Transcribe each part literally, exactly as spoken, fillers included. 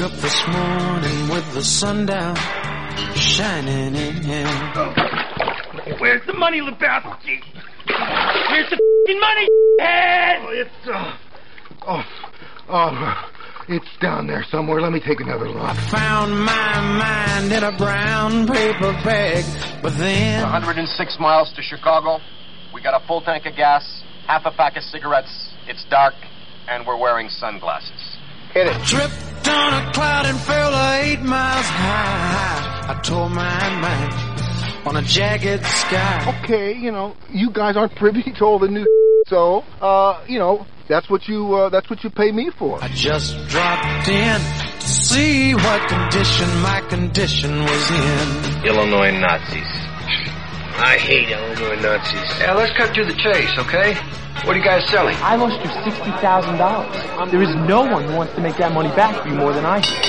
woke up this morning with the sun down, shining in. Where's the money, Lebowski? Where's the f***ing money, head? Oh, it's, uh, oh, oh, it's down there somewhere. Let me take another look. I found my mind in a brown paper bag, but then... one hundred six miles to Chicago. We got a full tank of gas, half a pack of cigarettes. It's dark, and we're wearing sunglasses. Hit it. Tripped on a cloud and fell eight miles high. I tore my mind on a jagged sky. Okay, you know, you guys aren't privy to all the new so, uh, you know, that's what you, uh, that's what you pay me for. I just dropped in to see what condition my condition was in. Illinois Nazis. I hate Illinois Nazis. Yeah, let's cut to the chase, okay? What are you guys selling? I lost you sixty thousand dollars. There is no one who wants to make that money back for you more than I do.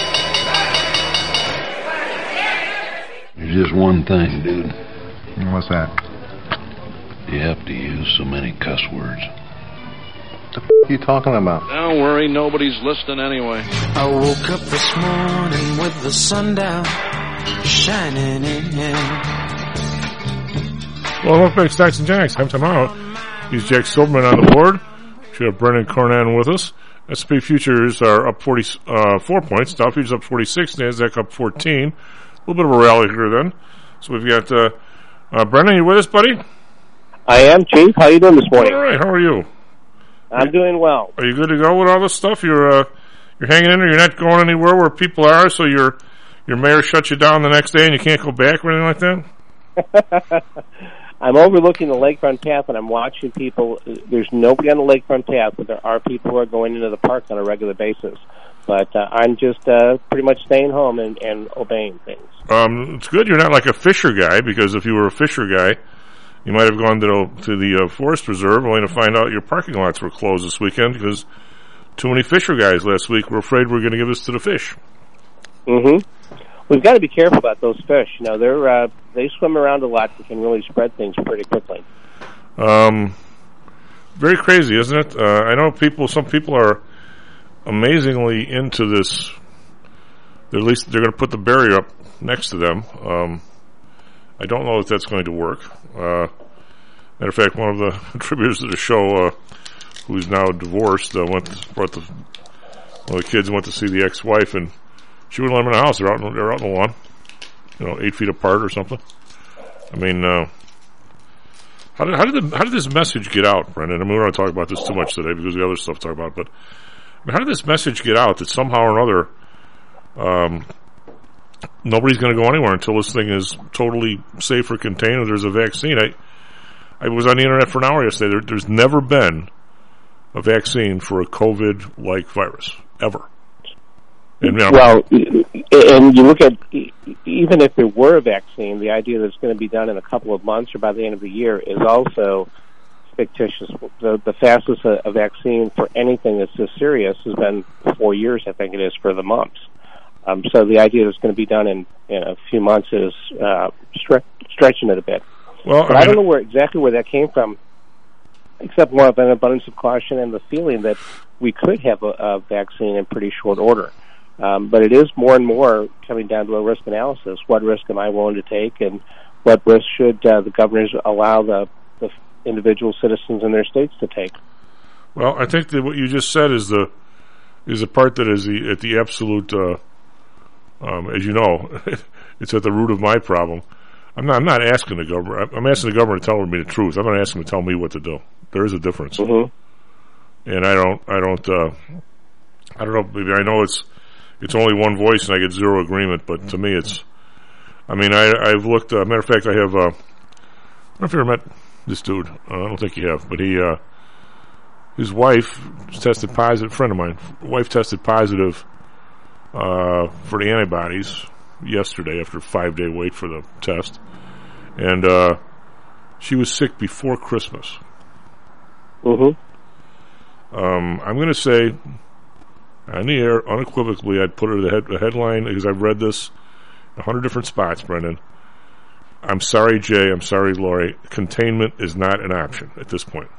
There's just one thing, dude. What's that? You have to use so many cuss words. What the f*** are you talking about? Don't worry, nobody's listening anyway. I woke up this morning with the sun down, shining in. Well, welcome back to Stacks and Jacks. Have time out. He's Jack Silverman on the board. We have Brendan Cornan with us. S and P futures are up forty-four points. Dow futures up forty-six. NASDAQ up fourteen. A little bit of a rally here then. So we've got uh, uh, Brendan, you with us, buddy? I am, Chief. How you doing this morning? All right. How are you? I'm doing well. Are you good to go with all this stuff? You're uh, you're hanging in there. You're not going anywhere where people are. So your your mayor shuts you down the next day and you can't go back or anything like that. I'm overlooking the lakefront path, and I'm watching people. There's nobody on the lakefront path, but there are people who are going into the park on a regular basis. But uh, I'm just uh, pretty much staying home and, and obeying things. Um, it's good you're not like a Fisher guy, because if you were a Fisher guy, you might have gone to the, to the uh, forest preserve only to find out your parking lots were closed this weekend because too many Fisher guys last week were afraid we were going to give us to the fish. Mm-hmm. We've got to be careful about those fish. You know, they're uh, they swim around a lot and can really spread things pretty quickly. Um, very crazy, isn't it? Uh, I know people. Some people are amazingly into this. At least they're going to put the barrier up next to them. Um, I don't know if that's going to work. Uh, matter of fact, one of the contributors to the show, uh, who's now divorced, uh, went to, brought the one of the kids went to see the ex-wife, and she wouldn't let them in the house. They're out, in, they're out in the lawn, you know, eight feet apart or something. I mean, uh, how did how did the, how did this message get out, Brendan? I mean, we don't want to talk about this too much today because the other stuff to talk about. But I mean, how did this message get out that somehow or another, um, nobody's going to go anywhere until this thing is totally safe or contained or there's a vaccine? I I was on the internet for an hour yesterday. There, there's never been a vaccine for a COVID-like virus ever. And, you know, well, and you look at, even if there were a vaccine, the idea that it's going to be done in a couple of months or by the end of the year is also fictitious. The, the fastest a, a vaccine for anything that's this serious has been four years, I think it is, for the mumps. Um, so the idea that it's going to be done in, in a few months is uh, stre- stretching it a bit. Well, but I, mean, I don't know where exactly where that came from, except more of an abundance of caution and the feeling that we could have a, a vaccine in pretty short order. Um, but it is more and more coming down to a risk analysis. What risk am I willing to take, and what risk should uh, the governors allow the, the individual citizens in their states to take? Well, I think that what you just said is the is the part that is the, at the absolute, uh, um, as you know, it's at the root of my problem. I'm not. I'm not asking the government. I'm asking the government to tell me the truth. I'm not asking them to tell me what to do. There is a difference, mm-hmm. and I don't. I don't. Uh, I don't know. Maybe I know it's. It's only one voice, and I get zero agreement. But to me, it's. I mean, I, I've looked. Uh, matter of fact, I have. Uh, I don't know if you ever met this dude. Uh, I don't think you have, but he. Uh, his wife tested positive. A friend of mine, wife tested positive uh, for the antibodies yesterday after a five day wait for the test, and uh, she was sick before Christmas. Mm-hmm. Um, I'm going to say. On the air, unequivocally, I'd put her the, head, the headline, because I've read this a hundred different spots, Brendan. I'm sorry, Jay. I'm sorry, Lori. Containment is not an option at this point.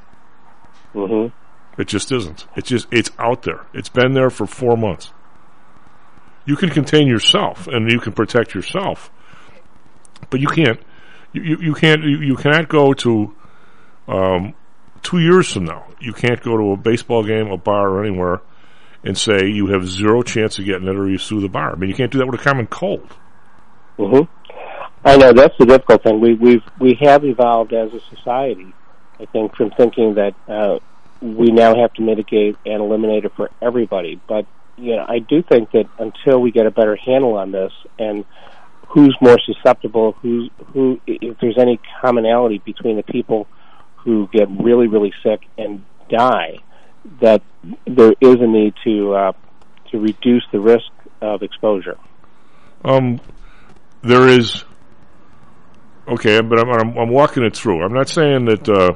Mm-hmm. It just isn't. It's just, it's out there. It's been there for four months. you can contain yourself and you can protect yourself, but you can't. You, you, you can't. You, you cannot go to um, two years from now. You can't go to a baseball game, a bar, or anywhere, and say you have zero chance of getting it, or you sue the bar. I mean, you can't do that with a common cold. Mm-hmm. I know that's the difficult thing. We we've we have evolved as a society, I think, from thinking that uh, we now have to mitigate and eliminate it for everybody. But you know, I do think that until we get a better handle on this and who's more susceptible, who's, who, if there's any commonality between the people who get really, really sick and die, that there is a need to uh, to reduce the risk of exposure. Um, there is, okay, but I'm, I'm, I'm walking it through. I'm not saying that uh,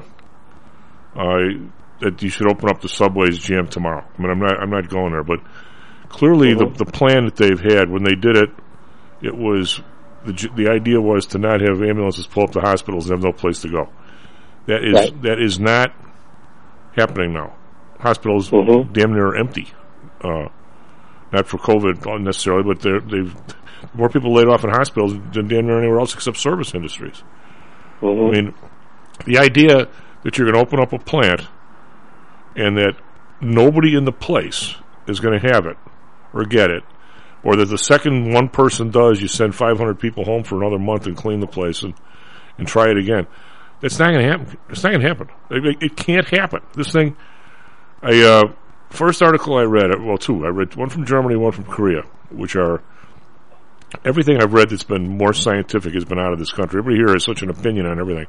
I, that you should open up the subways jam tomorrow. I mean, I'm not, I'm not going there, but clearly mm-hmm. the the plan that they've had when they did it, it was, the the idea was to not have ambulances pull up to hospitals and have no place to go. That is right. That is not happening now. Hospitals mm-hmm. damn near empty. Uh, not for COVID necessarily, but they're, they've more people laid off in hospitals than damn near anywhere else except service industries. Mm-hmm. I mean, the idea that you're going to open up a plant and that nobody in the place is going to have it or get it, or that the second one person does, you send five hundred people home for another month and clean the place and, and try it again. That's not going to happen. It's not going to happen. It, it can't happen. This thing, I, uh, first article I read, well, two. I read one from Germany, one from Korea, which are, everything I've read that's been more scientific has been out of this country. Everybody here has such an opinion on everything.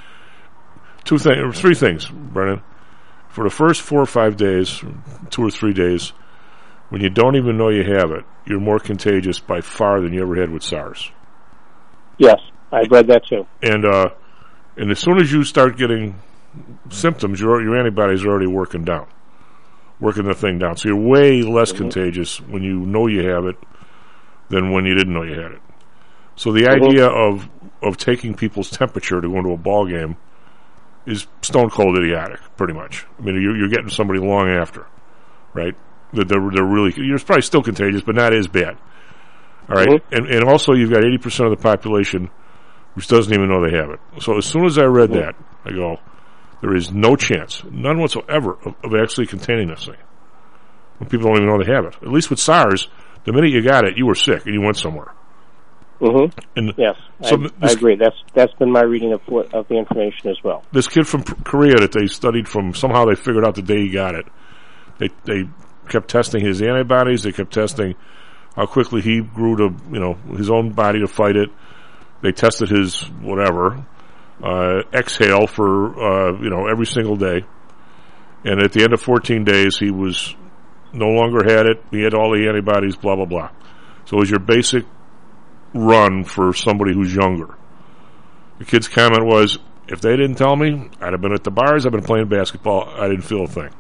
Two things, three things, Brennan. For the first four or five days, two or three days, when you don't even know you have it, you're more contagious by far than you ever had with SARS. Yes, I've read that too. And uh, and as soon as you start getting symptoms, your your antibodies are already working down, working the thing down. So you're way less mm-hmm. contagious when you know you have it than when you didn't know you had it. So the mm-hmm. idea of of taking people's temperature to go into a ball game is stone cold idiotic, pretty much. I mean, you're, you're getting somebody long after, right? That they're, they're really, you're probably still contagious, but not as bad. All right, mm-hmm. and and also you've got eighty percent of the population which doesn't even know they have it. So as soon as I read mm-hmm. that, I go, there is no chance, none whatsoever, of, of actually containing this thing when people don't even know they have it. At least with SARS, the minute you got it, you were sick and you went somewhere. Mm-hmm. And yes, so I, I agree. That's that's been my reading of of the information as well. This kid from Korea that they studied from, somehow they figured out the day he got it. They they kept testing his antibodies. They kept testing how quickly he grew to, you know, his own body to fight it. They tested his whatever uh, exhale for uh, you know every single day, and at the end of fourteen days, he was no longer had it. He had all the antibodies. Blah blah blah. So it was your basic run for somebody who's younger. The kid's comment was, if they didn't tell me, I'd have been at the bars, I've been playing basketball, I didn't feel a thing.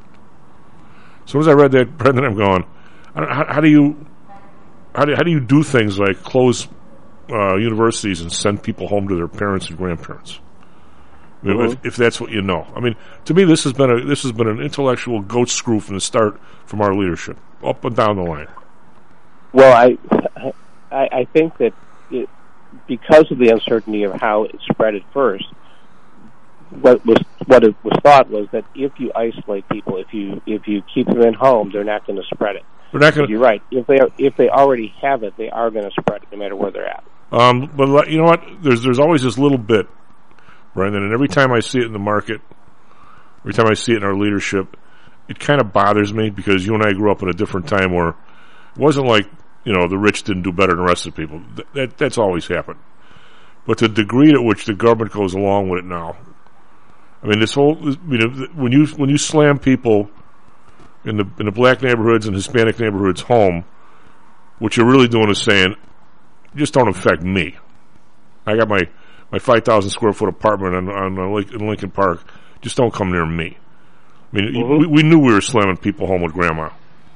As soon as I read that, Brendan, I'm going, how, how do you how do, how do you do things like close uh, universities and send people home to their parents and grandparents? I mean, mm-hmm. if, if that's what you know. I mean, to me, this has been a this has been an intellectual goat screw from the start from our leadership, up and down the line. Well, I I, I think that it, because of the uncertainty of how it spread at first, what was what it was thought was that if you isolate people, if you if you keep them in home, they're not going to spread it. They're not going. You're right. If they are, if they already have it, they are going to spread it, no matter where they're at. Um, but you know what? There's there's always this little bit, right? And every time I see it in the market, every time I see it in our leadership, it kind of bothers me because you and I grew up in a different time where it wasn't like, you know, the rich didn't do better than the rest of the people. That, that that's always happened. But the degree at which the government goes along with it now, I mean, this whole, you know, when you when you slam people in the in the black neighborhoods and Hispanic neighborhoods home, what you're really doing is saying, just don't affect me. I got my, my five thousand square foot apartment on, on Lake, in Lincoln Park. Just don't come near me. I mean, mm-hmm. we, we knew we were slamming people home with grandma.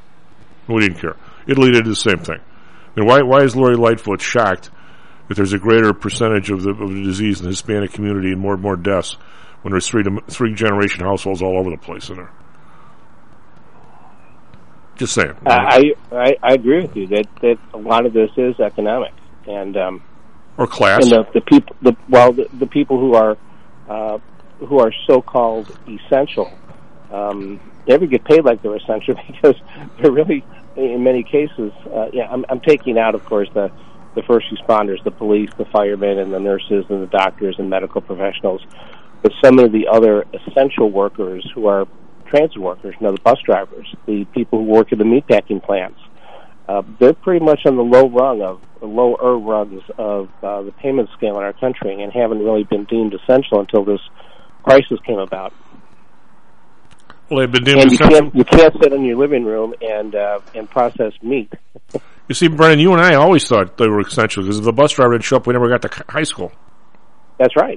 We didn't care. Italy did the same thing. I mean, why why is Lori Lightfoot shocked that there's a greater percentage of the, of the disease in the Hispanic community and more and more deaths when there's three three generation households all over the place in there? Just saying. I, I I agree with you that, that a lot of this is economic and um, or class. And the, the people, the well, the, the people who are uh, who are so-called essential um, never get paid like they're essential because they're really, in many cases, uh, yeah. I'm, I'm taking out, of course, the the first responders, the police, the firemen, and the nurses, and the doctors and medical professionals. But some of the other essential workers who are transit workers, you know, the bus drivers, the people who work at the meatpacking plants, uh, they're pretty much on the low rung of the lower rungs of uh, the payment scale in our country, and haven't really been deemed essential until this crisis came about. Well, they've been deemed and you essential. Can't, you can't sit in your living room and uh, and process meat. You see, Brennan, you and I always thought they were essential because if the bus driver didn't show up, we never got to high school. That's right.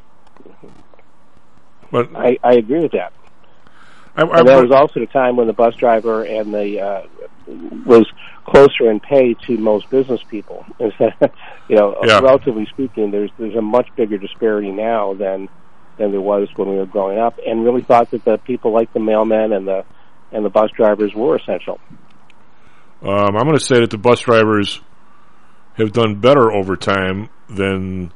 But I, I agree with that. I, I, and that was also the time when the bus driver and the uh, was closer in pay to most business people. Instead, you know, yeah. relatively speaking, there's there's a much bigger disparity now than than there was when we were growing up. And really thought that the people like the mailmen and the and the bus drivers were essential. Um, I'm going to say that the bus drivers have done better over time than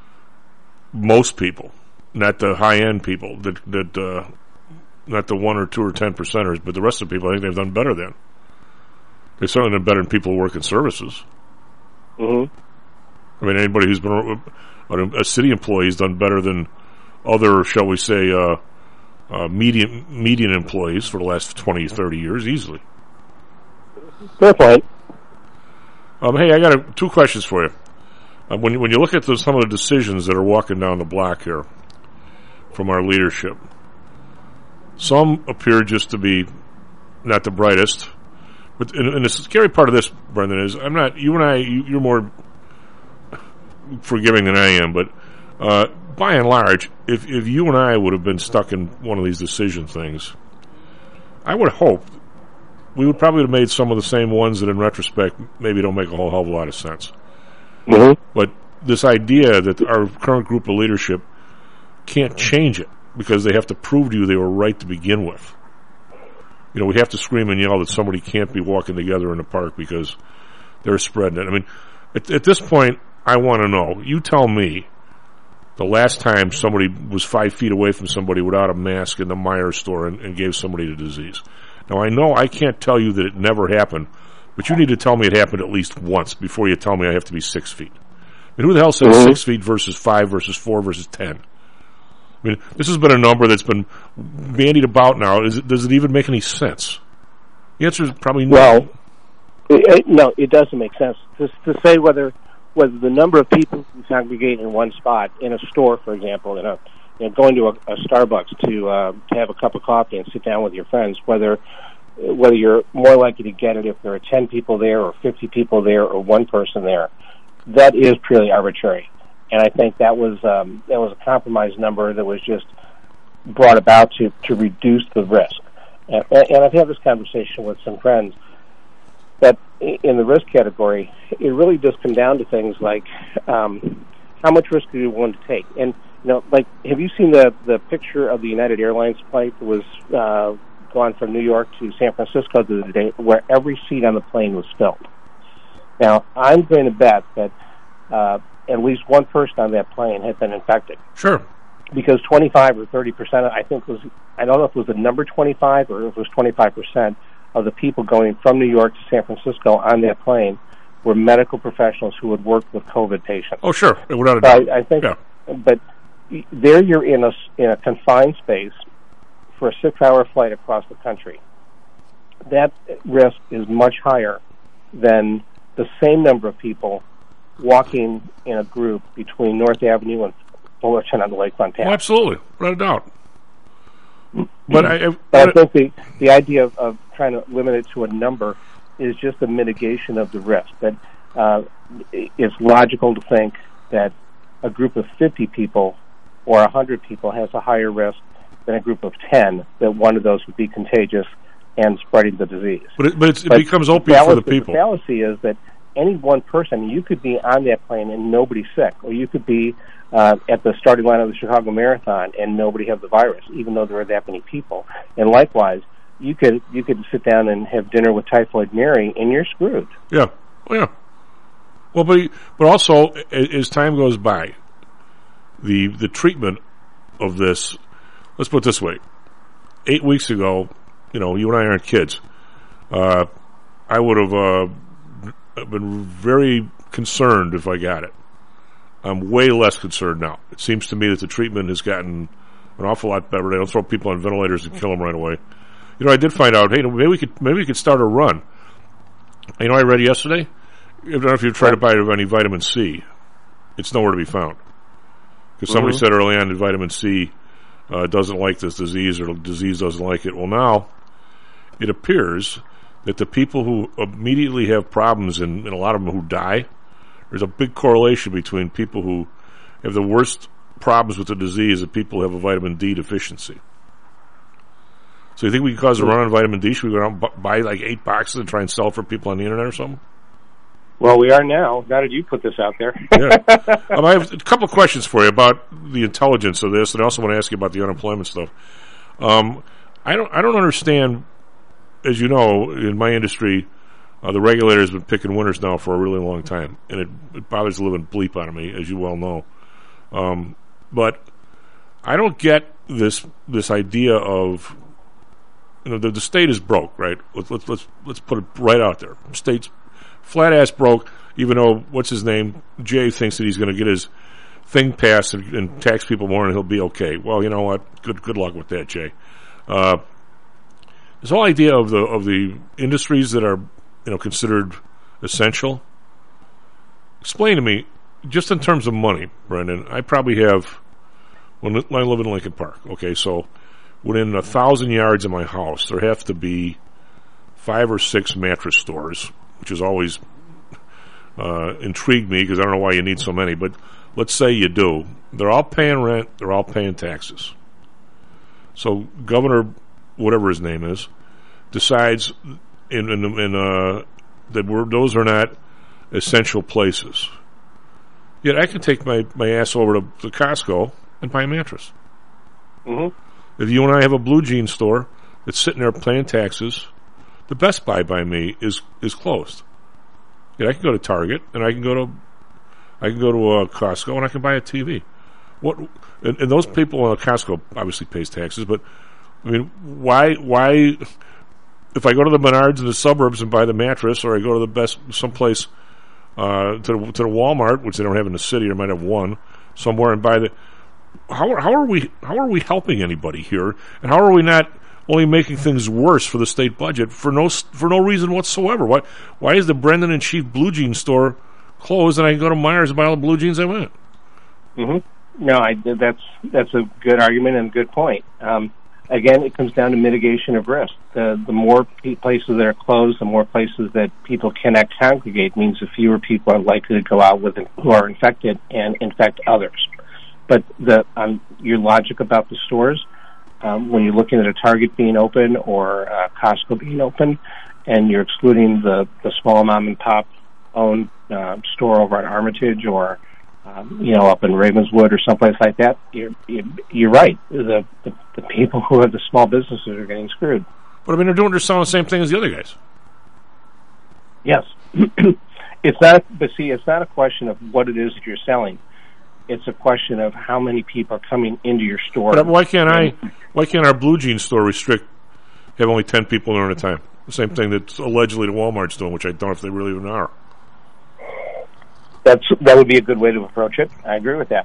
most people, not the high end people that that. Uh, Not the one or two or ten percenters, but the rest of the people, I think they've done better than. They've certainly done better than people who work in services. Mm-hmm. I mean, anybody who's been a, a city employee has done better than other, shall we say, uh, uh, median median employees for the last twenty, thirty years, easily. Fair point. Um, hey, I got a, two questions for you. Uh, when, when you look at the, some of the decisions that are walking down the block here from our leadership, some appear just to be not the brightest. But and, and the scary part of this, Brendan, is I'm not, you and I, you, you're more forgiving than I am, but uh, by and large, if, if you and I would have been stuck in one of these decision things, I would hope we would probably have made some of the same ones that in retrospect maybe don't make a whole hell of a lot of sense. Mm-hmm. But this idea that our current group of leadership can't change it, because they have to prove to you they were right to begin with. You know, we have to scream and yell that somebody can't be walking together in the park because they're spreading it. I mean, at, at this point, I want to know, you tell me the last time somebody was five feet away from somebody without a mask in the Meijer store and, and gave somebody the disease. Now, I know I can't tell you that it never happened, but you need to tell me it happened at least once before you tell me I have to be six feet. I mean, who the hell says mm-hmm. six feet versus five versus four versus ten? I mean, this has been a number that's been bandied about now. Is it, does it even make any sense? The answer is probably no. Well, it, it, no, it doesn't make sense. To, to say whether whether the number of people who congregate in one spot, in a store, for example, in a, you know, going to a, a Starbucks to uh, to have a cup of coffee and sit down with your friends, whether whether you're more likely to get it if there are ten people there or fifty people there or one person there, that is purely arbitrary. And I think that was um, that was a compromise number that was just brought about to, to reduce the risk. And, and I've had this conversation with some friends that in the risk category, it really does come down to things like um, how much risk do you want to take? And, you know, like, have you seen the, the picture of the United Airlines flight that was uh, gone from New York to San Francisco the other day where every seat on the plane was filled? Now, I'm going to bet that uh, at least one person on that plane had been infected. Sure. Because twenty-five or thirty percent, I think was, I don't know if it was the number twenty-five or if it was twenty-five percent of the people going from New York to San Francisco on that plane were medical professionals who had worked with COVID patients. Oh, sure. Without a doubt. I, I think, yeah. But there you're in a, in a confined space for a six-hour flight across the country. That risk is much higher than the same number of people walking in a group between North Avenue and Fullerton on the Lakefront Path. Oh, absolutely, without a doubt. But I, I, but I think the, the idea of, of trying to limit it to a number is just a mitigation of the risk. That uh, it's logical to think that a group of fifty people or one hundred people has a higher risk than a group of ten, that one of those would be contagious and spreading the disease. But it, but it's, it but becomes opiate for the people. The fallacy is that any one person, you could be on that plane and nobody's sick, or you could be uh, at the starting line of the Chicago Marathon and nobody have the virus, even though there are that many people. And likewise, you could you could sit down and have dinner with Typhoid Mary, and you're screwed. Yeah, oh, yeah. Well, but but also as time goes by, the the treatment of this. Let's put it this way: eight weeks ago, you know, you and I aren't kids. Uh, I would have uh, been very concerned if I got it. I'm way less concerned now. It seems to me that the treatment has gotten an awful lot better. They don't throw people on ventilators and kill them right away. You know, I did find out. Hey, maybe we could maybe we could start a run. You know, I read yesterday. I don't know if you've tried to buy any vitamin C. It's nowhere to be found. Because somebody mm-hmm. said early on that vitamin C uh, doesn't like this disease, or the disease doesn't like it. Well, now it appears that the people who immediately have problems, and, and a lot of them who die, there's a big correlation between people who have the worst problems with the disease and people who have a vitamin D deficiency. So you think we can cause a run on vitamin D? Should we go out and bu- buy like eight boxes and try and sell it for people on the internet or something? Well, we are now. Now that you put this out there. yeah. um, I have a couple of questions for you about the intelligence of this, and I also want to ask you about the unemployment stuff. Um, I don't. I don't understand. As you know, in my industry, uh, the regulator has been picking winners now for a really long time, and it, it bothers the living bleep out of me, as you well know. Um, but I don't get this this idea of, you know, the, the state is broke, right? Let's let's let's let's put it right out there. State's flat ass broke, even though, what's his name, Jay thinks that he's going to get his thing passed and, and tax people more and he'll be okay. Well, you know what? Good good luck with that, Jay. Uh, this whole idea of the of the industries that are, you know, considered essential. Explain to me, just in terms of money, Brendan. I probably have, when I live in Lincoln Park. Okay, so within a thousand yards of my house, there have to be five or six mattress stores, which has always uh, intrigued me because I don't know why you need so many, but let's say you do. They're all paying rent. They're all paying taxes. So Governor, whatever his name is, decides in, in, in uh, that we're, those are not essential places. Yet I can take my, my ass over to, to Costco and buy a mattress. Mm-hmm. If you and I have a blue jean store that's sitting there paying taxes, the Best Buy by me is is closed. Yeah, I can go to Target and I can go to I can go to uh, Costco and I can buy a T V. What and, and those people in uh, Costco obviously pays taxes, but I mean, why why if I go to the Menards in the suburbs and buy the mattress, or I go to the best someplace uh, to the, to the Walmart, which they don't have in the city, or might have one somewhere, and buy the how how are we how are we helping anybody here, and how are we not only making things worse for the state budget for no for no reason whatsoever? Why why is the Brendan and Chief Blue Jean store closed, and I can go to Myers and buy all the blue jeans I want? Mm-hmm. No, I, that's that's a good argument and a good point. Um, again, it comes down to mitigation of risk. The the more p- places that are closed, the more places that people cannot congregate means the fewer people are likely to go out with who are infected and infect others. But the um, your logic about the stores. Um, when you're looking at a Target being open or uh, Costco being open, and you're excluding the, the small mom and pop owned uh, store over at Armitage or um, you know up in Ravenswood or someplace like that, you're you're, you're right. The, the the people who have the small businesses are getting screwed. But I mean, they're doing they're selling the same thing as the other guys. Yes, it's not. But see, it's not a question of what it is that you're selling. It's a question of how many people are coming into your store. But why can't I? Why can't our blue jean store restrict have only ten people in there at a time? The same thing that allegedly the Walmart's doing, which I don't know if they really even are. That's that would be a good way to approach it. I agree with that.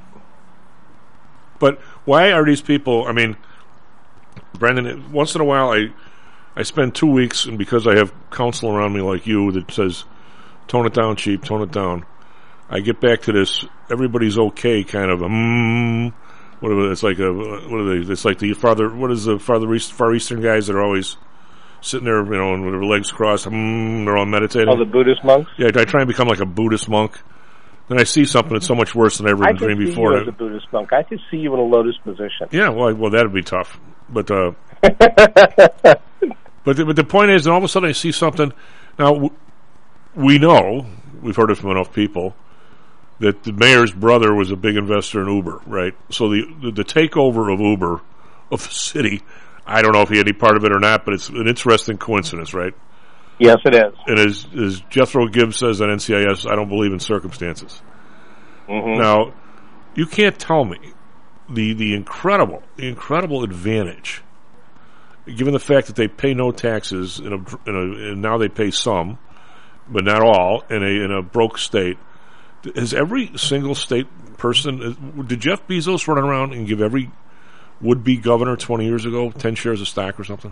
But why are these people? I mean, Brendan, once in a while, I I spend two weeks, and because I have counsel around me like you that says, "Tone it down, cheap, tone it down." I get back to this everybody's okay kind of a mm, whatever. It's like a what are they? It's like the farther what is the farther east, far eastern guys that are always sitting there, you know, with their legs crossed. Mm, they're all meditating. Oh, the Buddhist monks. Yeah, I try and become like a Buddhist monk. Then I see something that's so much worse than I ever I dreamed could see before. You as a Buddhist monk. I could see you in a lotus position. Yeah, well, well, that'd be tough. But uh, but the, but the point is, and all of a sudden I see something. Now w- we know we've heard it from enough people that the mayor's brother was a big investor in Uber, right? So the, the the takeover of Uber, of the city, I don't know if he had any part of it or not, but it's an interesting coincidence, right? Yes, it is. And as, as Jethro Gibbs says on N C I S, I don't believe in circumstances. Mm-hmm. Now, you can't tell me the the incredible, the incredible advantage, given the fact that they pay no taxes in a, in a and now they pay some, but not all, in a in a broke state. Has every single state person, did Jeff Bezos run around and give every would-be governor twenty years ago ten shares of stock or something?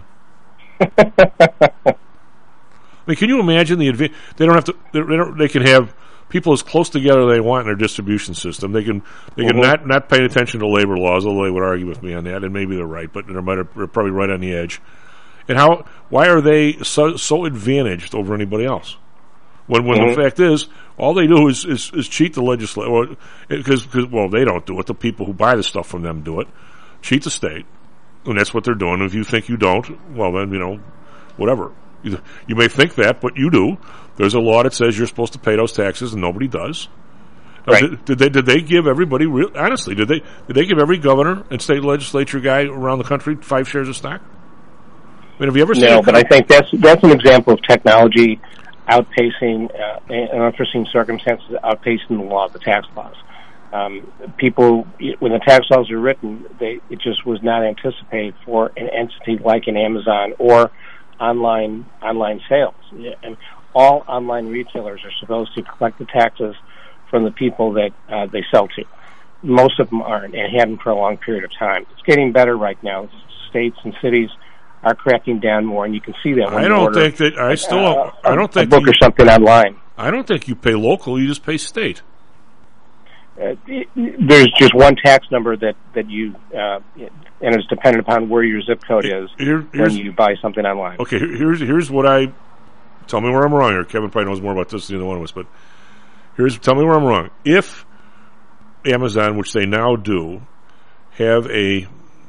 I mean, can you imagine the advantage? They don't have to. They, don't, they can have people as close together as they want in their distribution system. They can. They can mm-hmm. not not pay attention to labor laws, although they would argue with me on that, and maybe they're right, but they're, they're probably right on the edge. And how? Why are they so so advantaged over anybody else? When when mm-hmm. the fact is, all they do is is, is cheat the legislature. Because well, they don't do it. The people who buy the stuff from them do it. Cheat the state, and that's what they're doing. If you think you don't, well then you know, whatever. You, you may think that, but you do. There's a law that says you're supposed to pay those taxes, and nobody does. Right. Did, did they? Did they give everybody? Real, honestly, did they? Did they give every governor and state legislature guy around the country five shares of stock? I mean, have you ever seen? No, but I think that's that's an example of technology outpacing, uh, in unforeseen circumstances, outpacing the law of the tax laws. Um, people, when the tax laws were written, they it just was not anticipated for an entity like an Amazon or online online sales. And all online retailers are supposed to collect the taxes from the people that uh, they sell to. Most of them aren't, and haven't for a long period of time. It's getting better right now. States and cities are cracking down more, and you can see that. When I don't order, think that. I still. Uh, I don't a, think a book you, or something online. I don't think you pay local. You just pay state. Uh, it, there's just one tax number that that you, uh, and it's dependent upon where your zip code is Here, when you buy something online. Okay, here's here's what I. Tell me where I'm wrong here. Kevin probably knows more about this than either one of us, but here's tell me where I'm wrong. If Amazon, which they now do, have a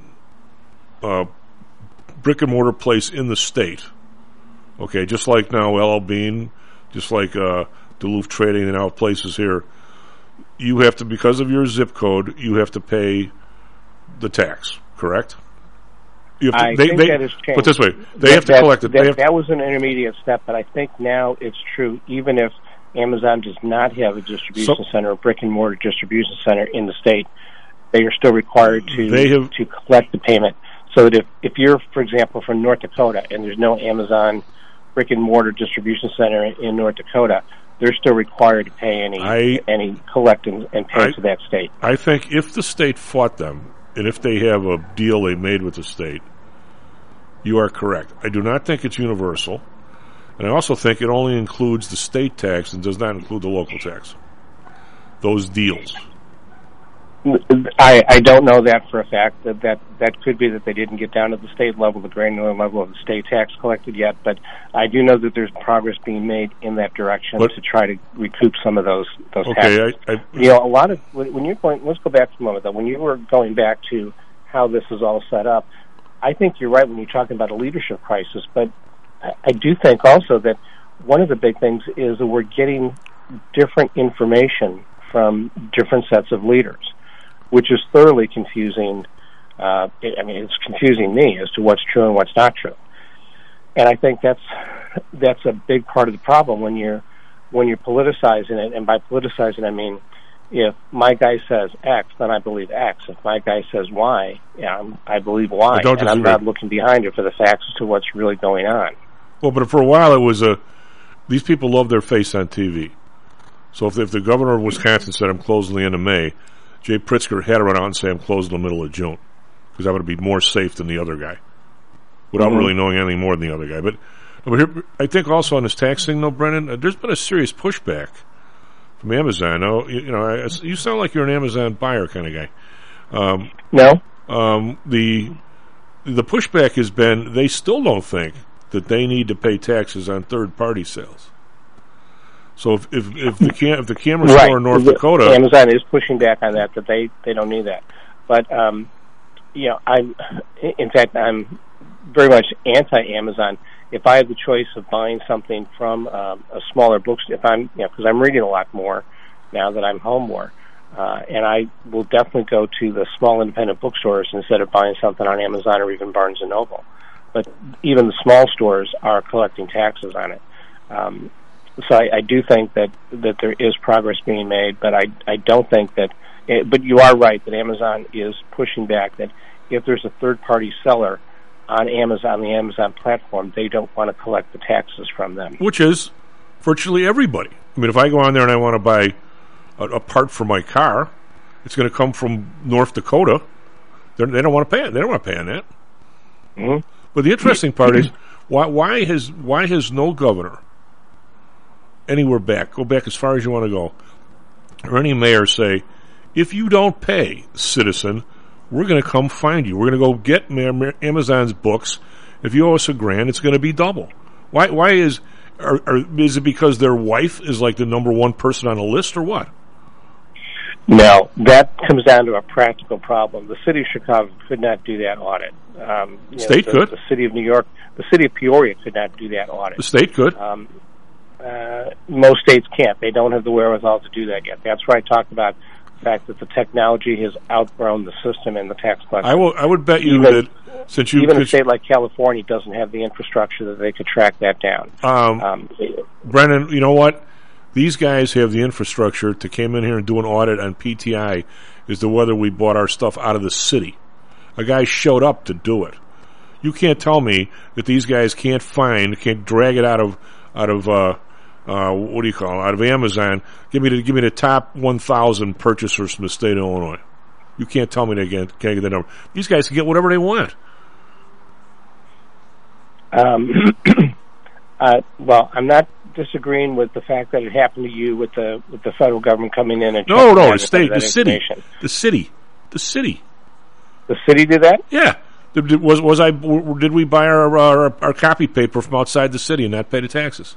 uh, brick and mortar place in the state, okay, just like now L L Bean, just like uh, Duluth Trading, and now places here, you have to, because of your zip code, you have to pay the tax, correct? You have to, I they, think they, that has changed. Put this way, they that, have to that, collect it. That, have that was an intermediate step, but I think now it's true. Even if Amazon does not have a distribution so, center, a brick and mortar distribution center in the state, they are still required to they have, to collect the payment. So that if, if you're, for example, from North Dakota and there's no Amazon brick and mortar distribution center in North Dakota, they're still required to pay any I, any collect and, and pay I, to that state. I think if the state fought them, and if they have a deal they made with the state, you are correct. I do not think it's universal, and I also think it only includes the state tax and does not include the local tax. Those deals. I, I don't know that for a fact. That, that that could be that they didn't get down to the state level, the granular level of the state tax collected yet, but I do know that there's progress being made in that direction but, to try to recoup some of those those okay, taxes. I, I, you know, a lot of when you're going. Let's go back for a moment though. When you were going back to how this is all set up, I think you're right when you're talking about a leadership crisis. But I, I do think also that one of the big things is that we're getting different information from different sets of leaders, which is thoroughly confusing. Uh, it, I mean, it's confusing me as to what's true and what's not true. And I think that's that's a big part of the problem when you're when you're politicizing it. And by politicizing, I mean if my guy says X, then I believe X. If my guy says Y, yeah, I'm, I believe Y, and disagree. I'm not looking behind it for the facts as to what's really going on. Well, but for a while it was a. These people love their face on T V. So if, if the governor of Wisconsin said I'm closing the end of May, Jay Pritzker had to run out and say I'm closing the middle of June because that would be more safe than the other guy, without mm-hmm. really knowing anything more than the other guy. But, but here, I think also on this tax thing, though, Brennan, uh, there's been a serious pushback from Amazon. Now, you, you know, I, you sound like you're an Amazon buyer kind of guy. Um, no. Um, the the pushback has been they still don't think that they need to pay taxes on third party sales. So if if, if the cam- if the camera right. store in North Dakota, Amazon is pushing back on that that they, they don't need that. But um, you know, I'm in fact I'm very much anti-Amazon. If I had the choice of buying something from um, a smaller bookstore, if I'm you know because I'm reading a lot more now that I'm home more, Uh, and I will definitely go to the small independent bookstores instead of buying something on Amazon or even Barnes and Noble. But even the small stores are collecting taxes on it. Um, so I, I do think that, that there is progress being made, but I, I don't think that, it, but you are right that Amazon is pushing back that if there's a third-party seller on Amazon, the Amazon platform, they don't want to collect the taxes from them. Which is virtually everybody. I mean, if I go on there and I want to buy a, a part for my car, it's going to come from North Dakota. They're, they don't want to pay it. They don't want to pay on that. Mm-hmm. But the interesting part is, why, why has why has no governor anywhere back, go back as far as you want to go, or any mayor say, if you don't pay, citizen, we're going to come find you. We're going to go get Amazon's books. If you owe us a grand, it's going to be double. Why? Why is? Are, are, is it because their wife is like the number one person on the list, or what? No, that comes down to a practical problem. The city of Chicago could not do that audit. Um, you state know, the, could. The city of New York, the city of Peoria could not do that audit. The state could. Um, uh, most states can't. They don't have the wherewithal to do that yet. That's where I talked about the fact that the technology has outgrown the system and the tax collection. I will. I would bet you even, that since you even a state like California doesn't have the infrastructure that they could track that down. Um, um, Brennan, you know what? These guys have the infrastructure to come in here and do an audit on P T I as to whether we bought our stuff out of the city. A guy showed up to do it. You can't tell me that these guys can't find, can't drag it out of, out of, uh, uh, what do you call it, out of Amazon. Give me the, give me the top one thousand purchasers from the state of Illinois. You can't tell me they can't, can't get the number. These guys can get whatever they want. Um, uh, well, I'm not disagreeing with the fact that it happened to you with the with the federal government coming in and no, no, the state, the city, the city, the city, the city did that. Yeah, did, did, was was I? Did we buy our, our our copy paper from outside the city and not pay the taxes?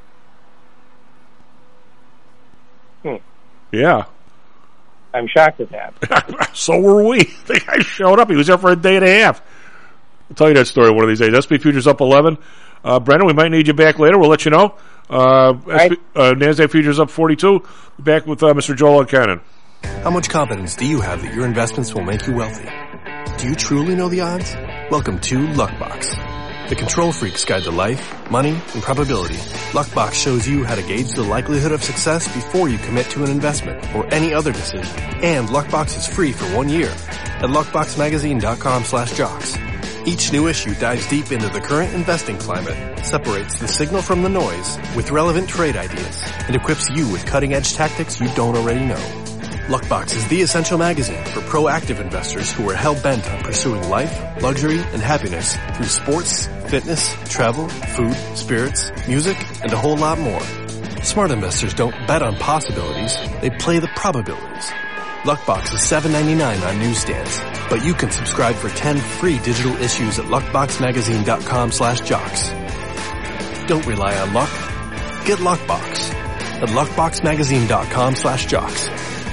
Hmm. Yeah, I'm shocked at that. So were we. The guy showed up. He was there for a day and a half. I'll tell you that story one of these days. S and P futures up eleven. Uh, Brendan, we might need you back later. We'll let you know. Uh, right. uh, NASDAQ futures up forty-two. Back with uh, Mister Joel Cannon. How much confidence do you have that your investments will make you wealthy? Do you truly know the odds? Welcome to Luckbox, the control freak's guide to life, money, and probability. Luckbox shows you how to gauge the likelihood of success before you commit to an investment or any other decision. And Luckbox is free for one year at luckboxmagazine.com slash jocks. Each new issue dives deep into the current investing climate, separates the signal from the noise with relevant trade ideas, and equips you with cutting-edge tactics you don't already know. Luckbox is the essential magazine for proactive investors who are hell-bent on pursuing life, luxury, and happiness through sports, fitness, travel, food, spirits, music, and a whole lot more. Smart investors don't bet on possibilities, they play the probabilities. Luckbox is seven ninety-nine on newsstands, but you can subscribe for ten free digital issues at luckboxmagazine.com slash jocks. Don't rely on luck. Get Luckbox at luckboxmagazine.com slash jocks.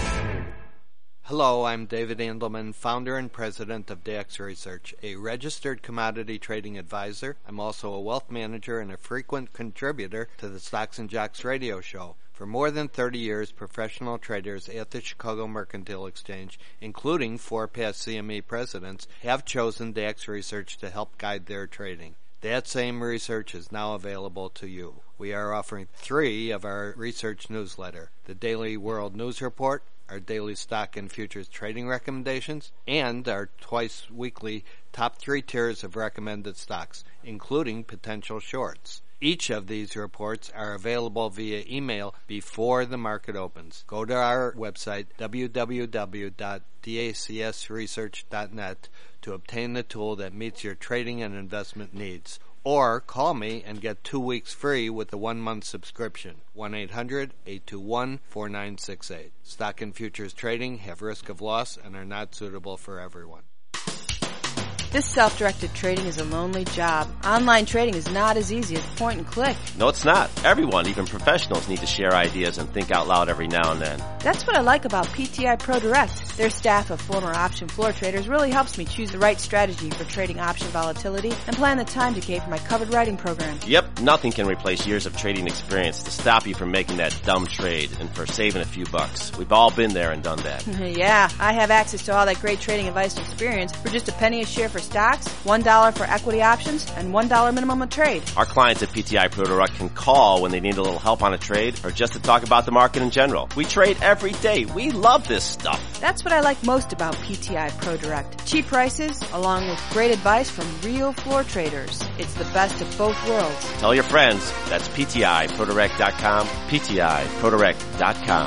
Hello, I'm David Andelman, founder and president of Dax Research, a registered commodity trading advisor. I'm also a wealth manager and a frequent contributor to the Stocks and Jocks radio show. For more than thirty years, professional traders at the Chicago Mercantile Exchange, including four past C M E presidents, have chosen Dax Research to help guide their trading. That same research is now available to you. We are offering three of our research newsletter, the Daily World News Report, our daily stock and futures trading recommendations, and our twice-weekly top three tiers of recommended stocks, including potential shorts. Each of these reports are available via email before the market opens. Go to our website, w w w dot dacs research dot net, to obtain the tool that meets your trading and investment needs. Or call me and get two weeks free with a one-month subscription. one eight hundred eight two one four nine six eight. Stock and futures trading have risk of loss and are not suitable for everyone. This self-directed trading is a lonely job. Online trading is not as easy as point and click. No, it's not. Everyone, even professionals, need to share ideas and think out loud every now and then. That's what I like about P T I Pro Direct. Their staff of former option floor traders really helps me choose the right strategy for trading option volatility and plan the time decay for my covered writing program. Yep, nothing can replace years of trading experience to stop you from making that dumb trade and for saving a few bucks. We've all been there and done that. Yeah, I have access to all that great trading advice and experience for just a penny a share for stocks, one dollar for equity options, and one dollar minimum a trade. Our clients at P T I Pro Direct can call when they need a little help on a trade or just to talk about the market in general. We trade every day. We love this stuff. That's what I like most about P T I Pro Direct. Cheap prices, along with great advice from real floor traders. It's the best of both worlds. Tell your friends. That's P T I Pro Direct dot com, P T I Pro Direct dot com.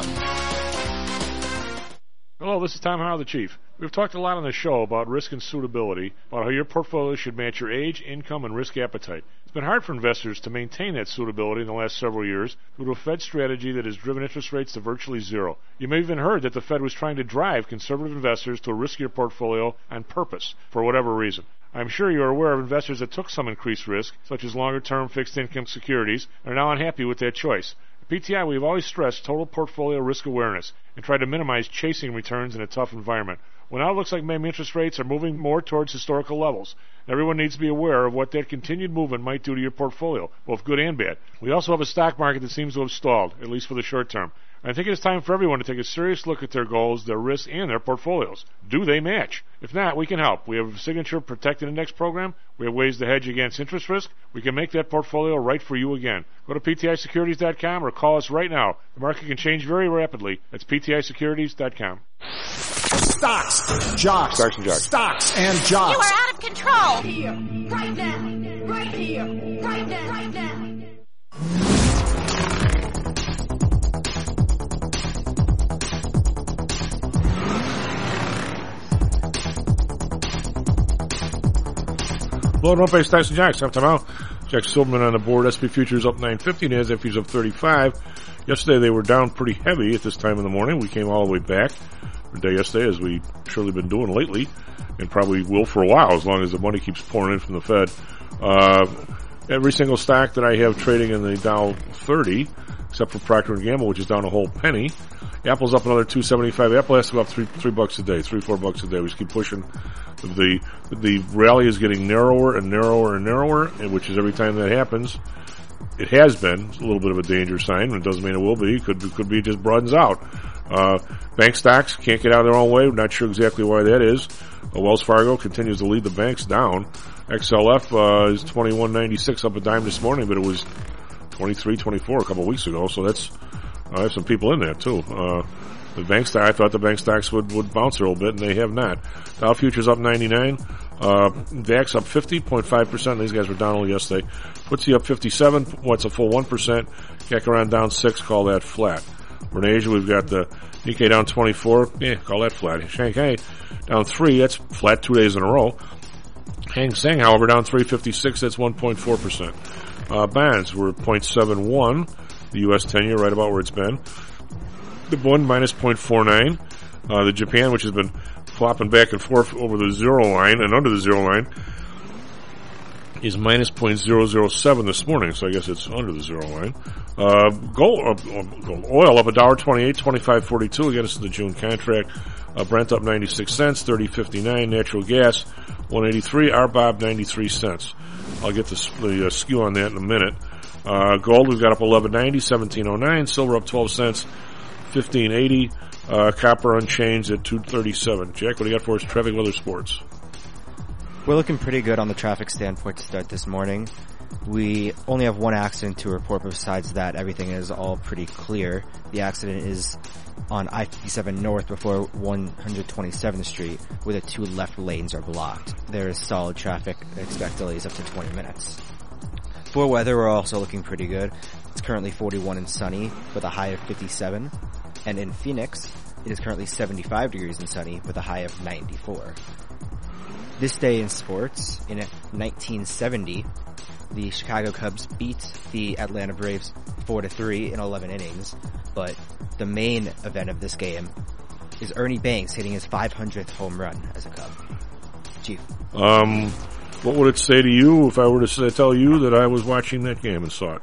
Hello, this is Tom Howell, the Chief. We've talked a lot on the show about risk and suitability, about how your portfolio should match your age, income, and risk appetite. It's been hard for investors to maintain that suitability in the last several years due to a Fed strategy that has driven interest rates to virtually zero. You may have even heard that the Fed was trying to drive conservative investors to a riskier portfolio on purpose, for whatever reason. I'm sure you are aware of investors that took some increased risk, such as longer-term fixed-income securities, and are now unhappy with that choice. At P T I, we have always stressed total portfolio risk awareness and tried to minimize chasing returns in a tough environment. Well, now it looks like maybe interest rates are moving more towards historical levels. Everyone needs to be aware of what that continued movement might do to your portfolio, both good and bad. We also have a stock market that seems to have stalled, at least for the short term. I think it's time for everyone to take a serious look at their goals, their risks, and their portfolios. Do they match? If not, we can help. We have a Signature Protected Index program. We have ways to hedge against interest risk. We can make that portfolio right for you again. Go to P T I securities dot com or call us right now. The market can change very rapidly. That's P T I securities dot com. Stocks, jocks, Stocks and jocks. Stocks and jocks. You are out of control. Here, right now, right here, right now, right now. Hello, don't pay Stocks and Jocks. I'm Tom Howell. Jack Silverman on the board. S and P futures up nine fifty. NASDAQ futures up thirty-five. Yesterday they were down pretty heavy at this time in the morning. We came all the way back the day yesterday, as we've surely been doing lately, and probably will for a while as long as the money keeps pouring in from the Fed. Uh, every single stock that I have trading in the Dow thirty, except for Procter and Gamble, which is down a whole penny. Apple's up another two seventy-five. Apple has to go up three three bucks a day, three four bucks a day. We just keep pushing. The the rally is getting narrower and narrower and narrower, and which is every time that happens, it has been a little bit of a danger sign. It doesn't mean it will be. It could could be it just broadens out. Uh, bank stocks can't get out of their own way. We're not sure exactly why that is. Uh, Wells Fargo continues to lead the banks down. X L F uh, is twenty-one ninety-six, up a dime this morning, but it was twenty-three twenty-four a couple of weeks ago. So that's uh, I have some people in there too. Uh, The bank stock, I thought the bank stocks would, would bounce a little bit, and they have not. Dow futures up ninety-nine. Uh, DAX up fifty point five percent. These guys were down only yesterday. F T S E up fifty-seven. What's a full one percent. C A C around down six. Call that flat. We're in Asia. We've got the Nikkei down twenty-four. Yeah, call that flat. Shanghai down three. That's flat two days in a row. Hang Seng, however, down three fifty-six. That's one point four percent. Uh, bonds were zero point seven one. The U S ten-year right about where it's been. The bond minus zero point four nine. Uh, the Japan, which has been flopping back and forth over the zero line and under the zero line, is minus zero point zero zero seven this morning, so I guess it's under the zero line. Uh, gold, uh, gold, oil up one dollar twenty-eight, twenty-five forty-two. Again, this is the June contract. Uh, Brent up ninety-six cents, thirty fifty-nine. Natural gas, one eighty-three. R B O B, ninety-three cents. I'll get the, the uh, skew on that in a minute. Uh, gold, we've got up eleven ninety, seventeen oh nine. Silver up twelve cents. fifteen eighty, uh, copper unchanged at two thirty-seven. Jack, what do you got for us? Traffic, weather, sports. We're looking pretty good on the traffic standpoint to start this morning. We only have one accident to report, but besides that, everything is all pretty clear. The accident is on I fifty-seven North before one twenty-seventh Street, where the two left lanes are blocked. There is solid traffic. Expect delays up to twenty minutes. For weather, we're also looking pretty good. It's currently forty-one and sunny with a high of fifty-seven. And in Phoenix, it is currently seventy-five degrees and sunny with a high of ninety-four. This day in sports, in nineteen seventy, the Chicago Cubs beat the Atlanta Braves four to three in eleven innings. But the main event of this game is Ernie Banks hitting his five hundredth home run as a Cub. to you. Um, what would it say to you if I were to say, tell you that I was watching that game and saw it?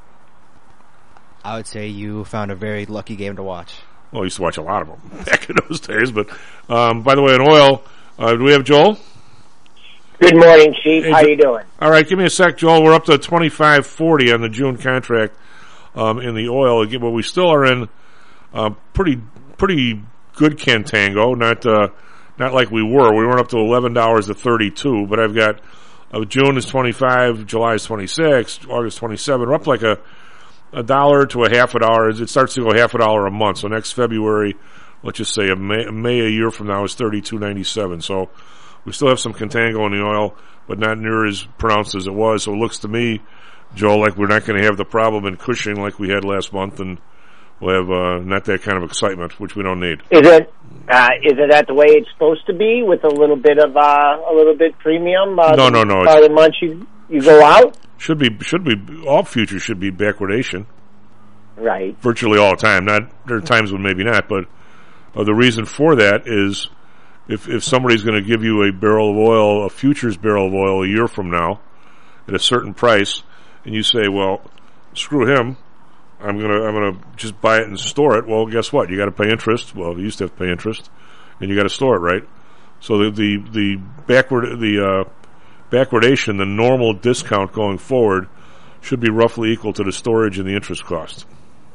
I would say you found a very lucky game to watch. Well, I used to watch a lot of them back in those days. But um, by the way, in oil, uh, do we have Joel? Good morning, Chief. Hey, How Jo- you doing? All right, give me a sec, Joel. We're up to twenty-five forty on the June contract um, in the oil. Again, but we still are in uh, pretty pretty good contango. Not uh, not like we were. We weren't up to eleven dollars to thirty-two. But I've got uh, June is twenty-five, July is twenty-six, August twenty-seven. We're up like a a dollar to a half a dollar. It starts to go half a dollar a month. So next February, let's just say a May, May a year from now is thirty-two ninety-seven. So we still have some contango in the oil, but not near as pronounced as it was. So it looks to me, Joe, like we're not going to have the problem in Cushing like we had last month, and we'll have uh, not that kind of excitement, which we don't need. Is it uh, is it that the way it's supposed to be, with a little bit of uh, a little bit premium? Uh, no, no, no. Part of the month you you go out. Should be should be all futures should be backwardation. Right. Virtually all the time. Not there are times when maybe not, but uh, the reason for that is if if somebody's going to give you a barrel of oil, a futures barrel of oil a year from now at a certain price, and you say, well, screw him, I'm gonna I'm gonna just buy it and store it. Well, guess what? You got to pay interest. Well, you used to have to pay interest, and you got to store it, right? So the the the backward the uh, backwardation, the normal discount going forward, should be roughly equal to the storage and the interest cost.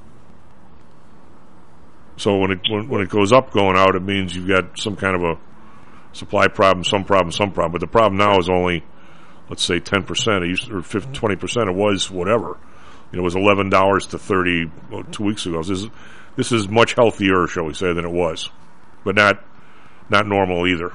So when it when, when it goes up going out, it means you've got some kind of a supply problem, some problem, some problem. But the problem now is only, let's say, ten percent. It used or twenty percent. It was whatever. You know, it was eleven dollars to thirty well, two weeks ago. This is this is much healthier, shall we say, than it was, but not not normal either.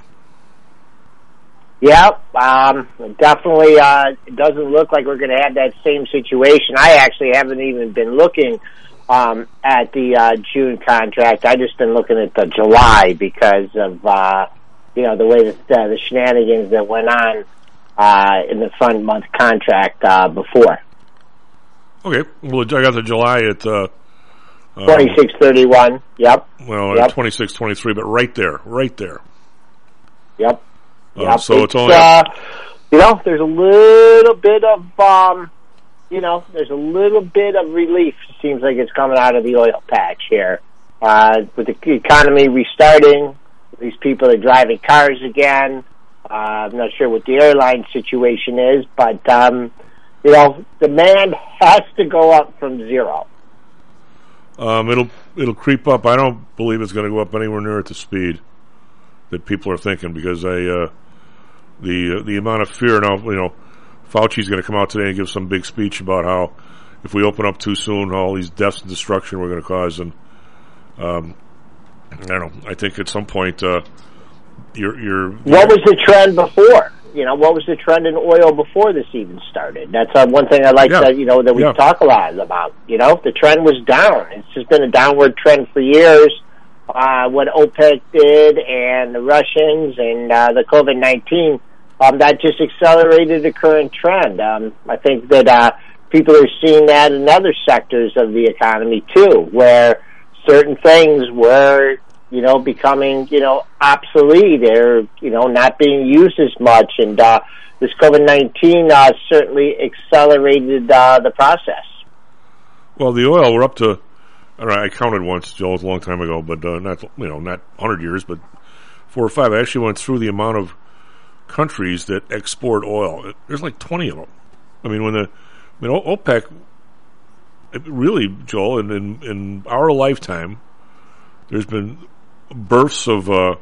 Yeah, um, definitely. Uh, it doesn't look like we're going to have that same situation. I actually haven't even been looking um, at the uh, June contract. I just been looking at the July because of uh, you know the way that uh, the shenanigans that went on uh, in the front month contract uh, before. Okay, well, I got the July at uh, um, twenty-six thirty-one. Yep. Well, yep. twenty-six twenty-three, but right there, right there. Yep. Uh, yep. So it's, it's only, uh, you know, there's a little bit of, um, you know, there's a little bit of relief. Seems like it's coming out of the oil patch here, uh, with the economy restarting. These people are driving cars again. Uh, I'm not sure what the airline situation is, but um, you know, demand has to go up from zero. Um, it'll it'll creep up. I don't believe it's going to go up anywhere near at the speed that people are thinking, because I, uh, the uh, the amount of fear now. You know, Fauci's going to come out today and give some big speech about how if we open up too soon, all these deaths and destruction we're going to cause. And um, I don't know. I think at some point, uh, you're you're. What was the trend before? You know, what was the trend in oil before this even started? That's uh, one thing I like yeah. that, you know, that we yeah. talk a lot about. You know, the trend was down. It's just been a downward trend for years. Uh, what OPEC did and the Russians and uh, the COVID nineteen, um, that just accelerated the current trend. Um, I think that uh, people are seeing that in other sectors of the economy too, where certain things were, you know, becoming, you know, obsolete or, you know, not being used as much. And uh, this COVID nineteen uh, certainly accelerated uh, the process. Well, the oil, we're up to, I don't know, I counted once, Joel, it was a long time ago, but uh, not, you know, not one hundred years, but four or five. I actually went through the amount of countries that export oil. There's like twenty of them. I mean, when the, I mean, OPEC, it really, Joel, in, in, in our lifetime, there's been births of uh,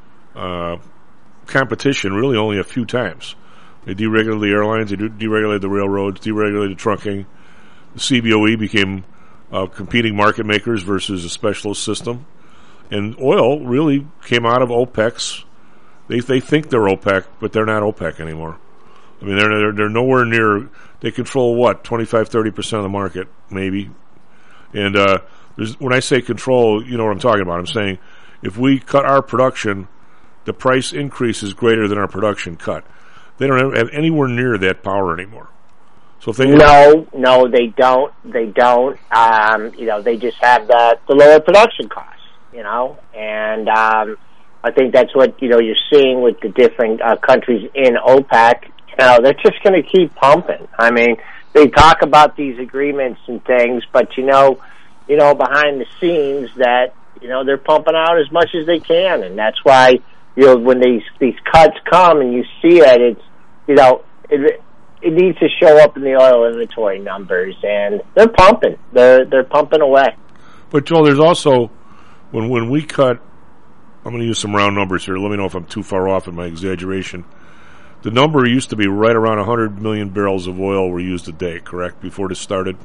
uh, competition really only a few times. They deregulated the airlines, they deregulated the railroads, deregulated trucking. The C B O E became uh, competing market makers versus a specialist system. And oil really came out of OPEC's. They they think they're OPEC, but they're not OPEC anymore. I mean, they're they're, they're nowhere near. They control what, twenty-five, thirty percent of the market, maybe. And uh, there's, when I say control, you know what I'm talking about. I'm saying if we cut our production, the price increase is greater than our production cut. They don't have anywhere near that power anymore. So if they no, no, they don't. They don't. Um, you know, they just have the, the lower production costs. You know, and um, I think that's what, you know, you're seeing with the different uh, countries in OPEC. You know, they're just going to keep pumping. I mean, they talk about these agreements and things, but, you know, you know, behind the scenes that, you know, they're pumping out as much as they can. And that's why, you know, when these, these cuts come and you see it, it's, you know, it, it needs to show up in the oil inventory numbers. And they're pumping. They're, they're pumping away. But, Joel, there's also, when, when we cut, I'm going to use some round numbers here. Let me know if I'm too far off in my exaggeration. The number used to be right around one hundred million barrels of oil were used a day, correct, before this started?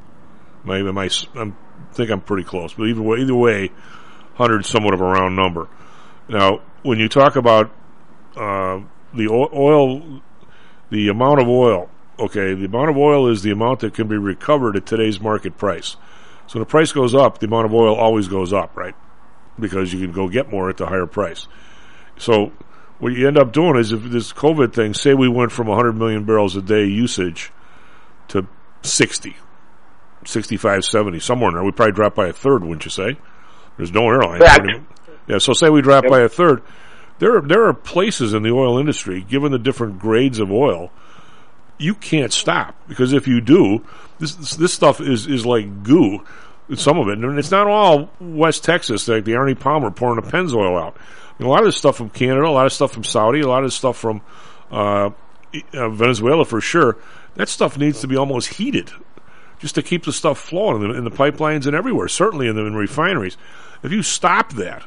Maybe my, I think I'm pretty close. But either way, either way, one hundred is somewhat of a round number. Now, when you talk about uh, the oil, the amount of oil, okay, the amount of oil is the amount that can be recovered at today's market price. So when the price goes up, the amount of oil always goes up, right? Because you can go get more at the higher price. So what you end up doing is, if this COVID thing, say we went from one hundred million barrels a day usage to sixty, sixty-five, seventy, somewhere in there, we probably drop by a third, wouldn't you say? There's no airline. Yeah, so say we drop yep. by a third. There are, there are places in the oil industry, given the different grades of oil, you can't stop. Because if you do, this this stuff is, is like goo. Some of it, and it's not all West Texas, like the Arnie Palmer pouring the Pennzoil out. I mean, a lot of this stuff from Canada, a lot of stuff from Saudi, a lot of stuff from uh, uh, Venezuela for sure. That stuff needs to be almost heated just to keep the stuff flowing in the, in the pipelines and everywhere, certainly in the in refineries. If you stop that,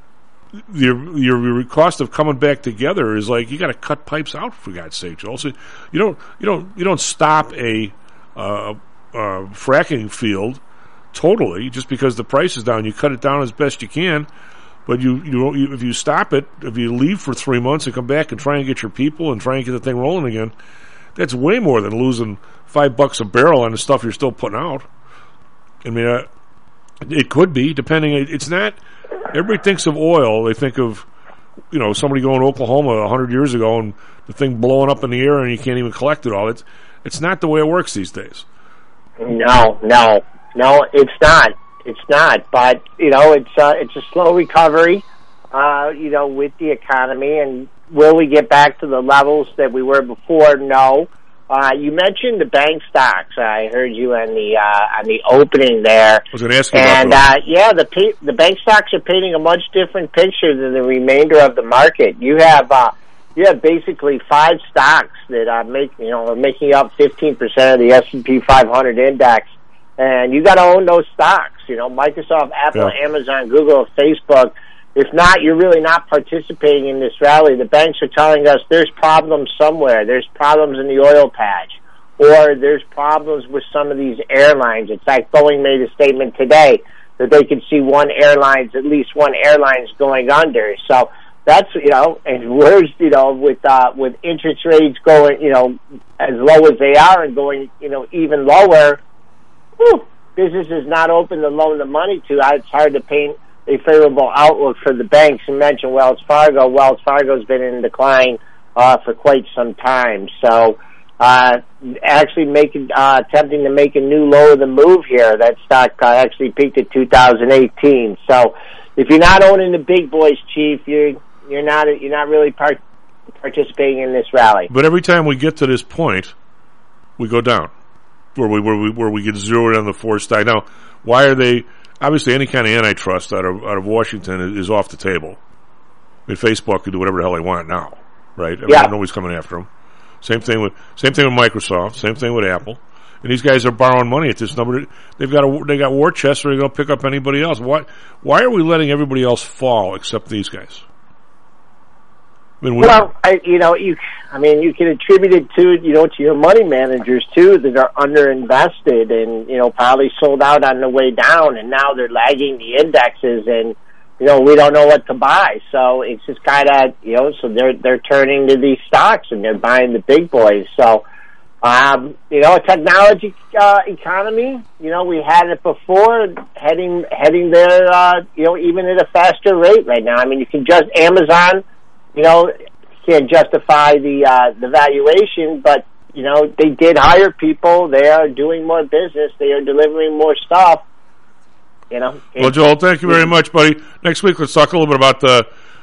your your cost of coming back together is like, you got to cut pipes out, for God's sake, Joel. So you don't you don't you don't stop a uh, uh, fracking field totally just because the price is down. You cut it down as best you can, but you, you you if you stop it, if you leave for three months and come back and try and get your people and try and get the thing rolling again, that's way more than losing five bucks a barrel on the stuff you're still putting out. I mean, uh, it could be, depending. It's not. Everybody thinks of oil. They think of, you know, somebody going to Oklahoma a hundred years ago and the thing blowing up in the air and you can't even collect it all. It's it's not the way it works these days. No, no. No, it's not. It's not. But, you know, it's uh, it's a slow recovery, uh, you know, with the economy. And will we get back to the levels that we were before? No. Uh, you mentioned the bank stocks. I heard you on the uh, on the opening there. I was going to ask you and, about uh, yeah, the pe- the bank stocks are painting a much different picture than the remainder of the market. You have uh, you have basically five stocks that are make you know are making up fifteen percent of the S and P five hundred index. And you got to own those stocks, you know, Microsoft, Apple, yeah. Amazon, Google, Facebook. If not, you're really not participating in this rally. The banks are telling us there's problems somewhere. There's problems in the oil patch. Or there's problems with some of these airlines. In fact, Boeing made a statement today that they could see one airline's, at least one airline's going under. So that's, you know, and where's, you know, with, uh, with interest rates going, you know, as low as they are and going, you know, even lower, whew, business is not open to loan the money to. It's hard to paint a favorable outlook for the banks. You mentioned Wells Fargo. Wells Fargo's been in decline uh, for quite some time. So uh, actually making, uh, attempting to make a new low of the move here. That stock uh, actually peaked at two thousand eighteen. So if you're not owning the big boys, Chief, you're you're not you're not really part, participating in this rally. But every time we get to this point, we go down. Where we where we where we get zeroed on the four stock. Now, why are they? Obviously, any kind of antitrust out of out of Washington is, is off the table. I mean, Facebook can do whatever the hell they want now, right? I mean, yeah. Nobody's coming after them. Same thing with same thing with Microsoft. Same thing with Apple. And these guys are borrowing money at this number. They've got a, they got war chests, or they're going to pick up anybody else. Why why are we letting everybody else fall except these guys? I mean, well, I, you know, you, I mean, you can attribute it to, you know, to your money managers too that are underinvested and, you know, probably sold out on the way down, and now they're lagging the indexes, and, you know, we don't know what to buy. So it's just kind of, you know, so they're they're turning to these stocks and they're buying the big boys. So, um, you know, a technology uh, economy, you know, we had it before, heading heading there, uh, you know, even at a faster rate right now. I mean, you can just Amazon. You know, can't justify the uh, the valuation, but, you know, they did hire people. They are doing more business. They are delivering more stuff. You know. Well, Joel, thank you very much, buddy. Next week, let's talk a little bit about the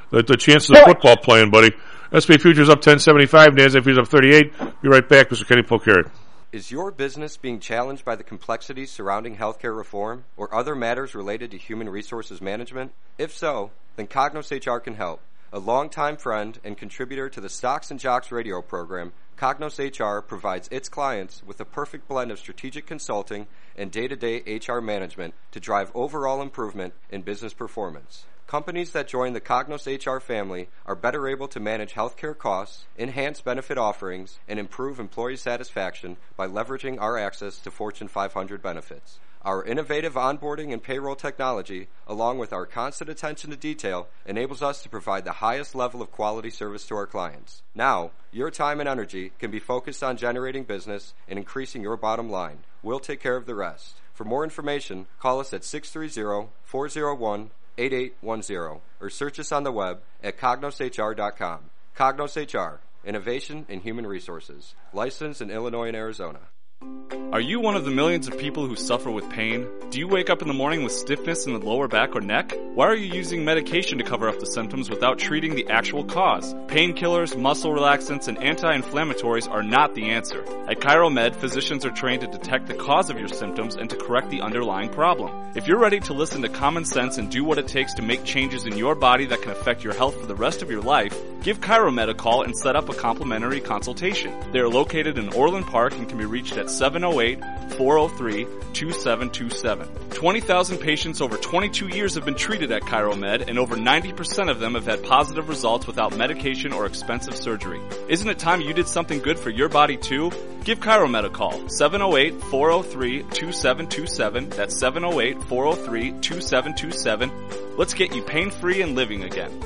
the, the chances of football playing, buddy. S and P futures up ten seventy-five, NASDAQ futures up thirty-eight. Be right back, Mister Kenny Polcari. Is your business being challenged by the complexities surrounding healthcare reform or other matters related to human resources management? If so, then Cognos H R can help. A longtime friend and contributor to the Stocks and Jocks radio program, Cognos H R provides its clients with a perfect blend of strategic consulting and day-to-day H R management to drive overall improvement in business performance. Companies that join the Cognos H R family are better able to manage healthcare costs, enhance benefit offerings, and improve employee satisfaction by leveraging our access to Fortune five hundred benefits. Our innovative onboarding and payroll technology, along with our constant attention to detail, enables us to provide the highest level of quality service to our clients. Now, your time and energy can be focused on generating business and increasing your bottom line. We'll take care of the rest. For more information, call us at six three zero, four zero one, eight eight one zero or search us on the web at cognos h r dot com. Cognos H R, Innovation in Human Resources, licensed in Illinois and Arizona. Are you one of the millions of people who suffer with pain? Do you wake up in the morning with stiffness in the lower back or neck? Why are you using medication to cover up the symptoms without treating the actual cause? Painkillers, muscle relaxants, and anti-inflammatories are not the answer. At ChiroMed, physicians are trained to detect the cause of your symptoms and to correct the underlying problem. If you're ready to listen to common sense and do what it takes to make changes in your body that can affect your health for the rest of your life, give ChiroMed a call and set up a complimentary consultation. They are located in Orland Park and can be reached at seven oh eight, four oh three, two seven two seven. twenty thousand patients over twenty-two years have been treated at ChiroMed, and over ninety percent of them have had positive results without medication or expensive surgery. Isn't it time you did something good for your body too? Give ChiroMed a call, seven oh eight, four oh three, two seven two seven. That's seven oh eight, four oh three, two seven two seven. Let's get you pain-free and living again.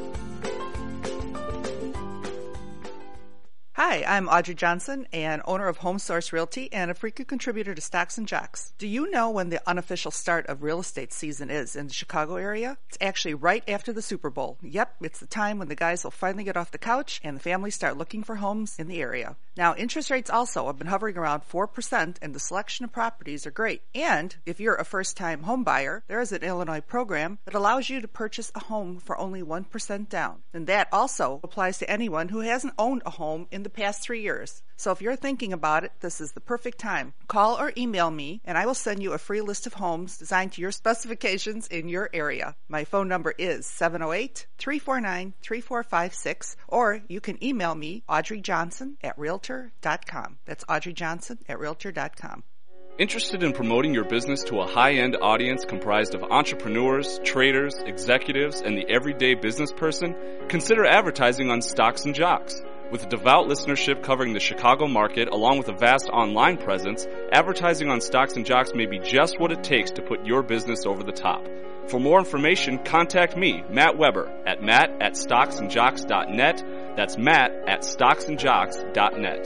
Hi, I'm Audrey Johnson, and owner of Home Source Realty and a frequent contributor to Stocks and Jocks. Do you know when the unofficial start of real estate season is in the Chicago area? It's actually right after the Super Bowl. Yep, it's the time when the guys will finally get off the couch and the families start looking for homes in the area. Now, interest rates also have been hovering around four percent, and the selection of properties are great. And if you're a first-time home buyer, there is an Illinois program that allows you to purchase a home for only one percent down. And that also applies to anyone who hasn't owned a home in the past three years. So if you're thinking about it, this is the perfect time. Call or email me, and I will send you a free list of homes designed to your specifications in your area. My phone number is seven oh eight, three four nine, three four five six, or you can email me, Audrey Johnson at realtor dot com. That's Audrey Johnson at realtor dot com. Interested in promoting your business to a high-end audience comprised of entrepreneurs, traders, executives, and the everyday business person? Consider advertising on Stocks and Jocks. With a devout listenership covering the Chicago market, along with a vast online presence, advertising on Stocks and Jocks may be just what it takes to put your business over the top. For more information, contact me, Matt Weber, at matt at stocks and jocks dot net. That's matt at stocks and jocks dot net.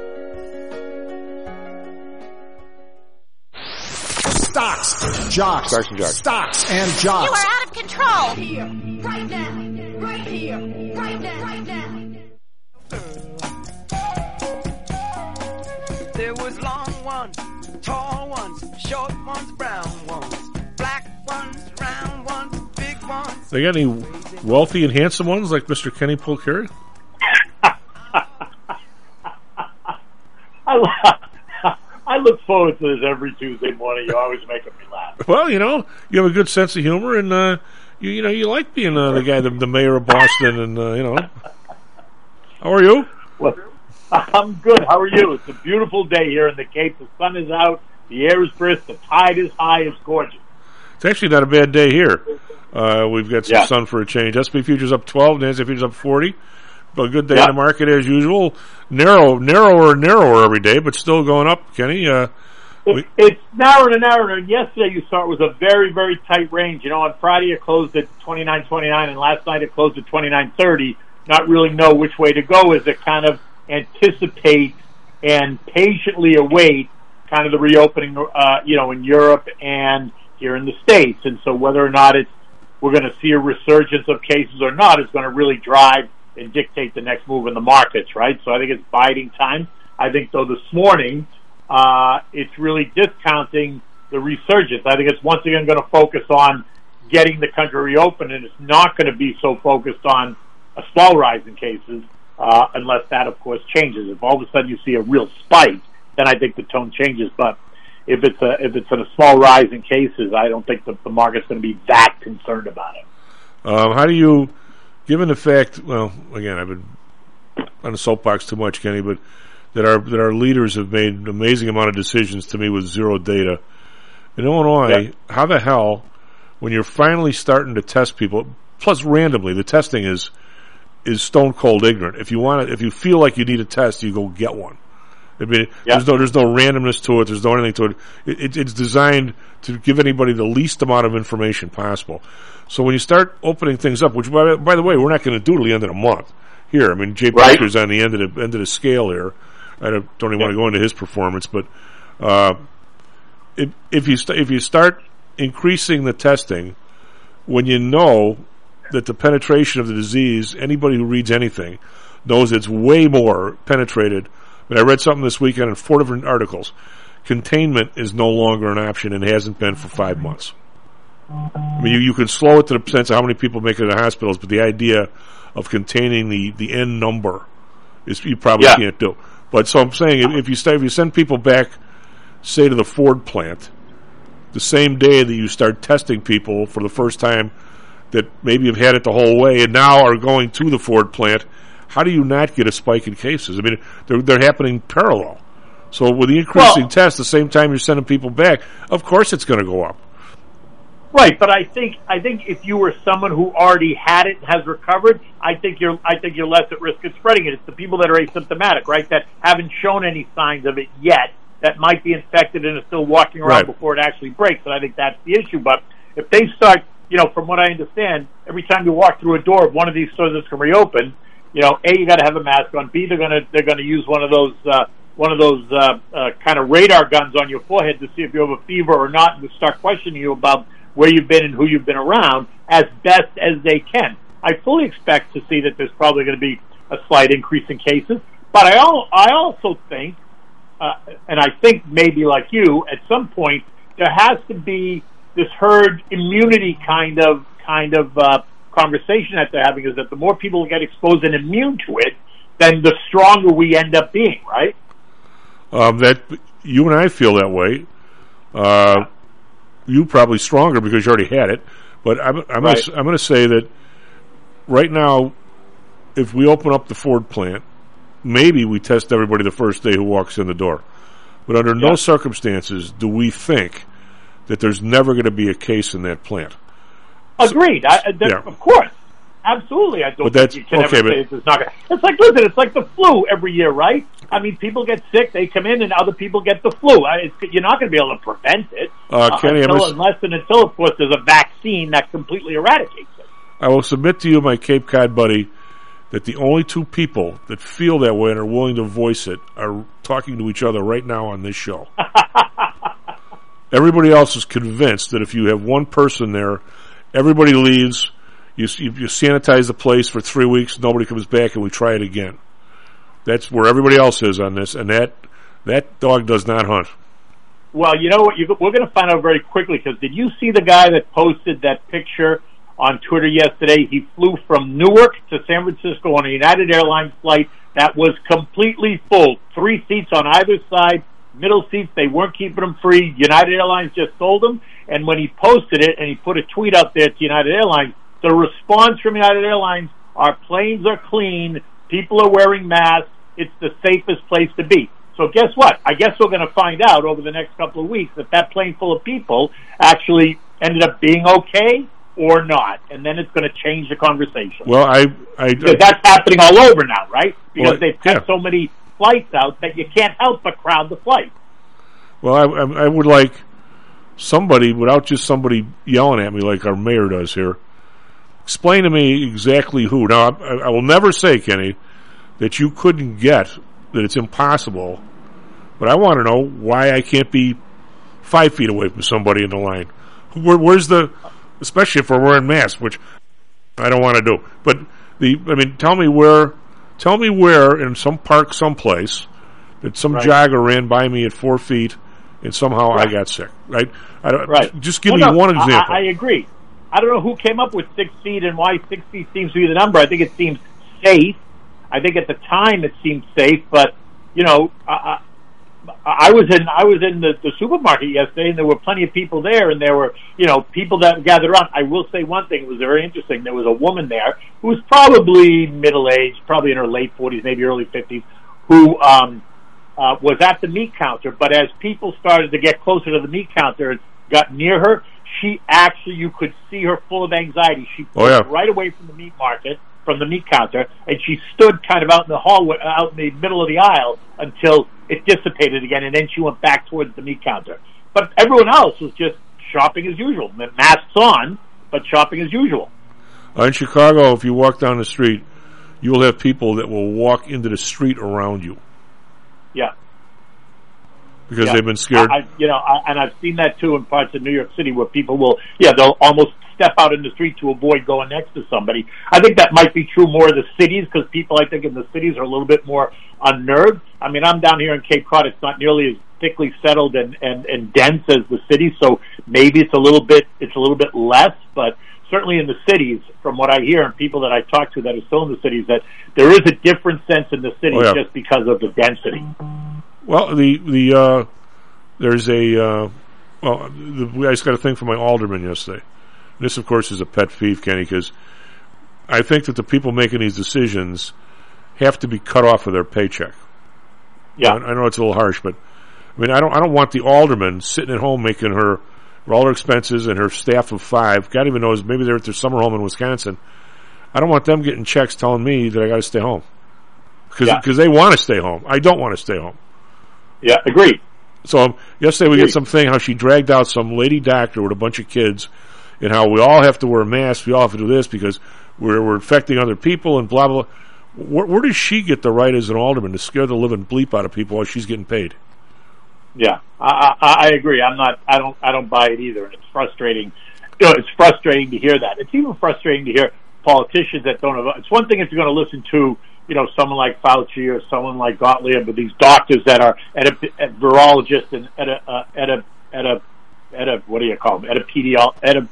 Stocks, jocks, Stocks and Jocks. Stocks and jocks. You are out of control. Right here, right now, right here, right now, right now. There was long ones, tall ones, short ones, brown ones, black ones, round ones, big ones. They got any wealthy and handsome ones like Mister Kenny Polcari? I, I look forward to this every Tuesday morning. You're always making me laugh. Well, you know, you have a good sense of humor, and uh, you you know you like being uh, the guy, the, the mayor of Boston, and uh, you know. How are you? Well, I'm good. How are you? It's a beautiful day here in the Cape. The sun is out. The air is brisk. The tide is high. It's gorgeous. It's actually not a bad day here. Uh, we've got some yeah. sun for a change. S and P futures up twelve, NASDAQ futures up forty. But a good day yeah. in the market as usual. Narrow, narrower and narrower every day, but still going up, Kenny. Uh, it, it's narrower and narrower. And yesterday you saw it was a very, very tight range. You know, on Friday it closed at twenty-nine twenty-nine, and last night it closed at twenty-nine thirty. Not really know which way to go as it kind of anticipate and patiently await kind of the reopening, uh, you know, in Europe and here in the States. And so whether or not it's, we're going to see a resurgence of cases or not is going to really drive and dictate the next move in the markets, right? So I think it's biding time. I think, though, this morning, uh, it's really discounting the resurgence. I think it's once again going to focus on getting the country reopened, and it's not going to be so focused on a slow rise in cases, uh, unless that, of course, changes. If all of a sudden you see a real spike, then I think the tone changes. But if it's a if it's a small rise in cases, I don't think that the market's going to be that concerned about it. Um, how do you, given the fact, well, again, I've been on the soapbox too much, Kenny, but that our that our leaders have made an amazing amount of decisions to me with zero data. In Illinois, yep. How the hell, when you're finally starting to test people, plus randomly, the testing is is stone cold ignorant. If you want to, if you feel like you need a test, you go get one. I mean, yep. there's no there's no randomness to it. There's no anything to it. It, it. It's designed to give anybody the least amount of information possible. So when you start opening things up, which by, by the way, we're not going to do till the end of the month. Here, I mean, Jay right. Parker's on the end of the end of the scale here. I don't, don't even yep. want to go into his performance, but uh, if if you st- if you start increasing the testing, when you know that the penetration of the disease, anybody who reads anything knows it's way more penetrated. But I read something this weekend in four different articles. Containment is no longer an option and hasn't been for five months. I mean, you, you can slow it to the sense of how many people make it in the hospitals, but the idea of containing the, the end number is you probably yeah. can't do. But so I'm saying, if, if you stay, if you send people back, say to the Ford plant, the same day that you start testing people for the first time that maybe have had it the whole way and now are going to the Ford plant, how do you not get a spike in cases? I mean, they're, they're happening parallel. So with the increasing well, tests, the same time you're sending people back, of course it's going to go up. Right, but I think I think if you were someone who already had it and has recovered, I think you're I think you're less at risk of spreading it. It's the people that are asymptomatic, right, that haven't shown any signs of it yet, that might be infected and are still walking around right. before it actually breaks. And I think that's the issue. But if they start, you know, from what I understand, every time you walk through a door of one of these stores that's going to reopen, you know, A, you got to have a mask on. B, they're going to they're going to use one of those uh, one of those uh, uh, kind of radar guns on your forehead to see if you have a fever or not, and to start questioning you about where you've been and who you've been around as best as they can. I fully expect to see that there's probably going to be a slight increase in cases, but I al- I also think, uh, and I think maybe like you, at some point there has to be this herd immunity kind of kind of uh, conversation that they're having, is that the more people get exposed and immune to it, then the stronger we end up being, right? Um, that you and I feel that way. Uh, you probably stronger because you already had it. But I'm, I'm right. gonna, I'm going to say that right now, if we open up the Ford plant, maybe we test everybody the first day who walks in the door. But under yeah. no circumstances do we think that there's never going to be a case in that plant. Agreed. I, yeah. Of course. Absolutely. I don't but that's, think you can okay, ever say it's not going to. It's like, listen, it's like the flu every year, right? I mean, people get sick, they come in, and other people get the flu. I, it's, you're not going to be able to prevent it. Uh, Kenny, uh, until, I'm unless and until, of course, there's a vaccine that completely eradicates it. I will submit to you, my Cape Cod buddy, that the only two people that feel that way and are willing to voice it are talking to each other right now on this show. Everybody else is convinced that if you have one person there, everybody leaves, you, you, you sanitize the place for three weeks, nobody comes back, and we try it again. That's where everybody else is on this, and that that dog does not hunt. Well, you know what? You, we're going to find out very quickly, because did you see the guy that posted that picture on Twitter yesterday? He flew from Newark to San Francisco on a United Airlines flight that was completely full. Three seats on either side, middle seats, they weren't keeping them free. United Airlines just sold them. And when he posted it and he put a tweet out there to United Airlines, the response from United Airlines, our planes are clean, people are wearing masks, it's the safest place to be. So guess what? I guess we're going to find out over the next couple of weeks that that plane full of people actually ended up being okay or not. And then it's going to change the conversation. Well, I... I, because that's happening all over now, right? Because well, they've cut yeah. so many flights out that you can't help but crowd the flight. Well, I, I, I would like somebody, without just somebody yelling at me like our mayor does here, explain to me exactly who. Now, I, I will never say, Kenny, that you couldn't get, that it's impossible, but I want to know why I can't be five feet away from somebody in the line. Where, where's the, especially if we're wearing masks, which I don't want to do. But the, I mean, tell me where, tell me where in some park someplace that some right. jogger ran by me at four feet and somehow right. I got sick. Right? I don't, right. Just give well, me no, one example. I, I agree. I don't know who came up with six feet and why six feet seems to be the number. I think it seems safe. I think at the time it seemed safe, but you know, I, I was in I was in the, the supermarket yesterday, and there were plenty of people there, and there were you know people that gathered around. I will say one thing; it was very interesting. There was a woman there who was probably middle aged, probably in her late forties, maybe early fifties, who um, uh, was at the meat counter. But as people started to get closer to the meat counter and got near her, she actually you could see her full of anxiety. She pulled oh, yeah. right away from the meat market. From the meat counter, and she stood kind of out in the hallway, out in the middle of the aisle until it dissipated again, and then she went back towards the meat counter. But everyone else was just shopping as usual, masks on, but shopping as usual. Uh, in Chicago, if you walk down the street, you will have people that will walk into the street around you. Yeah. Because yeah. they've been scared. I, you know, I, and I've seen that too in parts of New York City where people will, yeah, they'll almost step out in the street to avoid going next to somebody. I think that might be true more of the cities because people, I think, in the cities are a little bit more unnerved. I mean, I'm down here in Cape Cod. It's not nearly as thickly settled and, and, and dense as the cities, so maybe it's a little bit it's a little bit less. But certainly in the cities, from what I hear and people that I talk to that are still in the cities, that there is a different sense in the cities oh, yeah. just because of the density. Well, the the uh, there's a uh, well, the, I just got a thing from my alderman yesterday. This, of course, is a pet peeve, Kenny, because I think that the people making these decisions have to be cut off of their paycheck. Yeah, I, I know it's a little harsh, but I mean, I don't, I don't want the alderman sitting at home making her all her expenses and her staff of five. God even knows, maybe they're at their summer home in Wisconsin. I don't want them getting checks telling me that I got to stay home because yeah. they want to stay home. I don't want to stay home. Yeah, agreed. So um, yesterday we agreed. get something how she dragged out some lady doctor with a bunch of kids. And how we all have to wear masks, we all have to do this because we're, we're infecting other people and blah, blah, blah. Where, where does she get the right as an alderman to scare the living bleep out of people while she's getting paid? Yeah, I, I, I agree. I'm not, I don't, I don't buy it either. And it's frustrating. You know, it's frustrating to hear that. It's even frustrating to hear politicians that don't have, it's one thing if you're going to listen to, you know, someone like Fauci or someone like Gottlieb, but these doctors that are at a, at virologists and at a, uh, at a, at a, at a, what do you call them? At a pediatrician, at a,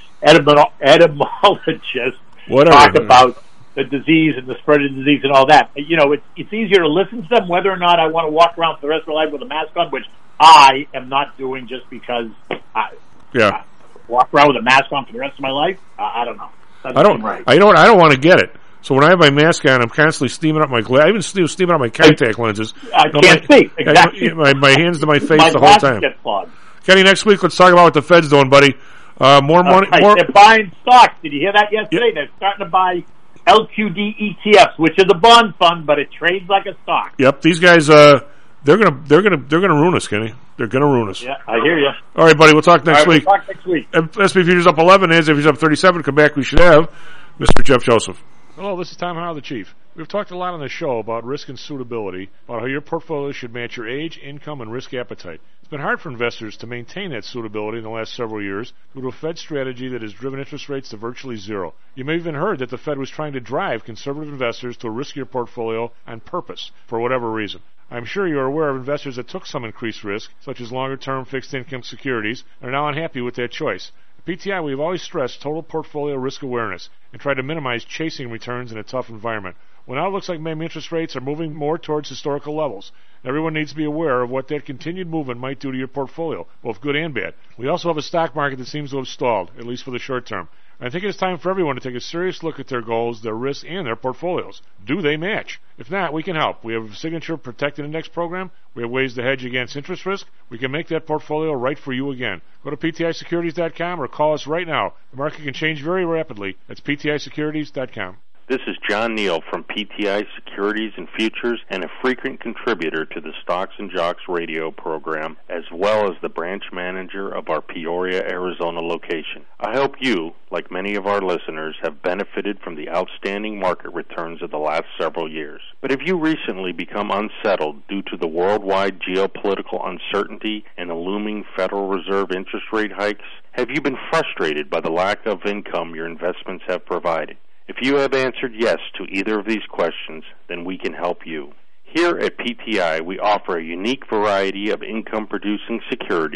etymologist Whatever. talk about the disease and the spread of the disease and all that. You know, it's it's easier to listen to them whether or not I want to walk around for the rest of my life with a mask on, which I am not doing just because I, yeah. I walk around with a mask on for the rest of my life. I, I don't know. Doesn't I don't. seem right. I don't. I don't want to get it. So when I have my mask on, I'm constantly steaming up my gla- I even steam, steaming up my contact lenses. I you know, can't my, see exactly. My, my hands to my face my the whole time. Get clogged. Kenny, next week let's talk about what the Fed's doing, buddy. Uh, more money. Right. More. They're buying stocks. Did you hear that yesterday? Yep. They're starting to buy L Q D E T Fs, which is a bond fund, but it trades like a stock. Yep, these guys, uh, they're gonna, they're gonna, they're gonna ruin us, Kenny. They're gonna ruin us. Yeah, I hear you. All right, buddy. We'll talk next All right, week. We'll talk next week. S and P futures up eleven. As if he's up thirty-seven. Come back. We should have Mister Jeff Joseph. Hello, this is Tom Howell, the Chief. We've talked a lot on the show about risk and suitability, about how your portfolio should match your age, income, and risk appetite. It's been hard for investors to maintain that suitability in the last several years due to a Fed strategy that has driven interest rates to virtually zero. You may have even heard that the Fed was trying to drive conservative investors to a riskier portfolio on purpose, for whatever reason. I'm sure you are aware of investors that took some increased risk, such as longer-term fixed-income securities, and are now unhappy with that choice. At P T I, we have always stressed total portfolio risk awareness and tried to minimize chasing returns in a tough environment. Well, now it looks like maybe interest rates are moving more towards historical levels. Everyone needs to be aware of what that continued movement might do to your portfolio, both good and bad. We also have a stock market that seems to have stalled, at least for the short term. I think it's time for everyone to take a serious look at their goals, their risks, and their portfolios. Do they match? If not, we can help. We have a Signature Protected Index program. We have ways to hedge against interest risk. We can make that portfolio right for you again. Go to P T I securities dot com or call us right now. The market can change very rapidly. That's P T I securities dot com. This is John Neal from P T I Securities and Futures and a frequent contributor to the Stocks and Jocks radio program, as well as the branch manager of our Peoria, Arizona location. I hope you, like many of our listeners, have benefited from the outstanding market returns of the last several years. But have you recently become unsettled due to the worldwide geopolitical uncertainty and the looming Federal Reserve interest rate hikes? Have you been frustrated by the lack of income your investments have provided? If you have answered yes to either of these questions, then we can help you. Here at P T I, we offer a unique variety of income-producing securities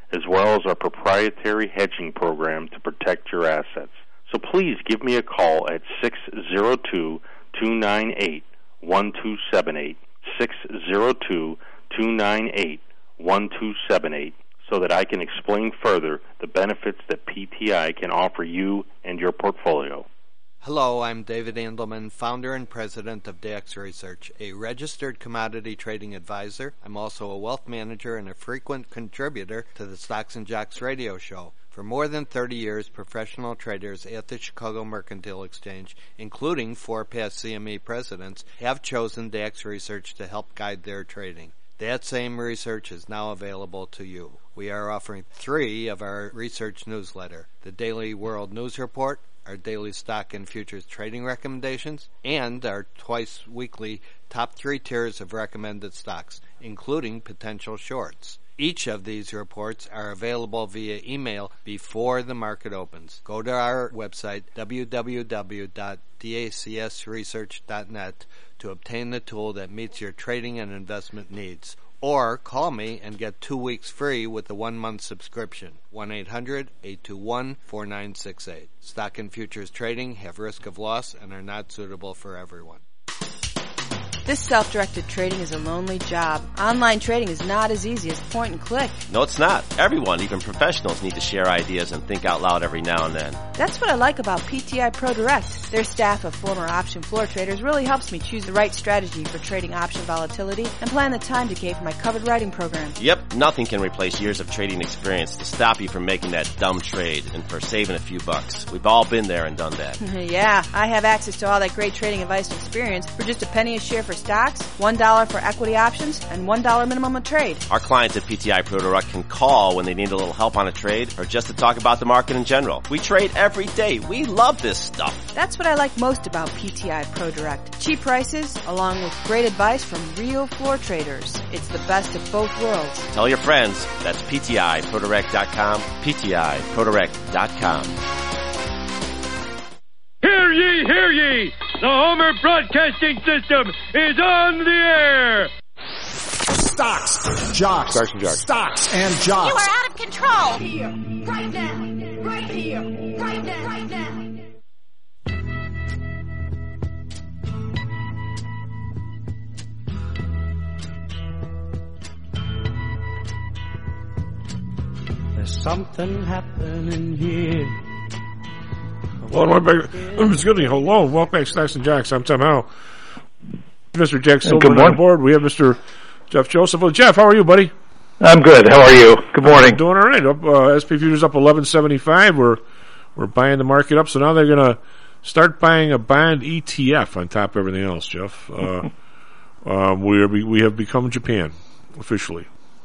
as well as our proprietary hedging program to protect your assets. So please give me a call at six zero two, two nine eight, one two seven eight, six zero two, two nine eight, one two seven eight, so that I can explain further the benefits that P T I can offer you and your portfolio. Hello, I'm David Andelman, founder and president of D A X Research, a registered commodity trading advisor. I'm also a wealth manager and a frequent contributor to the Stocks and Jocks radio show. For more than thirty years, professional traders at the Chicago Mercantile Exchange, including four past C M E presidents, have chosen D A X Research to help guide their trading. That same research is now available to you. We are offering three of our research newsletter, the Daily World News Report, our daily stock and futures trading recommendations, and our twice-weekly top three tiers of recommended stocks, including potential shorts. Each of these reports are available via email before the market opens. Go to our website, w w w dot d a c s research dot net, to obtain the tool that meets your trading and investment needs. Or call me and get two weeks free with a one-month subscription. one eight hundred, eight two one, four nine six eight. Stock and futures trading have risk of loss and are not suitable for everyone. This self-directed trading is a lonely job. Online trading is not as easy as point and click. No, it's not. Everyone, even professionals, need to share ideas and think out loud every now and then. That's what I like about P T I Pro Direct. Their staff of former option floor traders really helps me choose the right strategy for trading option volatility and plan the time decay for my covered writing program. Yep, nothing can replace years of trading experience to stop you from making that dumb trade and for saving a few bucks. We've all been there and done that. Yeah, I have access to all that great trading advice and experience for just a penny a share for stocks, one dollar for equity options, and one dollar minimum a trade. Our clients at P T I Pro Direct can call when they need a little help on a trade or just to talk about the market in general. We trade every day. We love this stuff. That's what I like most about P T I Pro Direct. Cheap prices, along with great advice from real floor traders. It's the best of both worlds. Tell your friends. That's P T I Pro Direct dot com, P T I Pro Direct dot com. Hear ye, hear ye! The Homer Broadcasting System is on the air! Stocks, jocks, Stocks and jocks. Stocks and jocks. You are out of control! Here, right now, right here, right now, right now. There's something happening here. Well, it's good. Hello, welcome back to Stocks and Jocks. I'm Tim Howe. Mister Jack Silverman on board. We have Mister Jeff Joseph. Well, Jeff, how are you, buddy? I'm good. How are you? Good morning. I'm doing all right. Up, uh, S and P futures up eleven seventy-five. We're we're buying the market up, so now they're going to start buying a bond E T F on top of everything else, Jeff. Uh, um, we are we have become Japan officially.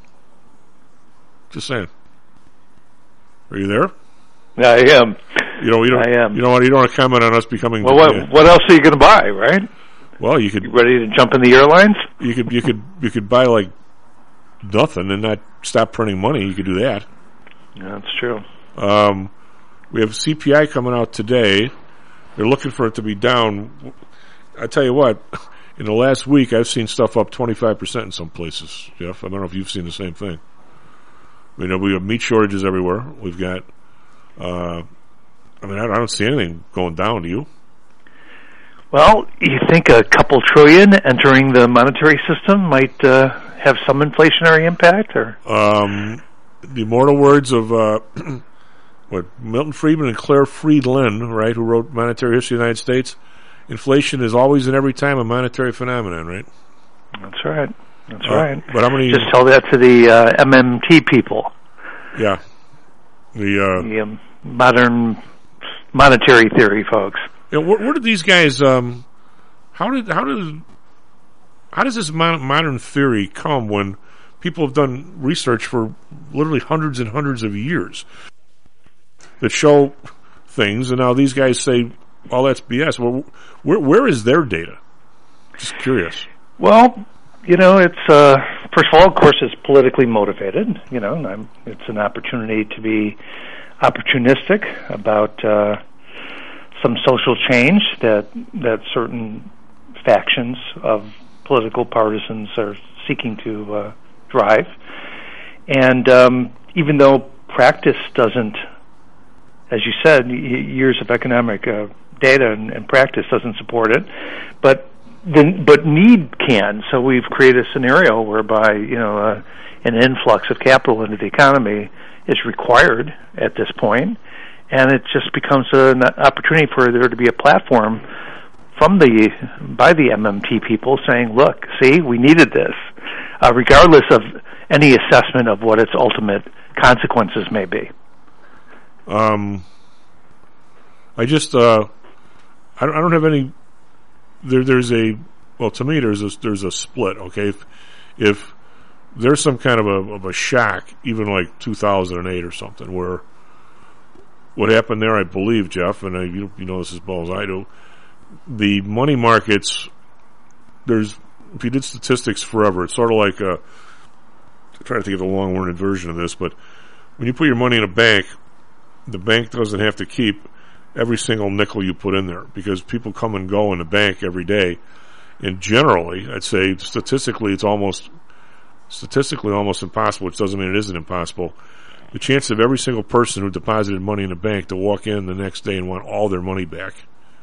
Just saying. Are you there? I am. You know, you don't. I am. You don't want. You don't want to comment on us becoming. Well, what, what else are you going to buy, right? Well, you could. You ready to jump in the airlines? You could. You could. You could buy like nothing and not stop printing money. You could do that. Yeah, that's true. Um, we have C P I coming out today. They're looking for it to be down. I tell you what, in the last week, I've seen stuff up twenty-five percent in some places. Jeff, I don't know if you've seen the same thing. You know, we have meat shortages everywhere. We've got. Uh, I mean, I don't see anything going down. Do you? Well, you think a couple trillion entering the monetary system might uh, have some inflationary impact, or? Um, the immortal words of uh, what Milton Friedman and Claire Friedland, right, who wrote Monetary History of the United States. Inflation is always and every time a monetary phenomenon, right? That's right. That's uh, right. But I'm going to just tell that to the uh, M M T people. Yeah. The, uh, the um, modern monetary theory folks. You know, where, where did these guys? Um, how did how did how does this mon- modern theory come when people have done research for literally hundreds and hundreds of years that show things, and now these guys say, "Well, that's B S." Well, where where is their data? Just curious. Well, you know, it's uh, first of all, of course, it's politically motivated. You know, and I'm, it's an opportunity to be opportunistic about uh, some social change that that certain factions of political partisans are seeking to uh, drive. And um, even though practice doesn't, as you said, years of economic uh, data and, and practice doesn't support it, but the, but need can. So we've created a scenario whereby, you know, uh, an influx of capital into the economy is required at this point, and it just becomes an opportunity for there to be a platform from the by the M M T people saying, "Look, see, we needed this," uh, regardless of any assessment of what its ultimate consequences may be. Um, I just uh, I don't, I don't have any. There, there's a well to me. There's a there's a split. Okay, if if there's some kind of a of a shock, even like two thousand eight or something, where what happened there, I believe, Jeff, and I, you you know this as well as I do. The money markets, there's if you did statistics forever, it's sort of like a. I'm trying to think of the long-winded version of this, but when you put your money in a bank, the bank doesn't have to keep every single nickel you put in there because people come and go in the bank every day. And generally, I'd say statistically, it's almost statistically almost impossible, which doesn't mean it isn't impossible. The chance of every single person who deposited money in a bank to walk in the next day and want all their money back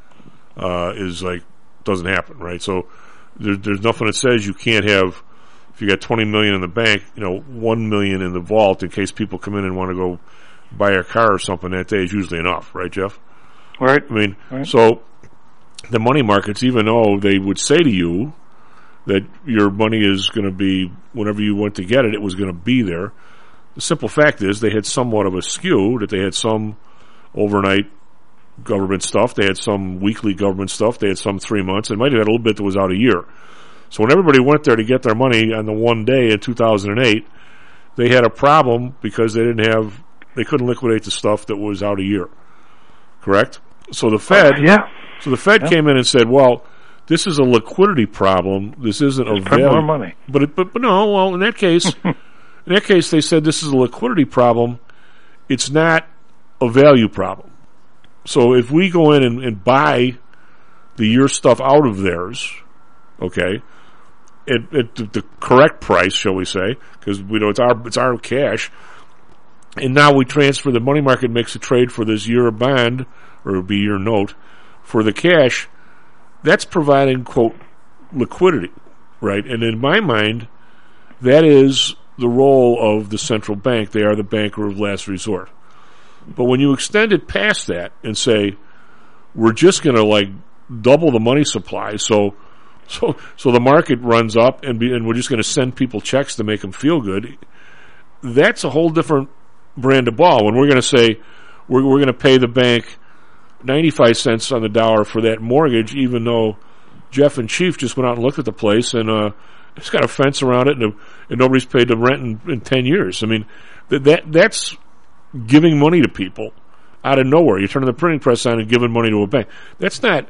uh, is like doesn't happen, right? So there, there's nothing that says you can't have. If you got twenty million in the bank, you know, one million in the vault in case people come in and want to go buy a car or something that day is usually enough, right, Jeff? Right. I mean, right. So the money markets, even though they would say to you that your money is going to be, whenever you went to get it, it was going to be there. The simple fact is they had somewhat of a skew, that they had some overnight government stuff, they had some weekly government stuff, they had some three months, and might have had a little bit that was out a year. So when everybody went there to get their money on the one day in two thousand eight, they had a problem because they didn't have, they couldn't liquidate the stuff that was out a year. Correct? So the Fed, uh, yeah. So the Fed yeah. came in and said, "Well, this is a liquidity problem. This isn't Just a print value." more money. But, it, but but no. Well, in that case, in that case, they said this is a liquidity problem. It's not a value problem. So if we go in and, and buy the year stuff out of theirs, okay. At, at the correct price, shall we say, because we know it's our it's our cash, and now we transfer the money market makes a trade for this year bond or it'll be your note for the cash. That's providing quote liquidity, right? And in my mind, that is the role of the central bank. They are the banker of last resort. But when you extend it past that and say we're just going to like double the money supply, so. So, so the market runs up, and be, and we're just going to send people checks to make them feel good. That's a whole different brand of ball. When we're going to say we're we're going to pay the bank ninety-five cents on the dollar for that mortgage, even though Jeff and Chief just went out and looked at the place, and uh, it's got a fence around it, and, and nobody's paid the rent in, in ten years. I mean, that, that that's giving money to people out of nowhere. You're turning the printing press on and giving money to a bank. That's not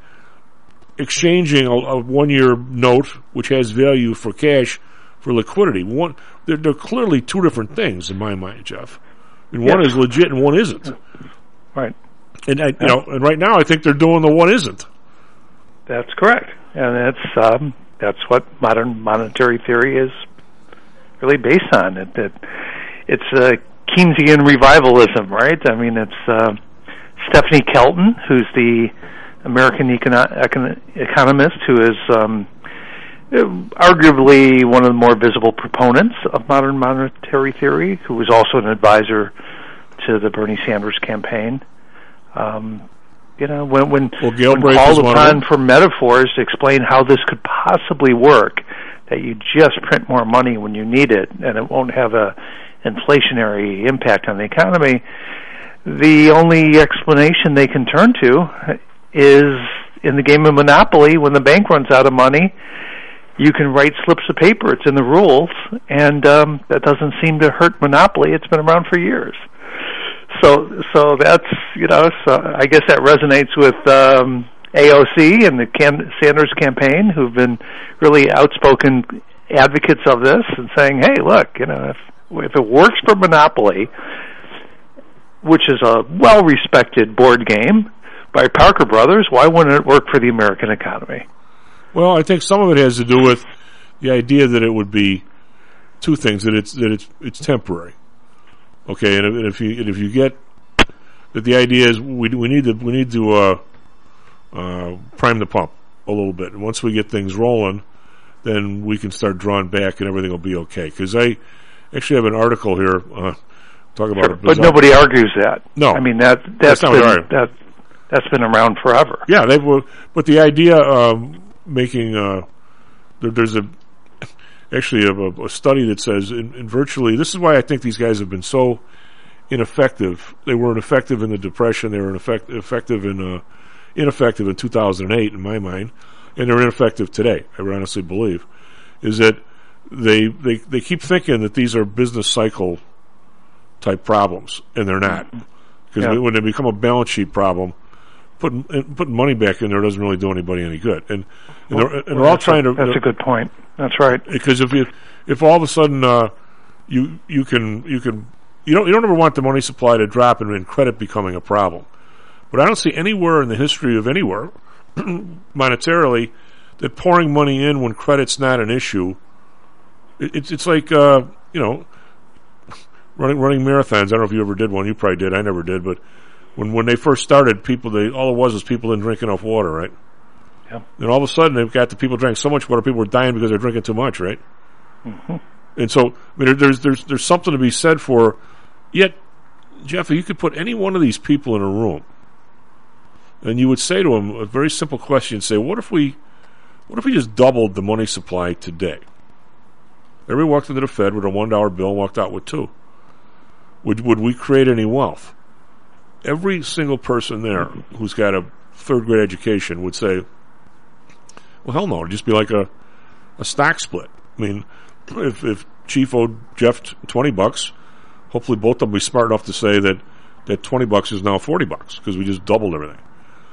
exchanging a, a one-year note, which has value for cash, for liquidity. One, they're, they're clearly two different things in my mind, Jeff. And one yes. is legit and one isn't. Right. And I, you know, and right now I think they're doing the one isn't. That's correct, and that's um, that's what modern monetary theory is really based on. It, it it's uh, Keynesian revivalism, right? I mean, it's uh, Stephanie Kelton, who's the American econo- econ- economist who is um, arguably one of the more visible proponents of modern monetary theory, who was also an advisor to the Bernie Sanders campaign. Um, you know, when when, well, when called upon for metaphors to explain how this could possibly work, that you just print more money when you need it and it won't have a inflationary impact on the economy, the only explanation they can turn to is in the game of Monopoly, when the bank runs out of money, you can write slips of paper. It's in the rules, and um, that doesn't seem to hurt Monopoly. It's been around for years. So, so that's, you know, so I guess that resonates with um, A O C and the Cam- Sanders campaign, who've been really outspoken advocates of this and saying, hey, look, you know, if if it works for Monopoly, which is a well-respected board game by Parker Brothers, why wouldn't it work for the American economy? Well, I think some of it has to do with the idea that it would be two things, that it's that it's it's temporary. Okay, and if, and if you and if you get that, the idea is we we need to we need to uh, uh, prime the pump a little bit, and once we get things rolling, then we can start drawing back, and everything will be okay. Because I actually have an article here uh, talking about, sure, a but nobody argues that. No, I mean that that's, that's not been, right. that that's been around forever. Yeah, they've. But the idea um, making uh, there, there's a actually a, a study that says in, in virtually this is why I think these guys have been so ineffective. They were ineffective in the Depression. They were ineffect, effective in uh, ineffective in two thousand eight, in my mind, and they're ineffective today. I honestly believe is that they they they keep thinking that these are business cycle type problems, and they're not. Because Yeah. when they become a balance sheet problem, putting putting money back in there doesn't really do anybody any good. And and they're, and they're Well, all that's trying a, to. That's a good point. That's right. Because if you if all of a sudden uh, you you can you can you don't you don't ever want the money supply to drop and, and credit becoming a problem. But I don't see anywhere in the history of anywhere monetarily that pouring money in when credit's not an issue. It, it's it's like uh, you know running running marathons. I don't know if you ever did one. You probably did. I never did. But when when they first started, people they all it was was people didn't drink enough water, right? Yeah. And all of a sudden, they've got the people drank so much water, people were dying because they're drinking too much, right? Mm-hmm. And so, I mean, there, there's there's there's something to be said for. Yet, Jeff, if you could put any one of these people in a room, and you would say to them a very simple question: say, what if we, what if we just doubled the money supply today? Everybody walked into the Fed with a one dollar bill and walked out with two. Would would we create any wealth? Every single person there who's got a third grade education would say, well, hell no, it'd just be like a, a stock split. I mean, if, if Chief owed Jeff twenty bucks, hopefully both of them will be smart enough to say that, that twenty bucks is now forty bucks because we just doubled everything.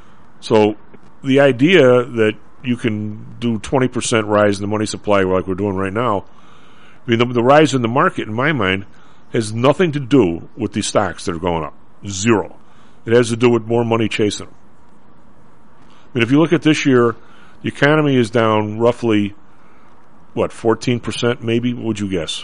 So the idea that you can do twenty percent rise in the money supply like we're doing right now, I mean, the, the rise in the market, in my mind, has nothing to do with these stocks that are going up. Zero. It has to do with more money chasing them. I mean, if you look at this year, the economy is down roughly, what, fourteen percent maybe? What would you guess?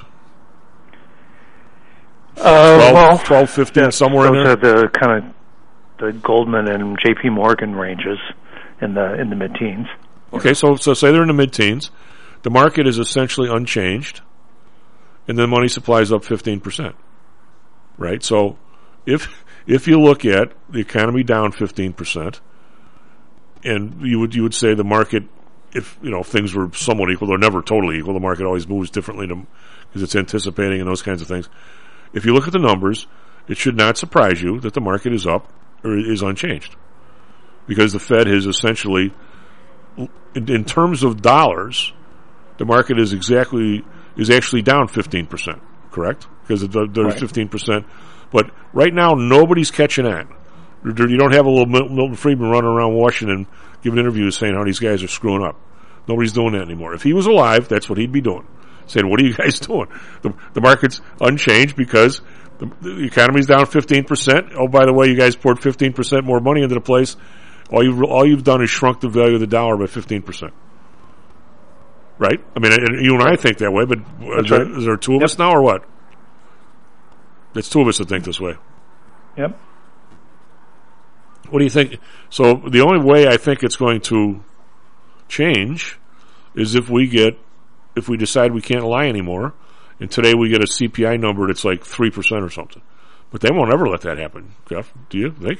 Uh, twelve, well, twelve, fifteen, somewhere in those there? are the kind of the Goldman and J P Morgan ranges in the in the mid-teens. Okay, so so say they're in the mid-teens. The market is essentially unchanged, and the money supply is up fifteen percent. Right? So if if you look at the economy down fifteen percent, and you would you would say the market, if you know if things were somewhat equal, they're never totally equal. The market always moves differently because it's anticipating and those kinds of things. If you look at the numbers, it should not surprise you that the market is up or is unchanged, because the Fed has essentially, in, in terms of dollars, the market is exactly is actually down fifteen percent. Correct? Because there's fifteen percent. But right now, nobody's catching on. You don't have a little Milton Friedman running around Washington giving interviews saying how these guys are screwing up. Nobody's doing that anymore. If he was alive, that's what he'd be doing. Saying, what are you guys doing? The, the market's unchanged because the, the economy's down fifteen percent. Oh, by the way, you guys poured fifteen percent more money into the place. All you've, all you've done is shrunk the value of the dollar by fifteen percent. Right? I mean, and you and I think that way, but is there, right. is there two of Yep. us now or what? There's two of us that think this way. Yep. What do you think? So the only way I think it's going to change is if we get, if we decide we can't lie anymore, and today we get a C P I number that's like three percent or something. But they won't ever let that happen, Jeff. Do you think?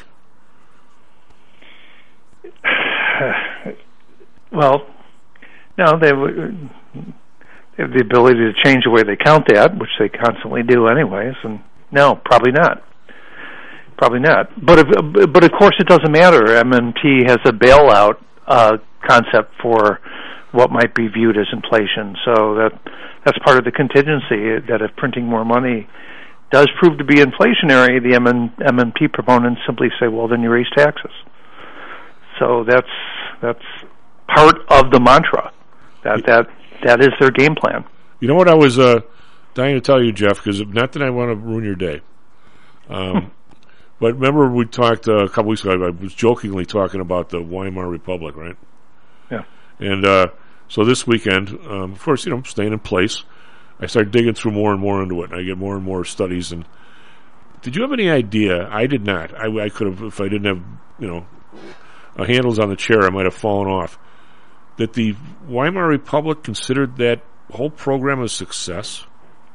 Well, no, they w- they have the ability to change the way they count that, which they constantly do anyways, and no, probably not. Probably not. But if, but of course it doesn't matter. M M T has a bailout uh, concept for what might be viewed as inflation, so that that's part of the contingency, that if printing more money does prove to be inflationary, the M M T proponents simply say, well, then you raise taxes. So that's that's part of the mantra. That that that is their game plan. You know what I was uh, dying to tell you, Jeff, because not that I want to ruin your day. Um, but remember we talked uh, a couple weeks ago, I was jokingly talking about the Weimar Republic, right? Yeah. And uh, so this weekend, um, of course, you know, staying in place, I start digging through more and more into it, and I get more and more studies, and Did you have any idea? I did not. I, I could have, if I didn't have, you know, uh, handles on the chair, I might have fallen off. That the Weimar Republic considered that whole program a success.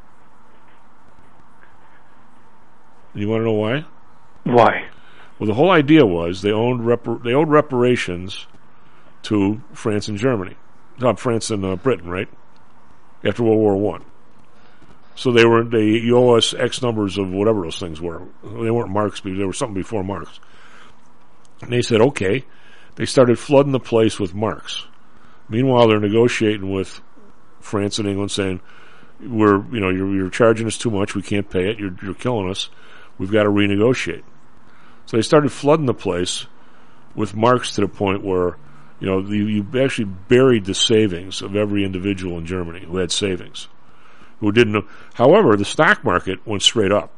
And you want to know why? Why? Well, the whole idea was they owned repar- they owed reparations to France and Germany, not France and uh, Britain, right? After World War One. So they were they you owe us X numbers of whatever those things were. They weren't marks, but they were something before marks. And they said, okay. They started flooding the place with marks. Meanwhile, they're negotiating with France and England, saying, "We're you know you're, you're charging us too much. We can't pay it. You're you're killing us. We've got to renegotiate." So they started flooding the place with marks to the point where, you know, you, you actually buried the savings of every individual in Germany who had savings. Who didn't know. However, the stock market went straight up.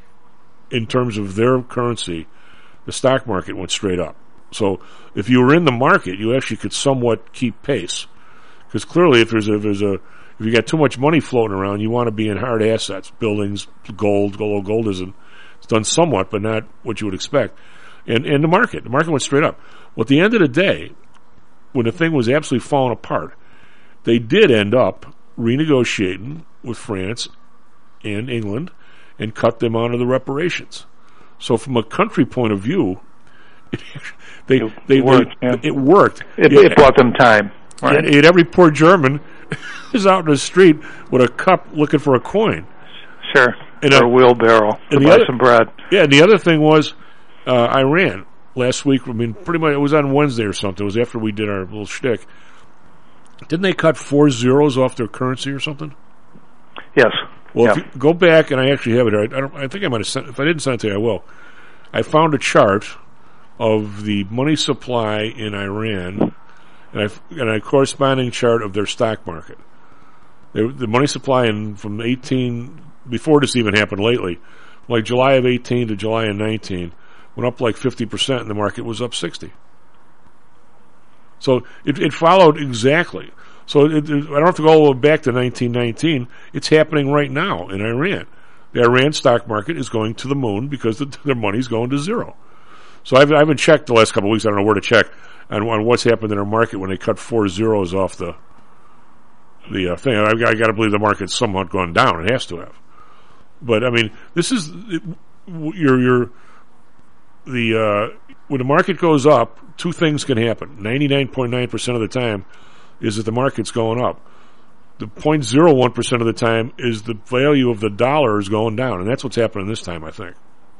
In terms of their currency, the stock market went straight up. So if you were in the market, you actually could somewhat keep pace. Because clearly, if there's a, if there's a, if you got too much money floating around, you want to be in hard assets, buildings, gold. Although gold isn't, it's done somewhat, but not what you would expect. And and the market, the market went straight up. Well, at the end of the day, when the thing was absolutely falling apart, they did end up renegotiating with France and England and cut them out of the reparations. So from a country point of view, it, they, it they, worked. they, yeah. it worked. It, Yet, it bought them time. Right? Yet, yet every poor German is out in the street with a cup looking for a coin. Sure. And or a, a wheelbarrow to buy buy other, some bread. Yeah, and the other thing was uh, Iran last week. I mean, pretty much it was on Wednesday or something. It was after we did our little shtick. Didn't they cut four zeros off their currency or something? Yes. Well, yeah. if you go back, and I actually have it here. I, I, don't, I think I might have sent. If I didn't send it to you, I will. I found a chart of the money supply in Iran, and I and a corresponding chart of their stock market. They, the money supply in from eighteen before this even happened lately, like July of eighteen to July of nineteen, went up like fifty percent, and the market was up sixty. So it, it followed exactly. So it, it, I don't have to go all the way back to nineteen nineteen. It's happening right now in Iran. The Iran stock market is going to the moon because the, their money's going to zero. So I've, I haven't checked the last couple of weeks. I don't know where to check on, on what's happened in our market when they cut four zeros off the the uh, thing. I, I got to believe the market's somewhat gone down. It has to have. But I mean, this is it, your your the uh, when the market goes up, two things can happen. ninety-nine point nine percent of the time is that the market's going up. The zero point zero one percent of the time is the value of the dollar is going down, and that's what's happening this time, I think.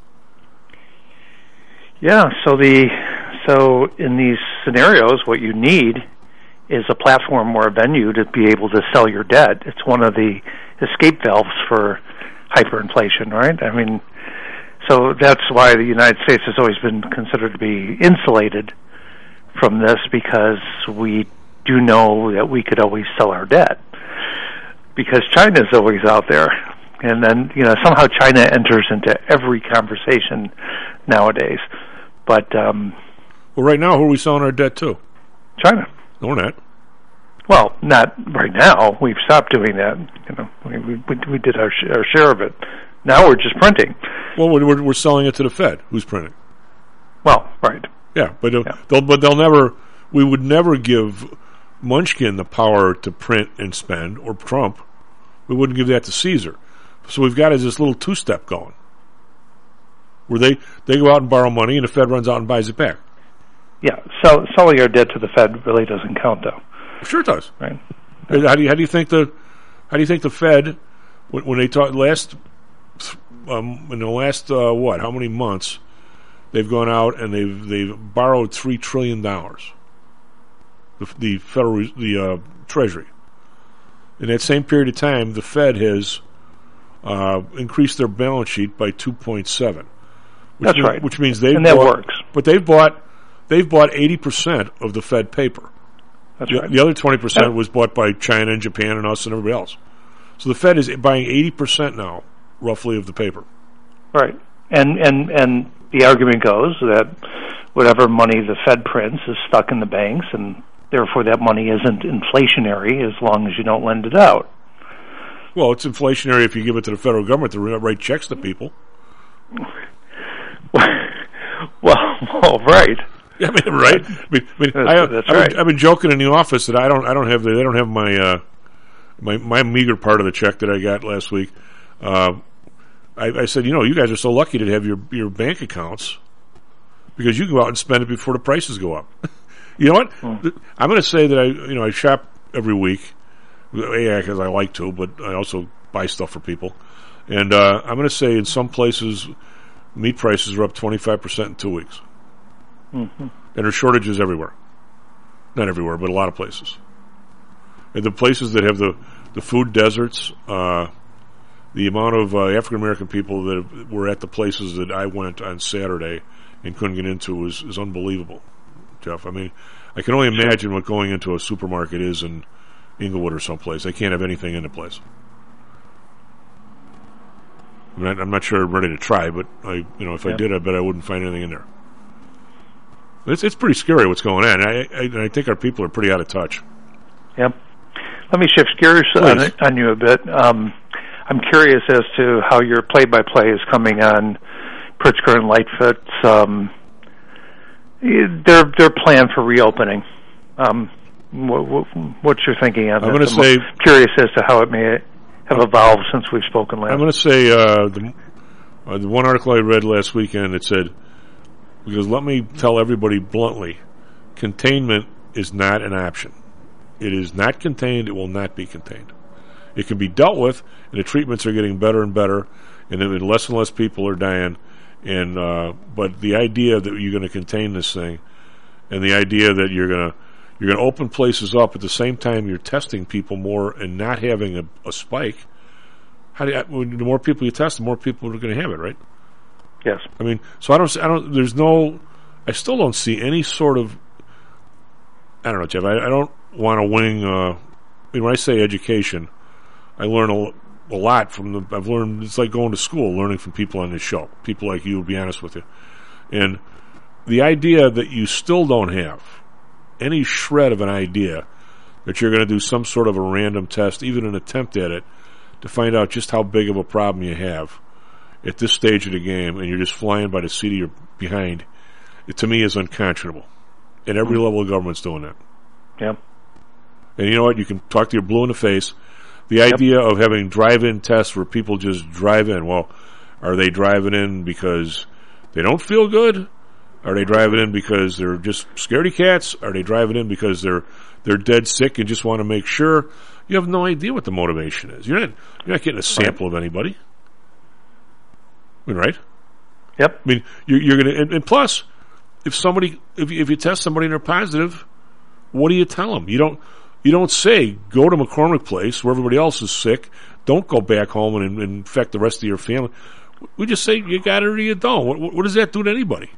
Yeah, so the so in these scenarios, what you need is a platform or a venue to be able to sell your debt. It's one of the escape valves for hyperinflation, right? I mean, so that's why the United States has always been considered to be insulated from this, because we do know that we could always sell our debt, because China is always out there. And then, you know, somehow China enters into every conversation nowadays. But, um... Well, right now, who are we selling our debt to? China. No, we're not. Well, not right now. We've stopped doing that. You know, we we, we did our, sh- our share of it. Now we're just printing. Well, we're, we're selling it to the Fed. Who's printing? Well, right. Yeah, but yeah. they'll but they'll never. We would never give Munchkin the power to print and spend, or Trump. We wouldn't give that to Caesar. So we've got this little two-step going, where they, they go out and borrow money, and the Fed runs out and buys it back. Yeah, sell, selling our debt to the Fed really doesn't count, though. Sure it does. Right. How do you how do you think the how do you think the Fed, when, when they talk last um, in the last uh, what how many months, they've gone out and they've they've borrowed three trillion dollars. The, the federal the uh, Treasury. In that same period of time, the Fed has uh, increased their balance sheet by two point seven. That's mean, right. Which means they've and that bought, works. But they've bought they've bought eighty percent of the Fed paper. That's the, right. The other twenty percent was bought by China and Japan and us and everybody else. So the Fed is buying eighty percent now, roughly, of the paper. Right. And and and the argument goes that whatever money the Fed prints is stuck in the banks, and therefore that money isn't inflationary as long as you don't lend it out. Well, it's inflationary if you give it to the federal government to write checks to people. well, well, right. Yeah, I mean, right. I mean, I mean, that's, I, that's I've, right. been, I've been joking in the office that I don't, I don't have the, they don't have my, uh, my, my meager part of the check that I got last week. Uh, I, I said, you know, you guys are so lucky to have your your bank accounts because you go out and spend it before the prices go up. You know what? Hmm. I'm going to say that I, you know, I shop every week, yeah, because I like to, but I also buy stuff for people. And uh, I'm going to say in some places, meat prices are up twenty-five percent in two weeks. Mm-hmm. And there's shortages everywhere. Not everywhere, but a lot of places. And the places that have the, the food deserts, uh, the amount of uh, African-American people that were at the places that I went on Saturday and couldn't get into is, is unbelievable, Jeff. I mean, I can only imagine what going into a supermarket is in Inglewood or someplace. They can't have anything in the place. I'm not, I'm not sure I'm ready to try, but I, you know, if yep. I did, I bet I wouldn't find anything in there. It's it's pretty scary what's going on. I, I I think our people are pretty out of touch. Yep. Let me shift gears on, on you a bit. Um, I'm curious as to how your play-by-play is coming on Pritzker and Lightfoot's um, their their plan for reopening. Um, what, what, what's your thinking on that? I'm going to say I'm curious as to how it may have evolved since we've spoken last. I'm going to say uh, the uh, the one article I read last weekend, it said, because let me tell everybody bluntly, containment is not an option. It is not contained. It will not be contained. It can be dealt with, and the treatments are getting better and better, and then less and less people are dying. And uh, but the idea that you're going to contain this thing, and the idea that you're going to you're going to open places up at the same time you're testing people more and not having a, a spike. How do you, the more people you test, the more people are going to have it, right? Yes. I mean, so I don't. I don't. There's no. I still don't see any sort of. I don't know, Jeff. I, I don't want to wing. Uh, I mean, when I say education, I learn a, a lot from the. I've learned. It's like going to school, learning from people on this show. People like you, to be honest with you, and the idea that you still don't have any shred of an idea that you're going to do some sort of a random test, even an attempt at it, to find out just how big of a problem you have at this stage of the game, and you're just flying by the seat of your behind, it to me is unconscionable. And every mm-hmm. level of government's doing that. Yep. And you know what? You can talk to your blue in the face. The yep. idea of having drive-in tests where people just drive in. Well, are they driving in because they don't feel good? Are they driving in because they're just scaredy cats? Are they driving in because they're they're dead sick and just want to make sure? You have no idea what the motivation is. You're not you're not getting a sample right. of anybody. I mean, right? Yep. I mean, you're, you're going to, and, and plus, if somebody, if you, if you test somebody and they're positive, what do you tell them? You don't, you don't say go to McCormick Place where everybody else is sick. Don't go back home and, and infect the rest of your family. We just say you got it or you don't. What, what, what does that do to anybody?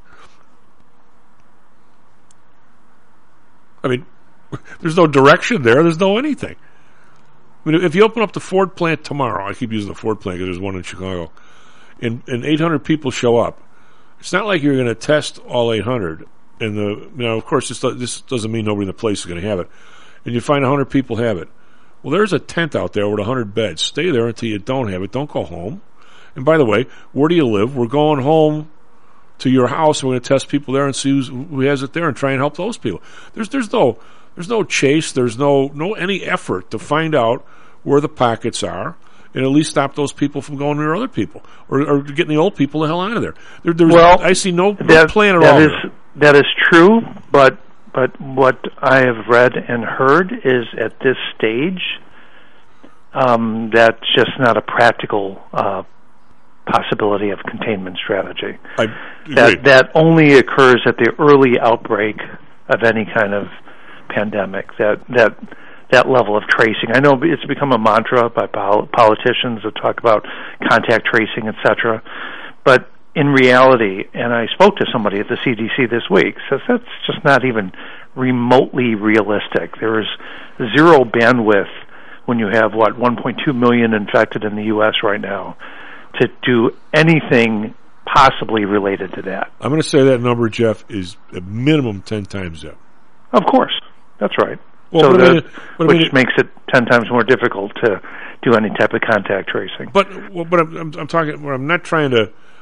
I mean, there's no direction there. There's no anything. I mean, if you open up the Ford plant tomorrow, I keep using the Ford plant because there's one in Chicago, and, and eight hundred people show up. It's not like you're going to test all eight hundred. And the, you know, of course, this, this doesn't mean nobody in the place is going to have it. And you find one hundred people have it. Well, there's a tent out there with one hundred beds. Stay there until you don't have it. Don't go home. And by the way, where do you live? We're going home to your house. We're going to test people there and see who's, who has it there and try and help those people. There's there's no there's no chase. There's no no any effort to find out where the pockets are and at least stop those people from going near other people or, or getting the old people the hell out of there. there there's, well, I see no, no that, plan at that all. Is, that is true, but but what I have read and heard is at this stage, um, that's just not a practical uh, possibility of containment strategy. I that that only occurs at the early outbreak of any kind of pandemic. That that that level of tracing. I know it's become a mantra by pol- politicians that talk about contact tracing, et cetera. But in reality, and I spoke to somebody at the C D C this week, says that's just not even remotely realistic. There is zero bandwidth when you have, what, one point two million infected in the U S right now to do anything possibly related to that. I'm going to say that number, Jeff, is a minimum ten times that. Of course. That's right. Well, so but the, I mean, but which I mean, makes it ten times more difficult to do any type of contact tracing. But well, but I'm, I'm, I'm talking. I'm not trying to.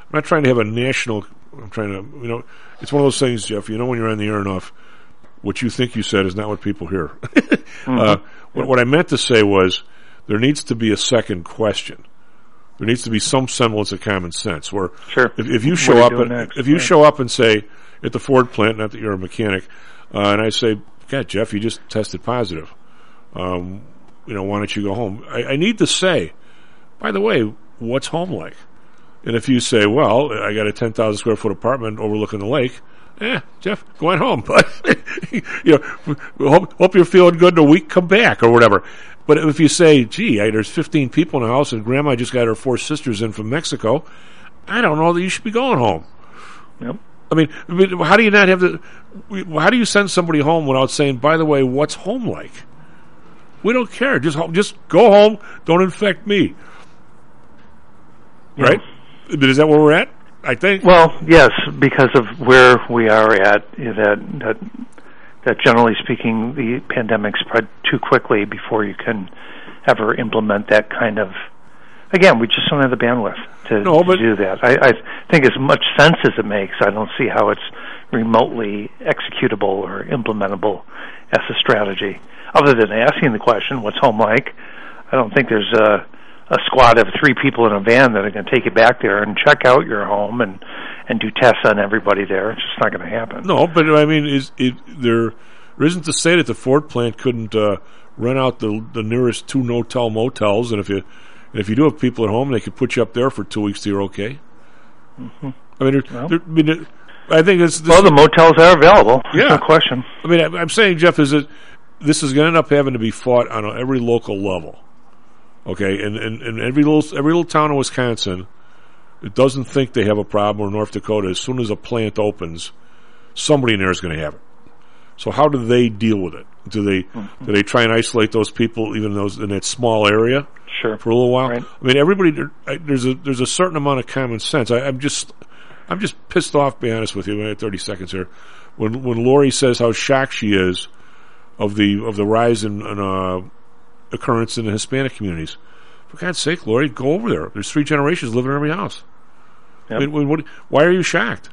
not trying to have a national. I'm trying to, you know, it's one of those things, Jeff. You know, when you're on the air enough, what you think you said is not what people hear. mm-hmm. uh, what, what I meant to say was there needs to be a second question. There needs to be some semblance of common sense. Where sure. if, if you show up, and, next? if you right. show up and say at the Ford plant, not that you're a mechanic, uh, and I say, God, Jeff, you just tested positive. Um, you know, why don't you go home? I, I need to say, by the way, what's home like? And if you say, well, I got a ten thousand square foot apartment overlooking the lake, eh, Jeff, go on home. But, you know, hope, hope you're feeling good in a week, come back or whatever. But if you say, gee, I, there's fifteen people in the house and grandma just got her four sisters in from Mexico, I don't know that you should be going home. Yep. I mean, I mean, how do you not have the, how do you send somebody home without saying, by the way, what's home like? We don't care. Just, just go home. Don't infect me. Yeah. Right? Is that where we're at? I think. Well, yes, because of where we are at, that that that generally speaking, the pandemic spread too quickly before you can ever implement that kind of. Again, we just don't have the bandwidth to, no, but, to do that. I, I think as much sense as it makes, I don't see how it's remotely executable or implementable as a strategy. Other than asking the question, "What's home like?" I don't think there's a. a squad of three people in a van that are going to take you back there and check out your home and, and do tests on everybody there. It's just not going to happen. No, but I mean, is it there? There isn't to say that the Ford plant couldn't uh, rent out the the nearest two no-tell motels, and if you and if you do have people at home, they could put you up there for two weeks. Till you're okay. Mm-hmm. I mean, well, there, I mean, I think it's well, the motels are available. Yeah, no question. I mean, I, I'm saying, Jeff, is that this is going to end up having to be fought on a, every local level. Okay, and, and, and every little every little town in Wisconsin, it doesn't think they have a problem, or North Dakota. As soon as a plant opens, somebody in there is going to have it. So how do they deal with it? Do they mm-hmm. do they try and isolate those people, even those in that small area, sure, for a little while? Right. I mean, everybody there's a there's a certain amount of common sense. I, I'm just I'm just pissed off. To be honest with you, I have thirty seconds here. When when Lori says how shocked she is of the of the rise in, in uh, occurrence in the Hispanic communities. For God's sake, Lori, go over there. There's three generations living in every house. Yep. I mean, what, why are you shocked?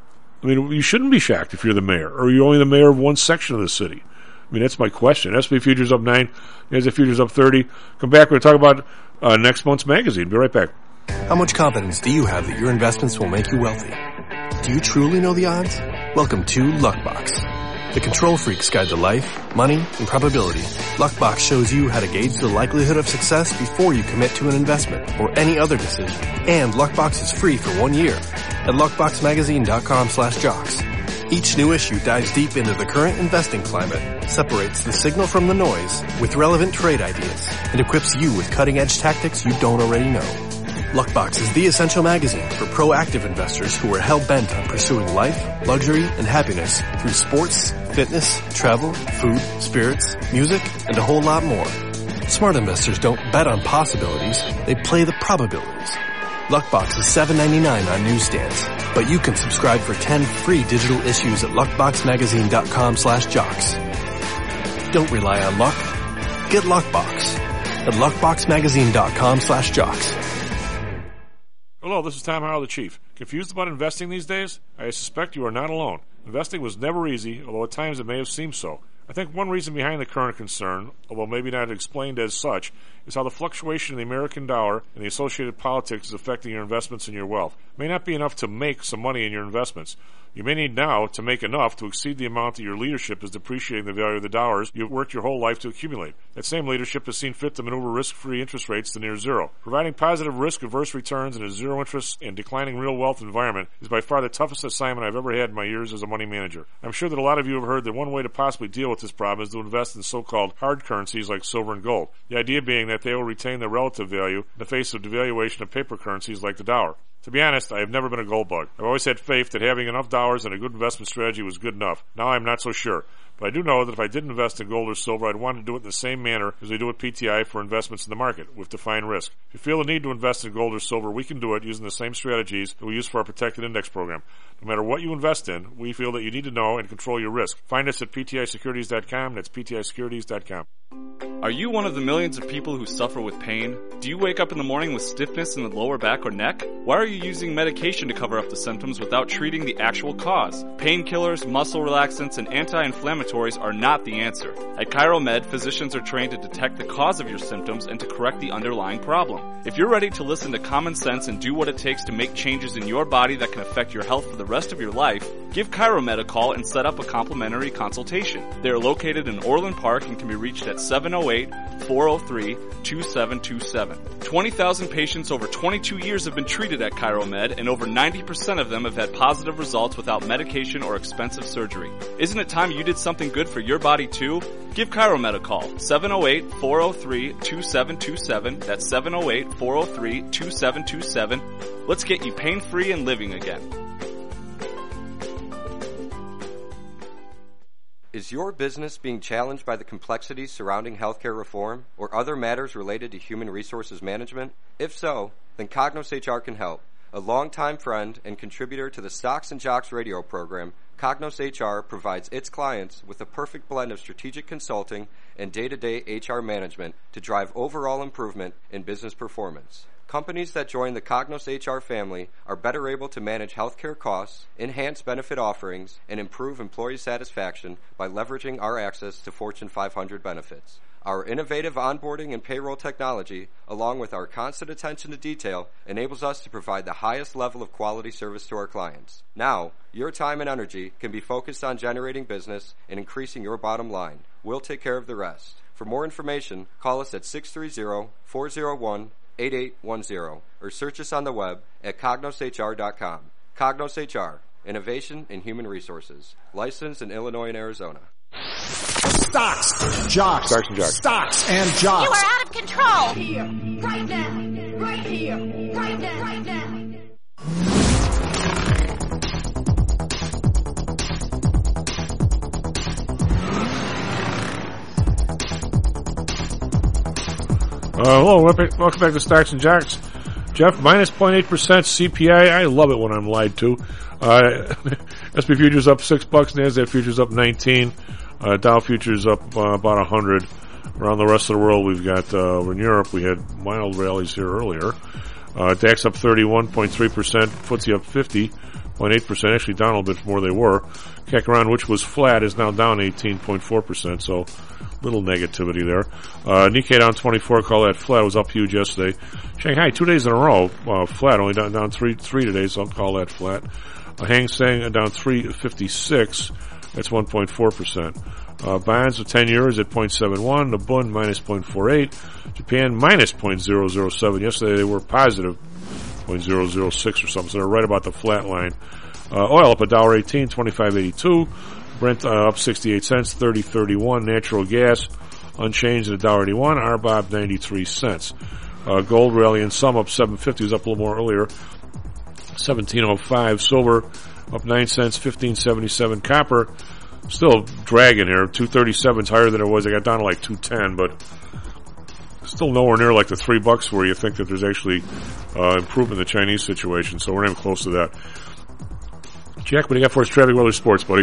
I mean, you shouldn't be shocked if you're the mayor, or you're only the mayor of one section of the city. I mean, that's my question. S and P futures up nine, N S D futures up thirty. Come back, we're going to talk about uh, next month's magazine. Be right back. How much confidence do you have that your investments will make you wealthy? Do you truly know the odds? Welcome to Luckbox, the control freak's guide to life, money, and probability. Luckbox shows you how to gauge the likelihood of success before you commit to an investment or any other decision. And Luckbox is free for one year at luckboxmagazine.com slash jocks. Each new issue dives deep into the current investing climate, separates the signal from the noise with relevant trade ideas, and equips you with cutting-edge tactics you don't already know. Luckbox is the essential magazine for proactive investors who are hell-bent on pursuing life, luxury, and happiness through sports, fitness, travel, food, spirits, music, and a whole lot more. Smart investors don't bet on possibilities, they play the probabilities. Luckbox is seven ninety-nine on newsstands, but you can subscribe for ten free digital issues at luckboxmagazine.com slash jocks. Don't rely on luck. Get Luckbox at luckboxmagazine.com slash jocks. Hello, this is Tom Howell, the Chief. Confused about investing these days? I suspect you are not alone. Investing was never easy, although at times it may have seemed so. I think one reason behind the current concern, although maybe not explained as such, is how the fluctuation in the American dollar and the associated politics is affecting your investments and your wealth. It may not be enough to make some money in your investments. You may need now to make enough to exceed the amount that your leadership is depreciating the value of the dollars you've worked your whole life to accumulate. That same leadership has seen fit to maneuver risk-free interest rates to near zero. Providing positive risk-averse returns in a zero-interest and declining real wealth environment is by far the toughest assignment I've ever had in my years as a money manager. I'm sure that a lot of you have heard that one way to possibly deal with this problem is to invest in so-called hard currencies like silver and gold. The idea being that they will retain their relative value in the face of devaluation of paper currencies like the dollar. To be honest, I have never been a gold bug. I've always had faith that having enough dollars and a good investment strategy was good enough. Now I'm not so sure. But I do know that if I did invest in gold or silver, I'd want to do it in the same manner as we do at P T I for investments in the market, with defined risk. If you feel the need to invest in gold or silver, we can do it using the same strategies that we use for our protected index program. No matter what you invest in, we feel that you need to know and control your risk. Find us at P T I securities dot com. That's P T I securities dot com. Are you one of the millions of people who suffer with pain? Do you wake up in the morning with stiffness in the lower back or neck? Why are you using medication to cover up the symptoms without treating the actual cause? Painkillers, muscle relaxants, and anti-inflammatories are not the answer. At ChiroMed, physicians are trained to detect the cause of your symptoms and to correct the underlying problem. If you're ready to listen to common sense and do what it takes to make changes in your body that can affect your health for the rest of your life, give ChiroMed a call and set up a complimentary consultation. They are located in Orland Park and can be reached at seven oh eight, four oh three, two seven two seven. twenty thousand patients over twenty-two years have been treated at ChiroMed, and over ninety percent of them have had positive results without medication or expensive surgery. Isn't it time you did something good for your body too? Give ChiroMed a call, seven oh eight, four oh three, two seven two seven. That's seven oh eight, four oh three, two seven two seven. Let's get you pain-free and living again. Is your business being challenged by the complexities surrounding healthcare reform or other matters related to human resources management? If so, then Cognos H R can help. A longtime friend and contributor to the Stocks and Jocks radio program, Cognos H R provides its clients with a perfect blend of strategic consulting and day-to-day H R management to drive overall improvement in business performance. Companies that join the Cognos H R family are better able to manage healthcare costs, enhance benefit offerings, and improve employee satisfaction by leveraging our access to Fortune five hundred benefits. Our innovative onboarding and payroll technology, along with our constant attention to detail, enables us to provide the highest level of quality service to our clients. Now, your time and energy can be focused on generating business and increasing your bottom line. We'll take care of the rest. For more information, call us at six three zero, four zero one, eight eight one zero or search us on the web at cognos H R dot com. Cognos H R, innovation in human resources. Licensed in Illinois and Arizona. Stocks, jocks, Stocks and jocks. Stocks and jocks. You are out of control. Here, right now, right here, right now, right now. Uh, hello, welcome back to Stocks and Jocks. Jeff, minus zero point eight percent C P I. I love it when I'm lied to. Uh, S and P futures up six bucks. NASDAQ futures up nineteen. Uh, Dow futures up uh, about a hundred. Around the rest of the world, we've got uh, in Europe we had mild rallies here earlier. Uh, DAX up thirty-one point three percent. F T S E up fifty point eight percent. Actually down a little bit from where they were. C A C around, which was flat, is now down eighteen point four percent. So little negativity there. Uh, Nikkei down twenty-four. Call that flat. It was up huge yesterday. Shanghai two days in a row uh, flat. Only down down three three today. So I'll call that flat. Uh, Hang Seng down three fifty-six. That's one point four percent. Uh, bonds of ten years at zero point seven one. The Bund minus zero point four eight. Japan minus zero point zero zero seven. Yesterday they were positive zero point zero zero six or something. So they're right about the flat line. Uh, oil up a dollar eighteen, twenty-five eighty-two. Brent uh, up sixty-eight cents, thirty thirty-one. Natural gas unchanged at a dollar eighty-one. R B O B ninety-three cents. Uh, gold rallying some up seven fifty. Was up a little more earlier. seventeen oh five. Silver up nine cents, fifteen seventy-seven. Copper still dragging here. two thirty-seven is higher than it was. They got down to like two ten, but still nowhere near like the three bucks where you think that there's actually uh, improvement in the Chinese situation. So we're not even close to that. Jack, what do you got for us? Traffic, weather, sports, buddy?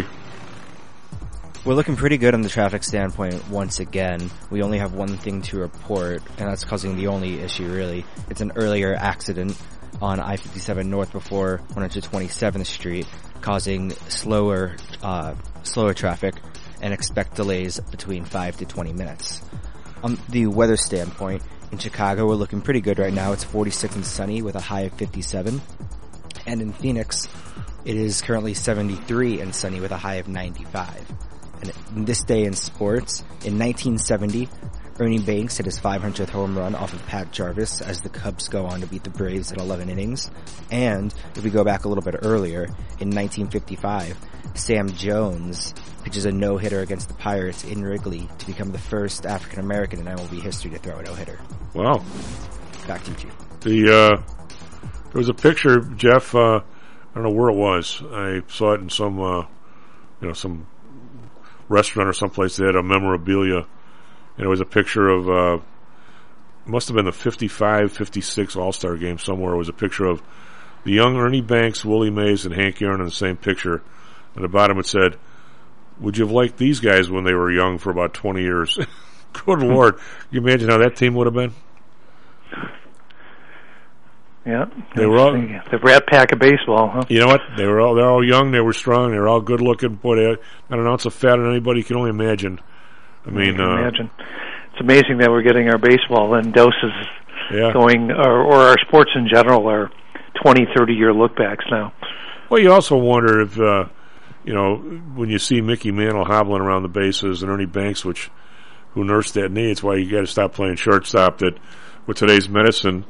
We're looking pretty good on the traffic standpoint once again. We only have one thing to report, and that's causing the only issue really. It's an earlier accident on I fifty-seven north before one twenty-seventh Street, causing slower, uh, slower traffic, and expect delays between five to twenty minutes. On the weather standpoint, in Chicago we're looking pretty good right now. It's forty-six and sunny with a high of fifty-seven. And in Phoenix, it is currently seventy-three and sunny with a high of ninety-five. And in this day in sports, in nineteen seventy, Ernie Banks hit his five hundredth home run off of Pat Jarvis as the Cubs go on to beat the Braves in eleven innings. And if we go back a little bit earlier, in nineteen fifty-five, Sam Jones pitches a no-hitter against the Pirates in Wrigley to become the first African-American in M L B history to throw a no-hitter. Wow. Back to you, Chief. The, uh, there was a picture, Jeff, uh, I don't know where it was. I saw it in some, uh, you know, some restaurant or someplace. They had a memorabilia, and it was a picture of, uh, must have been the fifty-five fifty-six All-Star game somewhere. It was a picture of the young Ernie Banks, Willie Mays, and Hank Aaron in the same picture. At the bottom it said, would you have liked these guys when they were young for about twenty years? Good Lord. Can you imagine how that team would have been? Yeah. They were all, the, the Rat Pack of baseball, huh? You know what? They were all they're all young, they were strong, they were all good looking. Boy, they had not an ounce of fat on anybody. You can only imagine. I mean, I can uh, imagine. It's amazing that we're getting our baseball in doses yeah. going, or, or our sports in general are twenty, thirty year look backs now. Well, you also wonder if, uh, you know, when you see Mickey Mantle hobbling around the bases and Ernie Banks, which who nursed that knee, it's why you got to stop playing shortstop. That with today's medicine,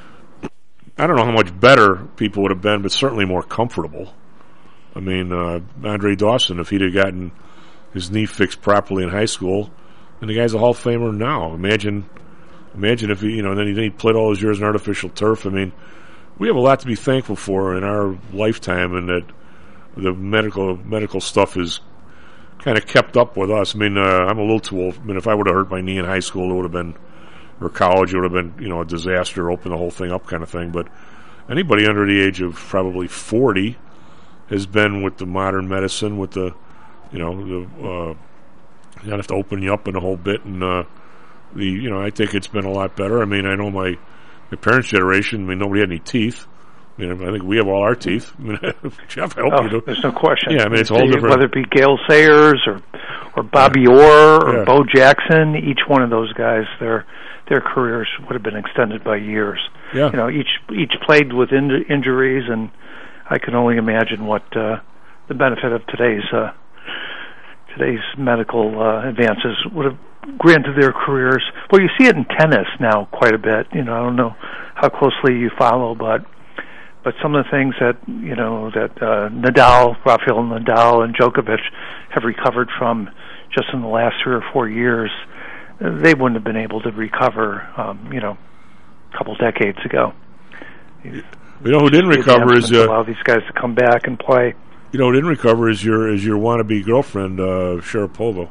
I don't know how much better people would have been, but certainly more comfortable. I mean, uh, Andre Dawson, if he'd have gotten his knee fixed properly in high school, and the guy's a Hall of Famer now. Imagine, imagine if he, you know, and then he, then he played all those years in artificial turf. I mean, we have a lot to be thankful for in our lifetime, and that the medical medical stuff is kind of kept up with us. I mean, uh, I'm a little too old. I mean, if I would have hurt my knee in high school, it would have been, or college, it would have been, you know, a disaster, open the whole thing up kind of thing. But anybody under the age of probably forty has been with the modern medicine, with the, you know, the, uh, you don't have to open you up in a whole bit. And, uh, the, you know, I think it's been a lot better. I mean, I know my, my parents' generation, I mean, nobody had any teeth. I mean, I think we have all our teeth. I mean, Jeff, I hope oh, you do. There's no question. Yeah, I mean, it's a whole different. Whether it be Gale Sayers or, or Bobby yeah. Orr or yeah. Bo Jackson, each one of those guys, their their careers would have been extended by years. Yeah. You know, each each played with in- injuries, and I can only imagine what uh, the benefit of today's uh, today's medical uh, advances would have granted their careers. Well, you see it in tennis now quite a bit. You know, I don't know how closely you follow, but. But some of the things that, you know, that uh, Nadal, Rafael Nadal and Djokovic have recovered from just in the last three or four years, they wouldn't have been able to recover, um, you know, a couple decades ago. You know who didn't recover is... Uh, allow these guys to come back and play. You know who didn't recover is your is your wannabe girlfriend, uh, Sharapova.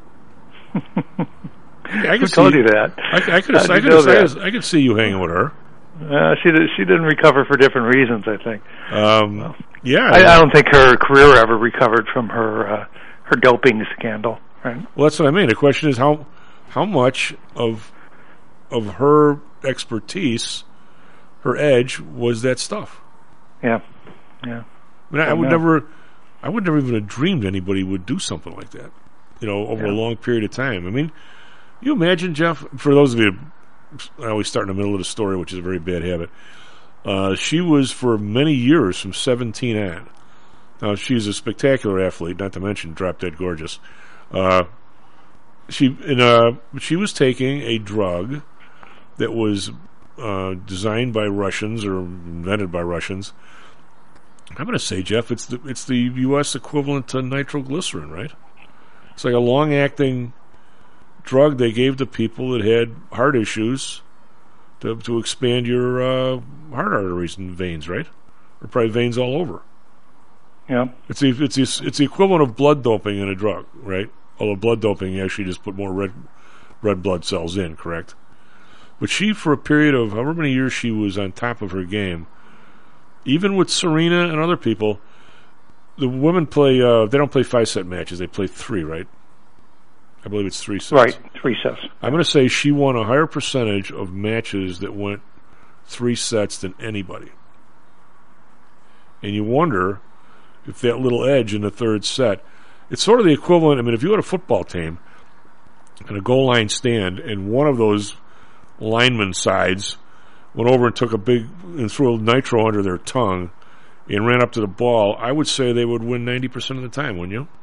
I Who told see, you that? I, I could I could I, I could see you hanging with her. Uh, she did, she didn't recover for different reasons, I think. Um, well, yeah, I, I don't think her career ever recovered from her uh, her doping scandal. Right? Well, that's what I mean. The question is how how much of of her expertise, her edge, was that stuff? Yeah, yeah. I mean, I, I would know. never, I would never even have dreamed anybody would do something like that. You know, over yeah. a long period of time. I mean, you imagine, Jeff. For those of you. I always start in the middle of the story, which is a very bad habit. Uh, she was for many years from seventeen on. Now she's a spectacular athlete, not to mention drop dead gorgeous. Uh, she in, uh, she was taking a drug that was uh, designed by Russians or invented by Russians. I'm going to say, Jeff, it's the it's the U S equivalent to nitroglycerin, right? It's like a long acting drug they gave to people that had heart issues to to expand your uh, heart arteries and veins, right? Or probably veins all over. Yeah, it's the it's the, it's the equivalent of blood doping in a drug, right? Although blood doping you actually just put more red red blood cells in, correct? But she, for a period of however many years she was on top of her game, even with Serena and other people, the women play. Uh, they don't play five set matches; they play three, right? I believe it's three sets. Right, three sets. I'm going to say she won a higher percentage of matches that went three sets than anybody. And you wonder if that little edge in the third set, it's sort of the equivalent. I mean, if you had a football team and a goal line stand and one of those lineman sides went over and took a big, and threw a nitro under their tongue and ran up to the ball, I would say they would win ninety percent of the time, wouldn't you?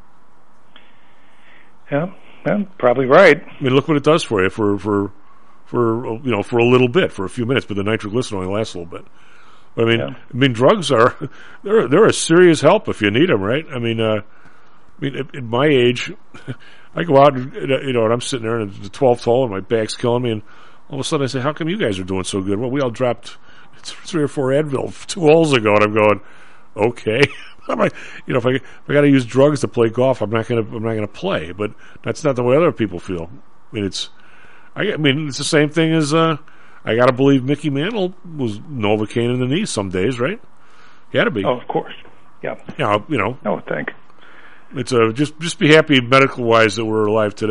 Yeah, yeah, probably right. I mean, look what it does for you for for for you know for a little bit, for a few minutes, but the nitroglycerin only lasts a little bit. But I mean, yeah. I mean, drugs are they're they're a serious help if you need them, right? I mean, uh, I mean, at, at my age, I go out and you know, and I'm sitting there and the twelfth hole, and my back's killing me, and all of a sudden I say, "How come you guys are doing so good?" Well, we all dropped three or four Advil two holes ago, and I'm going, okay. I'm like, you know, if I if I got to use drugs to play golf, I'm not gonna I'm not gonna play. But that's not the way other people feel. I mean, it's I, I mean it's the same thing as uh, I got to believe Mickey Mantle was Novocaine in the knee some days, right? He had to be. Oh, of course. Yeah. You know, you know. I would think. It's a just just be happy medical wise that we're alive today.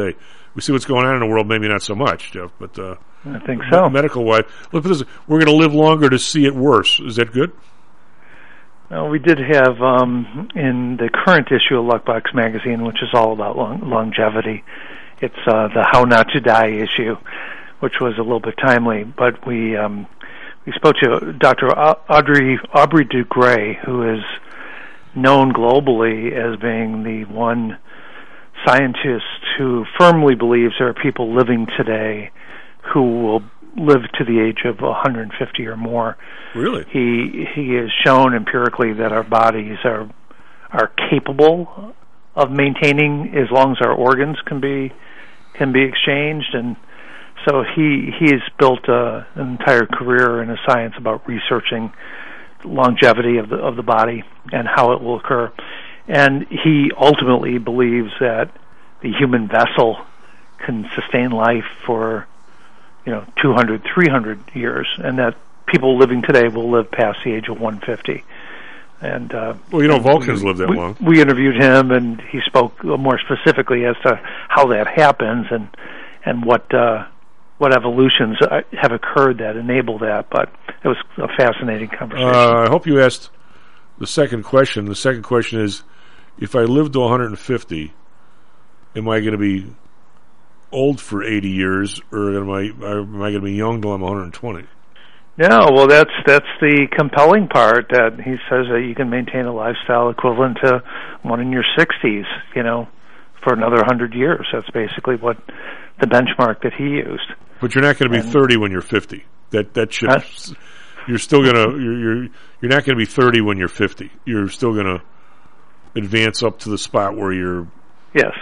we see what's going on in the world. Maybe not so much, Jeff, but uh, I think so. Medical wise, look at this. We're going to live longer to see it worse. Is that good? Well, we did have um, in the current issue of Luckbox magazine, which is all about long- longevity. It's uh, the How Not to Die issue, which was a little bit timely. But we um, we spoke to Doctor Audrey Aubrey de Grey, who is known globally as being the one scientist who firmly believes there are people living today who will live to the age of one hundred fifty or more. Really? He he has shown empirically that our bodies are are capable of maintaining as long as our organs can be can be exchanged, and so he he has built a, an entire career in a science about researching longevity of the of the body and how it will occur. And he ultimately believes that the human vessel can sustain life for, you know, two hundred, three hundred years, and that people living today will live past the age of one hundred fifty. And uh, well, you know, Vulcans live that we, long. We interviewed him, and he spoke more specifically as to how that happens and and what uh, what evolutions have occurred that enable that. But it was a fascinating conversation. Uh, I hope you asked the second question. The second question is, if I live to one hundred fifty, am I going to be old for eighty years, or am I am I going to be young till I'm one hundred twenty? No, well, that's that's the compelling part, that he says that you can maintain a lifestyle equivalent to one in your sixties, you know, for another one hundred years. That's basically what the benchmark that he used. But you're not going to be and, thirty when you're fifty. That that shit. Huh? You're still gonna you're you're you're not going to be thirty when you're fifty. You're still going to advance up to the spot where you're. Yes.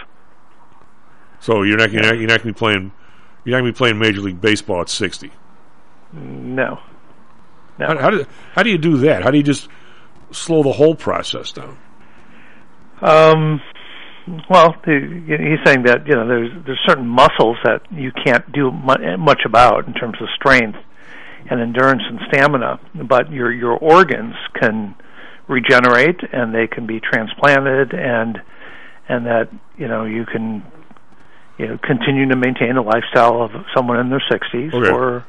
So you're not you're not, you're not going to be playing you're not going to be playing Major League Baseball at sixty. No. No. How, how do how do you do that? How do you just slow the whole process down? Um. Well, he's saying that, you know, there's there's certain muscles that you can't do much about in terms of strength and endurance and stamina, but your your organs can regenerate and they can be transplanted, and and that, you know, you can, you know, continue to maintain a lifestyle of someone in their sixties okay. for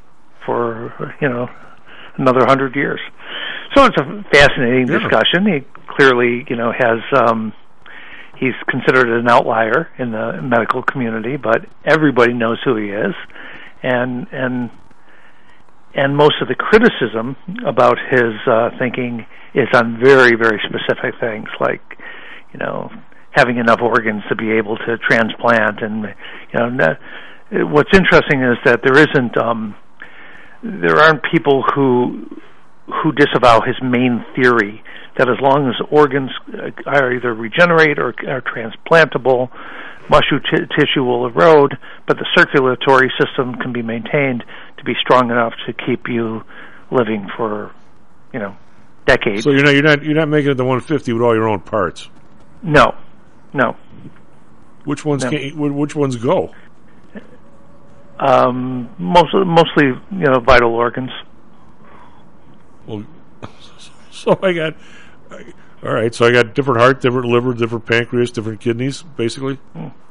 for you know another hundred years. So it's a fascinating yeah. discussion. He clearly, you know, has um, he's considered an outlier in the medical community, but everybody knows who he is, and and and most of the criticism about his uh, thinking is on very, very specific things, like, you know, having enough organs to be able to transplant. And, you know, not, what's interesting is that there isn't, um, there aren't people who who disavow his main theory that as long as organs are either regenerate or are transplantable, muscle t- tissue will erode, but the circulatory system can be maintained to be strong enough to keep you living for, you know, decades. So you're not you're not you're not making it to one fifty with all your own parts. No, no. Which ones no. can which ones go? Um, mostly, mostly, you know, vital organs. Well, so I got, I, all right. So I got different heart, different liver, different pancreas, different kidneys, basically.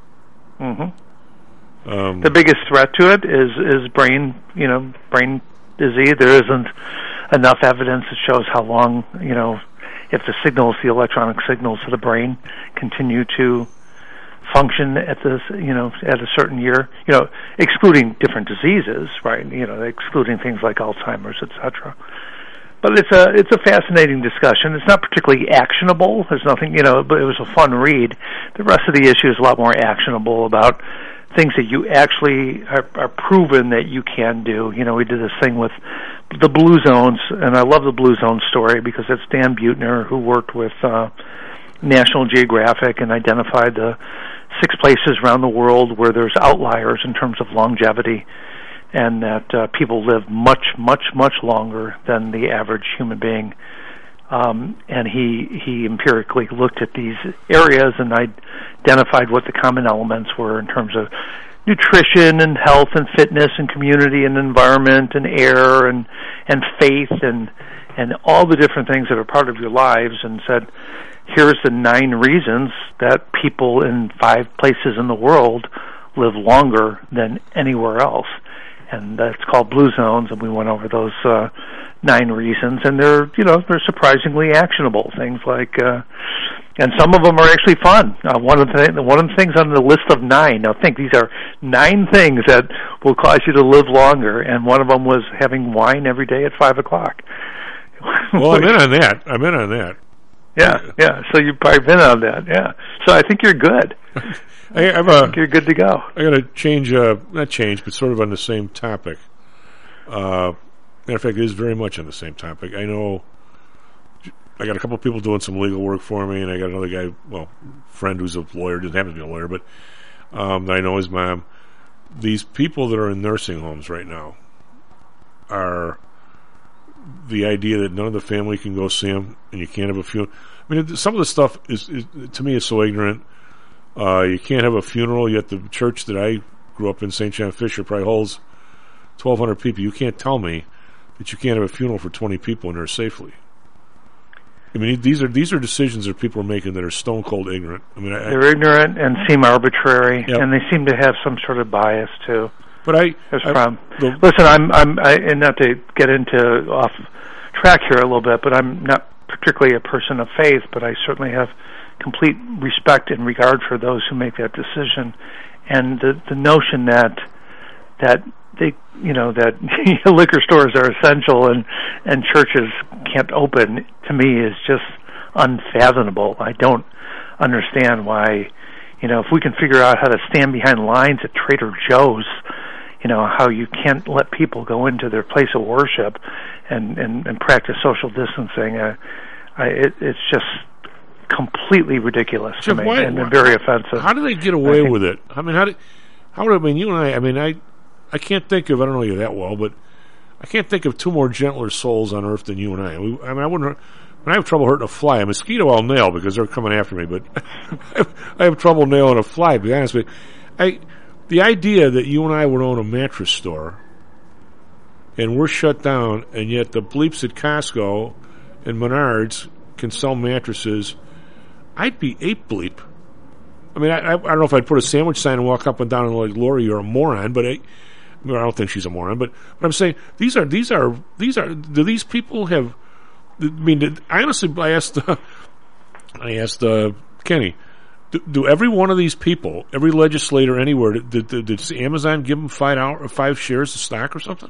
Mm-hmm. Um, the biggest threat to it is is brain, you know, brain disease. There isn't enough evidence that shows how long, you know, if the signals, the electronic signals to the brain, continue to function at this, you know, at a certain year, you know, excluding different diseases, right? You know, excluding things like Alzheimer's, et cetera. But it's a it's a fascinating discussion. It's not particularly actionable. There's nothing, you know, but it was a fun read. The rest of the issue is a lot more actionable about things that you actually are, are proven that you can do. You know, we did this thing with the Blue Zones, and I love the Blue Zone story because it's Dan Buettner, who worked with uh, National Geographic and identified the six places around the world where there's outliers in terms of longevity, and that uh, people live much, much, much longer than the average human being. Um, and he he empirically looked at these areas and identified what the common elements were in terms of nutrition and health and fitness and community and environment and air and and faith and and all the different things that are part of your lives, and said, here's the nine reasons that people in five places in the world live longer than anywhere else. And that's called blue zones, and we went over those uh, nine reasons, and they're, you know, they're surprisingly actionable. Things like, uh, and some of them are actually fun. Uh, one of the one of the things on the list of nine. Now, think these are nine things that will cause you to live longer, and one of them was having wine every day at five o'clock. Well, I'm in on that. I'm in on that. Yeah, yeah. So you've probably been on that. Yeah. So I think you're good. I, I'm I a, think you're good to go. I got to change, uh, not change, but sort of on the same topic. Uh, matter of fact, it is very much on the same topic. I know I got a couple of people doing some legal work for me, and I got another guy, well, friend who's a lawyer, doesn't happen to be a lawyer, but um, I know his mom. These people that are in nursing homes right now are the idea that none of the family can go see them, and you can't have a funeral. I mean, some of the stuff is, is to me, is so ignorant. Uh, you can't have a funeral, yet the church that I grew up in, Saint John Fisher, probably holds twelve hundred people. You can't tell me that you can't have a funeral for twenty people in there safely. I mean, these are these are decisions that people are making that are stone cold ignorant. I mean, I, they're ignorant and seem arbitrary, yep. and they seem to have some sort of bias too. But I, There's I from the, listen, I'm I'm I, and not to get into off track here a little bit, but I'm not particularly a person of faith, but I certainly have complete respect and regard for those who make that decision, and the the notion that that they you know that liquor stores are essential and and churches can't open, to me, is just unfathomable. I don't understand why, you know, if we can figure out how to stand behind lines at Trader Joe's, you know, how you can't let people go into their place of worship and and, and practice social distancing. Uh, I, it, it's just completely ridiculous Jeff, to me, why, and why, very offensive. How do they get away with it? I mean, how do, how do I mean, you and I, I mean, I, I can't think of, I don't know you that well, but I can't think of two more gentler souls on earth than you and I. We, I mean, I wouldn't, when I have trouble hurting a fly, a mosquito I'll nail because they're coming after me, but I have trouble nailing a fly, to be honest with you. I, the idea that you and I would own a mattress store and we're shut down, and yet the bleeps at Costco and Menards can sell mattresses, I'd be ape bleep. I mean, I, I, I don't know if I'd put a sandwich sign and walk up and down and like, Lori, you're a moron, but I, I, mean, I don't think she's a moron, but, but I'm saying these are, these are, these are, do these people have, I mean, did, I honestly, I asked, uh, I asked, uh, Kenny, do, do every one of these people, every legislator anywhere, did, did, did Amazon give them five hour, five shares of stock or something?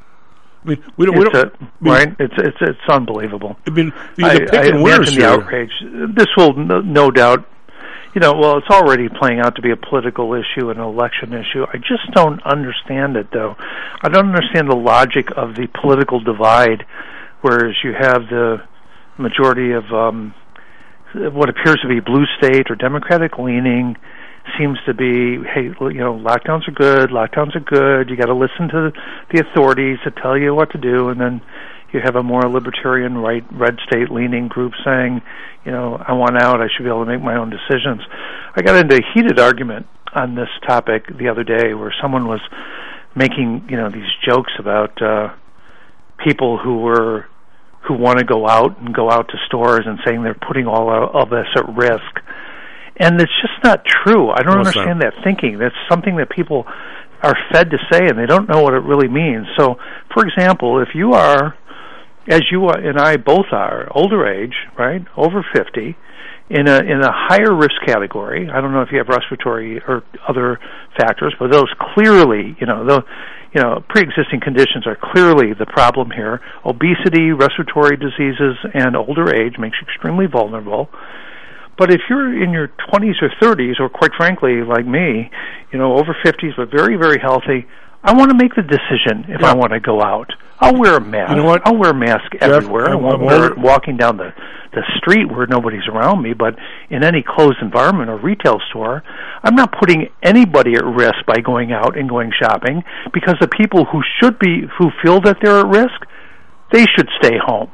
I mean, we don't, we don't, a, I mean, right? It's it's it's unbelievable. I mean, the, I, the I imagine the outrage. This will no, no doubt, you know, well, it's already playing out to be a political issue, an election issue. I just don't understand it, though. I don't understand the logic of the political divide, whereas you have the majority of um, what appears to be blue state or Democratic leaning. Seems to be, hey, you know, lockdowns are good, lockdowns are good, you got to listen to the authorities to tell you what to do, and then you have a more libertarian, right, red state leaning group saying, you know, I want out, I should be able to make my own decisions. I got into a heated argument on this topic the other day where someone was making, you know, these jokes about uh, people who were, who want to go out and go out to stores and saying they're putting all of us at risk. And it's just not true. I don't What's understand that? that thinking. That's something that people are fed to say, and they don't know what it really means. So, for example, if you are, as you are, and I both are, older age, right, over fifty, in a in a higher risk category, I don't know if you have respiratory or other factors, but those clearly, you know, the, you know, pre-existing conditions are clearly the problem here. Obesity, respiratory diseases, and older age makes you extremely vulnerable. But if you're in your twenties or thirties, or quite frankly, like me, you know, over fifties, but very, very healthy, I want to make the decision if yeah. I want to go out. I'll wear a mask. You know what? I'll wear a mask Jeff, everywhere. I won't I'm wear older. it walking down the, the street where nobody's around me, but in any closed environment or retail store, I'm not putting anybody at risk by going out and going shopping, because the people who should be, who feel that they're at risk, they should stay home.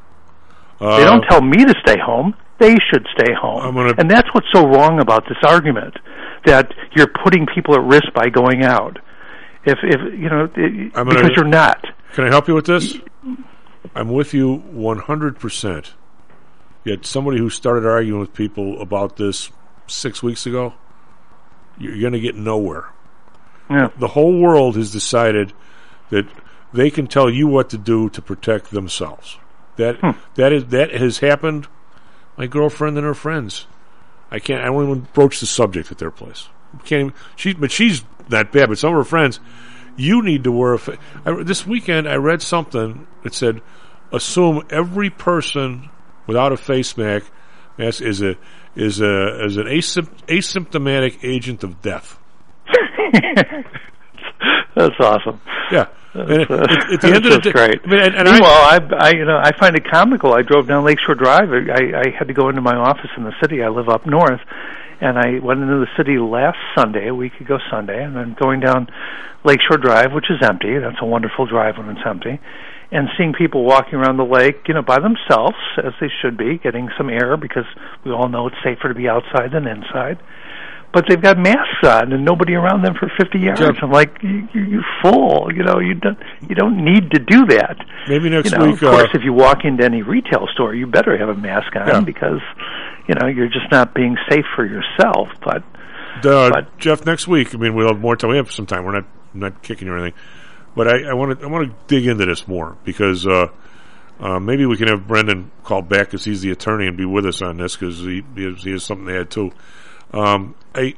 Uh, they don't tell me to stay home. They should stay home. Gonna, and that's what's so wrong about this argument, that you're putting people at risk by going out. If, if you know, it, I'm because gonna, you're not. Can I help you with this? I'm with you one hundred percent. Yet somebody who started arguing with people about this six weeks ago, you're going to get nowhere. Yeah. The whole world has decided that they can tell you what to do to protect themselves. That Hmm. that is that has happened. My girlfriend and her friends. I can't. I won't even broach the subject at their place. Can't even, she, but she's not bad. But some of her friends, you need to wear a. Fa- I, this weekend, I read something that said, assume every person without a face mask is a is a is an asympt- asymptomatic agent of death. That's awesome. Yeah. That's, And uh, at, at the end of the day, great. I mean, and, and Meanwhile, I, I, I, you know, I find it comical. I drove down Lakeshore Drive. I, I had to go into my office in the city. I live up north, and I went into the city last Sunday, a week ago Sunday, and then going down Lakeshore Drive, which is empty. That's a wonderful drive when it's empty. And seeing people walking around the lake, you know, by themselves, as they should be, getting some air, because we all know it's safer to be outside than inside. But they've got masks on and nobody around them for fifty yards. Jeff, I'm like, you, you, you fool! You know, you don't you don't need to do that. Maybe next you know, week. Of course, uh, if you walk into any retail store, you better have a mask on Yeah. because you know you're just not being safe for yourself. But, uh, but Jeff, next week. I mean, we'll have more time. We have some time. We're not not kicking you or anything. But I want to I want to dig into this more because uh, uh, maybe we can have Brendan call back because he's the attorney and be with us on this because he, he, has, he has something to add too. Um, I.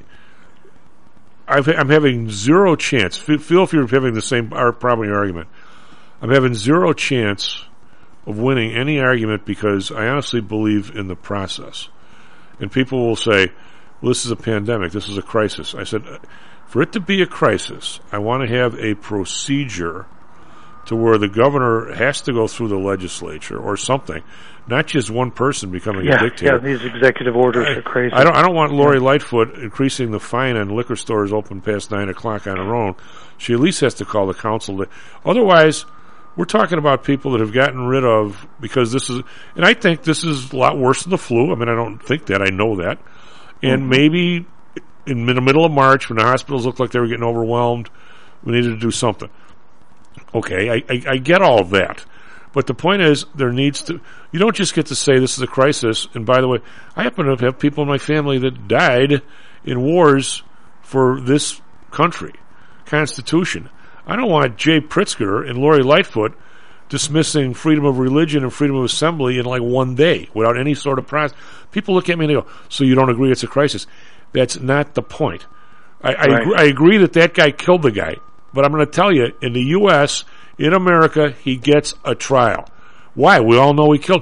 I've, I'm having zero chance. Feel if you're having the same problem in your argument. I'm having zero chance of winning any argument because I honestly believe in the process. And people will say, well, this is a pandemic. This is a crisis. I said, for it to be a crisis, I want to have a procedure to where the governor has to go through the legislature or something, not just one person becoming yeah, a dictator. yeah, these executive orders I, are crazy. I don't. I don't want Lori Lightfoot increasing the fine on liquor stores open past nine o'clock on her own. She at least has to call the council. To, otherwise, we're talking about people that have gotten rid of because this is, and I think this is a lot worse than the flu. I mean, I don't think that. I know that, and mm-hmm. maybe in the middle of March, when the hospitals looked like they were getting overwhelmed, we needed to do something. Okay, I, I, I get all of that. But the point is, there needs to, you don't just get to say this is a crisis. And by the way, I happen to have people in my family that died in wars for this country, Constitution. I don't want Jay Pritzker and Lori Lightfoot dismissing freedom of religion and freedom of assembly in like one day without any sort of process. People look at me and they go, so you don't agree it's a crisis? That's not the point. I, I, right. agree, I agree that that guy killed the guy. But I'm going to tell you, in the U S, in America, he gets a trial. Why? We all know he killed.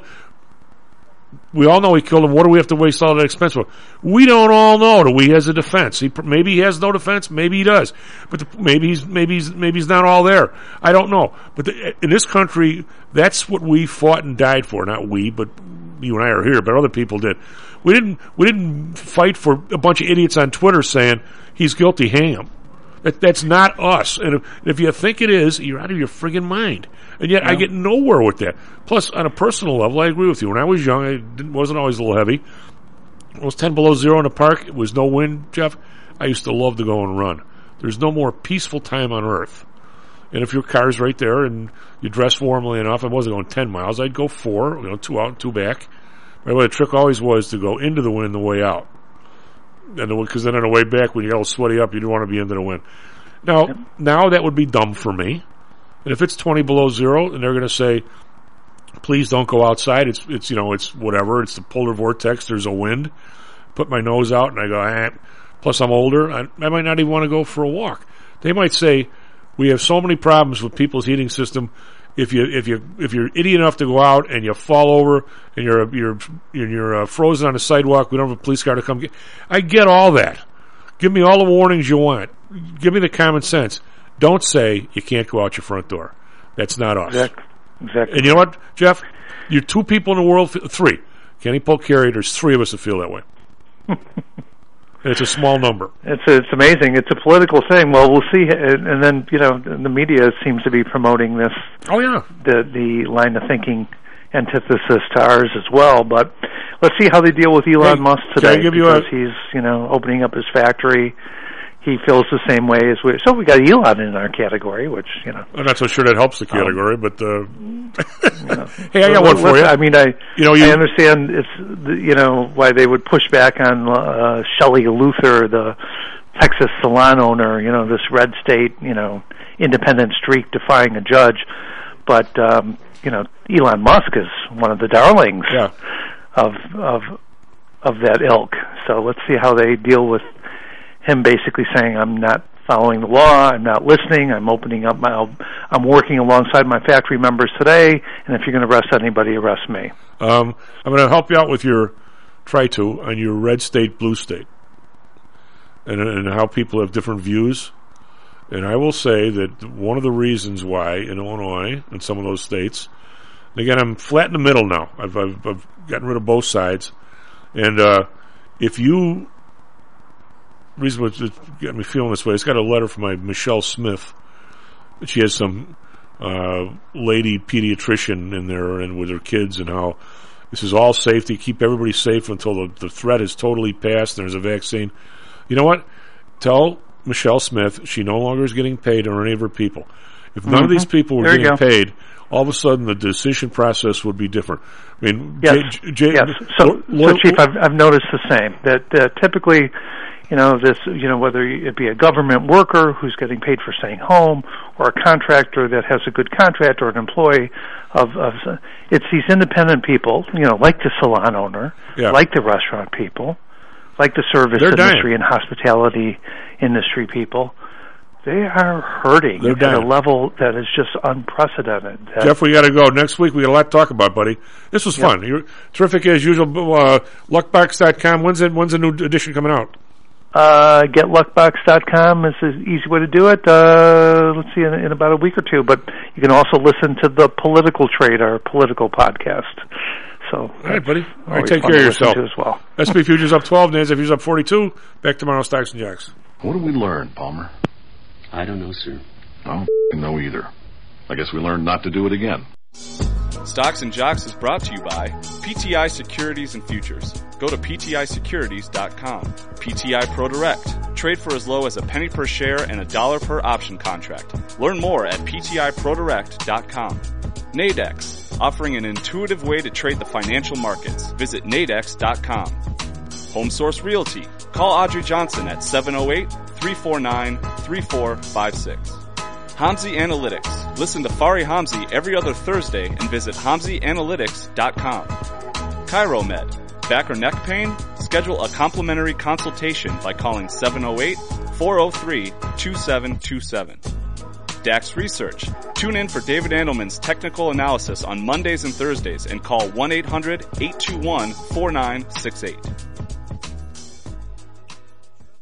We all know he killed him. What do we have to waste all that expense for? We don't all know. Do we has a defense? He maybe he has no defense. Maybe he does. But the, maybe he's maybe he's maybe he's not all there. I don't know. But the, in this country, that's what we fought and died for. Not we, but you and I are here. But other people did. We didn't. We didn't fight for a bunch of idiots on Twitter saying he's guilty. Hang him. That, that's not us. And if, if you think it is, you're out of your friggin' mind. And yet yeah. I get nowhere with that. Plus, on a personal level, I agree with you. When I was young, I didn't, wasn't always a little heavy. It was ten below zero in the park. It was no wind, Jeff. I used to love to go and run. There's no more peaceful time on earth. And if your car's right there and you dress warmly enough, I wasn't going ten miles. I'd go four, you know, two out and two back. By the way, the trick always was to go into the wind the way out. And because then on the way back, when you got all sweaty up, you didn't want to be into the wind. Now, yep. now that would be dumb for me. And if it's twenty below zero, and they're going to say, "Please don't go outside," it's it's you know it's whatever. It's the polar vortex. There's a wind. Put my nose out, and I go. Eh. Plus, I'm older. I, I might not even want to go for a walk. They might say, "We have so many problems with people's heating system. If you if you if you're idiot enough to go out and you fall over and you're you're you're uh, frozen on the sidewalk, we don't have a police car to come get." I get all that. Give me all the warnings you want. Give me the common sense. Don't say you can't go out your front door. That's not us. Exactly. exactly. And you know what, Jeff? You're two people in the world. Three. Kenny Polk Carey. There's three of us that feel that way. And it's a small number. It's it's amazing. It's a political thing. Well, we'll see. And, and then you know, the media seems to be promoting this. Oh yeah. The the line of thinking antithesis to ours as well. But let's see how they deal with Elon hey, Musk today. Can I give you because a, he's you know opening up his factory. He feels the same way as we. So we got Elon in our category, which you know. I'm not so sure that helps the category, um, but uh, you know. hey, I got one for you. I mean, I you know you, I understand it's you know why they would push back on uh, Shelley Luther, the Texas salon owner, you know, this red state, you know, independent streak defying a judge. But, um, you know, Elon Musk is one of the darlings yeah. of of of that ilk. So let's see how they deal with him basically saying, I'm not following the law, I'm not listening, I'm opening up my, I'm working alongside my factory members today, and if you're going to arrest anybody, arrest me. Um, I'm going to help you out with your try-to on your red state, blue state, and, and how people have different views. And I will say that one of the reasons why in Illinois and some of those states, and again, I'm flat in the middle now. I've, I've, I've gotten rid of both sides. And uh, if you, reason what's got me feeling this way, it's got a letter from my Michelle Smith. She has some uh, lady pediatrician in there and with her kids, and how this is all safety, keep everybody safe until the, the threat is totally passed and there's a vaccine. You know what? Tell Michelle Smith she no longer is getting paid or any of her people. If none mm-hmm. of these people were there getting paid, all of a sudden the decision process would be different. I mean, yes, J- J- yes. So, Lord, so Chief, I've, I've noticed the same. That uh, typically, you know, this, you know, whether it be a government worker who's getting paid for staying home, or a contractor that has a good contract, or an employee of, of it's these independent people, you know, like the salon owner, yeah. like the restaurant people, like the service They're industry dying. and hospitality industry people. They are hurting They're at dying. a level that is just unprecedented. Uh, Jeff, we got to go. Next week we got a lot to talk about, buddy. This was Yep. fun. You're terrific as usual. Uh, luckbox dot com. When's it? When's the new edition coming out? Uh, get luckbox dot com is an easy way to do it. Uh, let's see, in, in about a week or two. But you can also listen to the Political Trade, our political podcast. So, all right, buddy. All right, always take fun care of to listen yourself. to as well. S and P futures up twelve, NASDAQ futures up forty-two. Back tomorrow, Stocks and Jocks. What did we learn, Palmer? I don't know, sir. I don't know either. I guess we learned not to do it again. Stocks and Jocks is brought to you by P T I Securities and Futures. Go to P T I securities dot com. P T I Pro Direct. Trade for as low as a penny per share and a dollar per option contract. Learn more at P T I pro direct dot com. Nadex, offering an intuitive way to trade the financial markets. Visit nadex dot com. Home Source Realty. Call Audrey Johnson at seven oh eight, three four nine, three four five six. Hamzy Analytics. Listen to Fari Hamzy every other Thursday and visit hamzy analytics dot com. ChiroMed. Back or neck pain? Schedule a complimentary consultation by calling seven oh eight, four oh three, two seven two seven. Dax Research. Tune in for David Andelman's technical analysis on Mondays and Thursdays and call one eight hundred, eight two one, four nine six eight.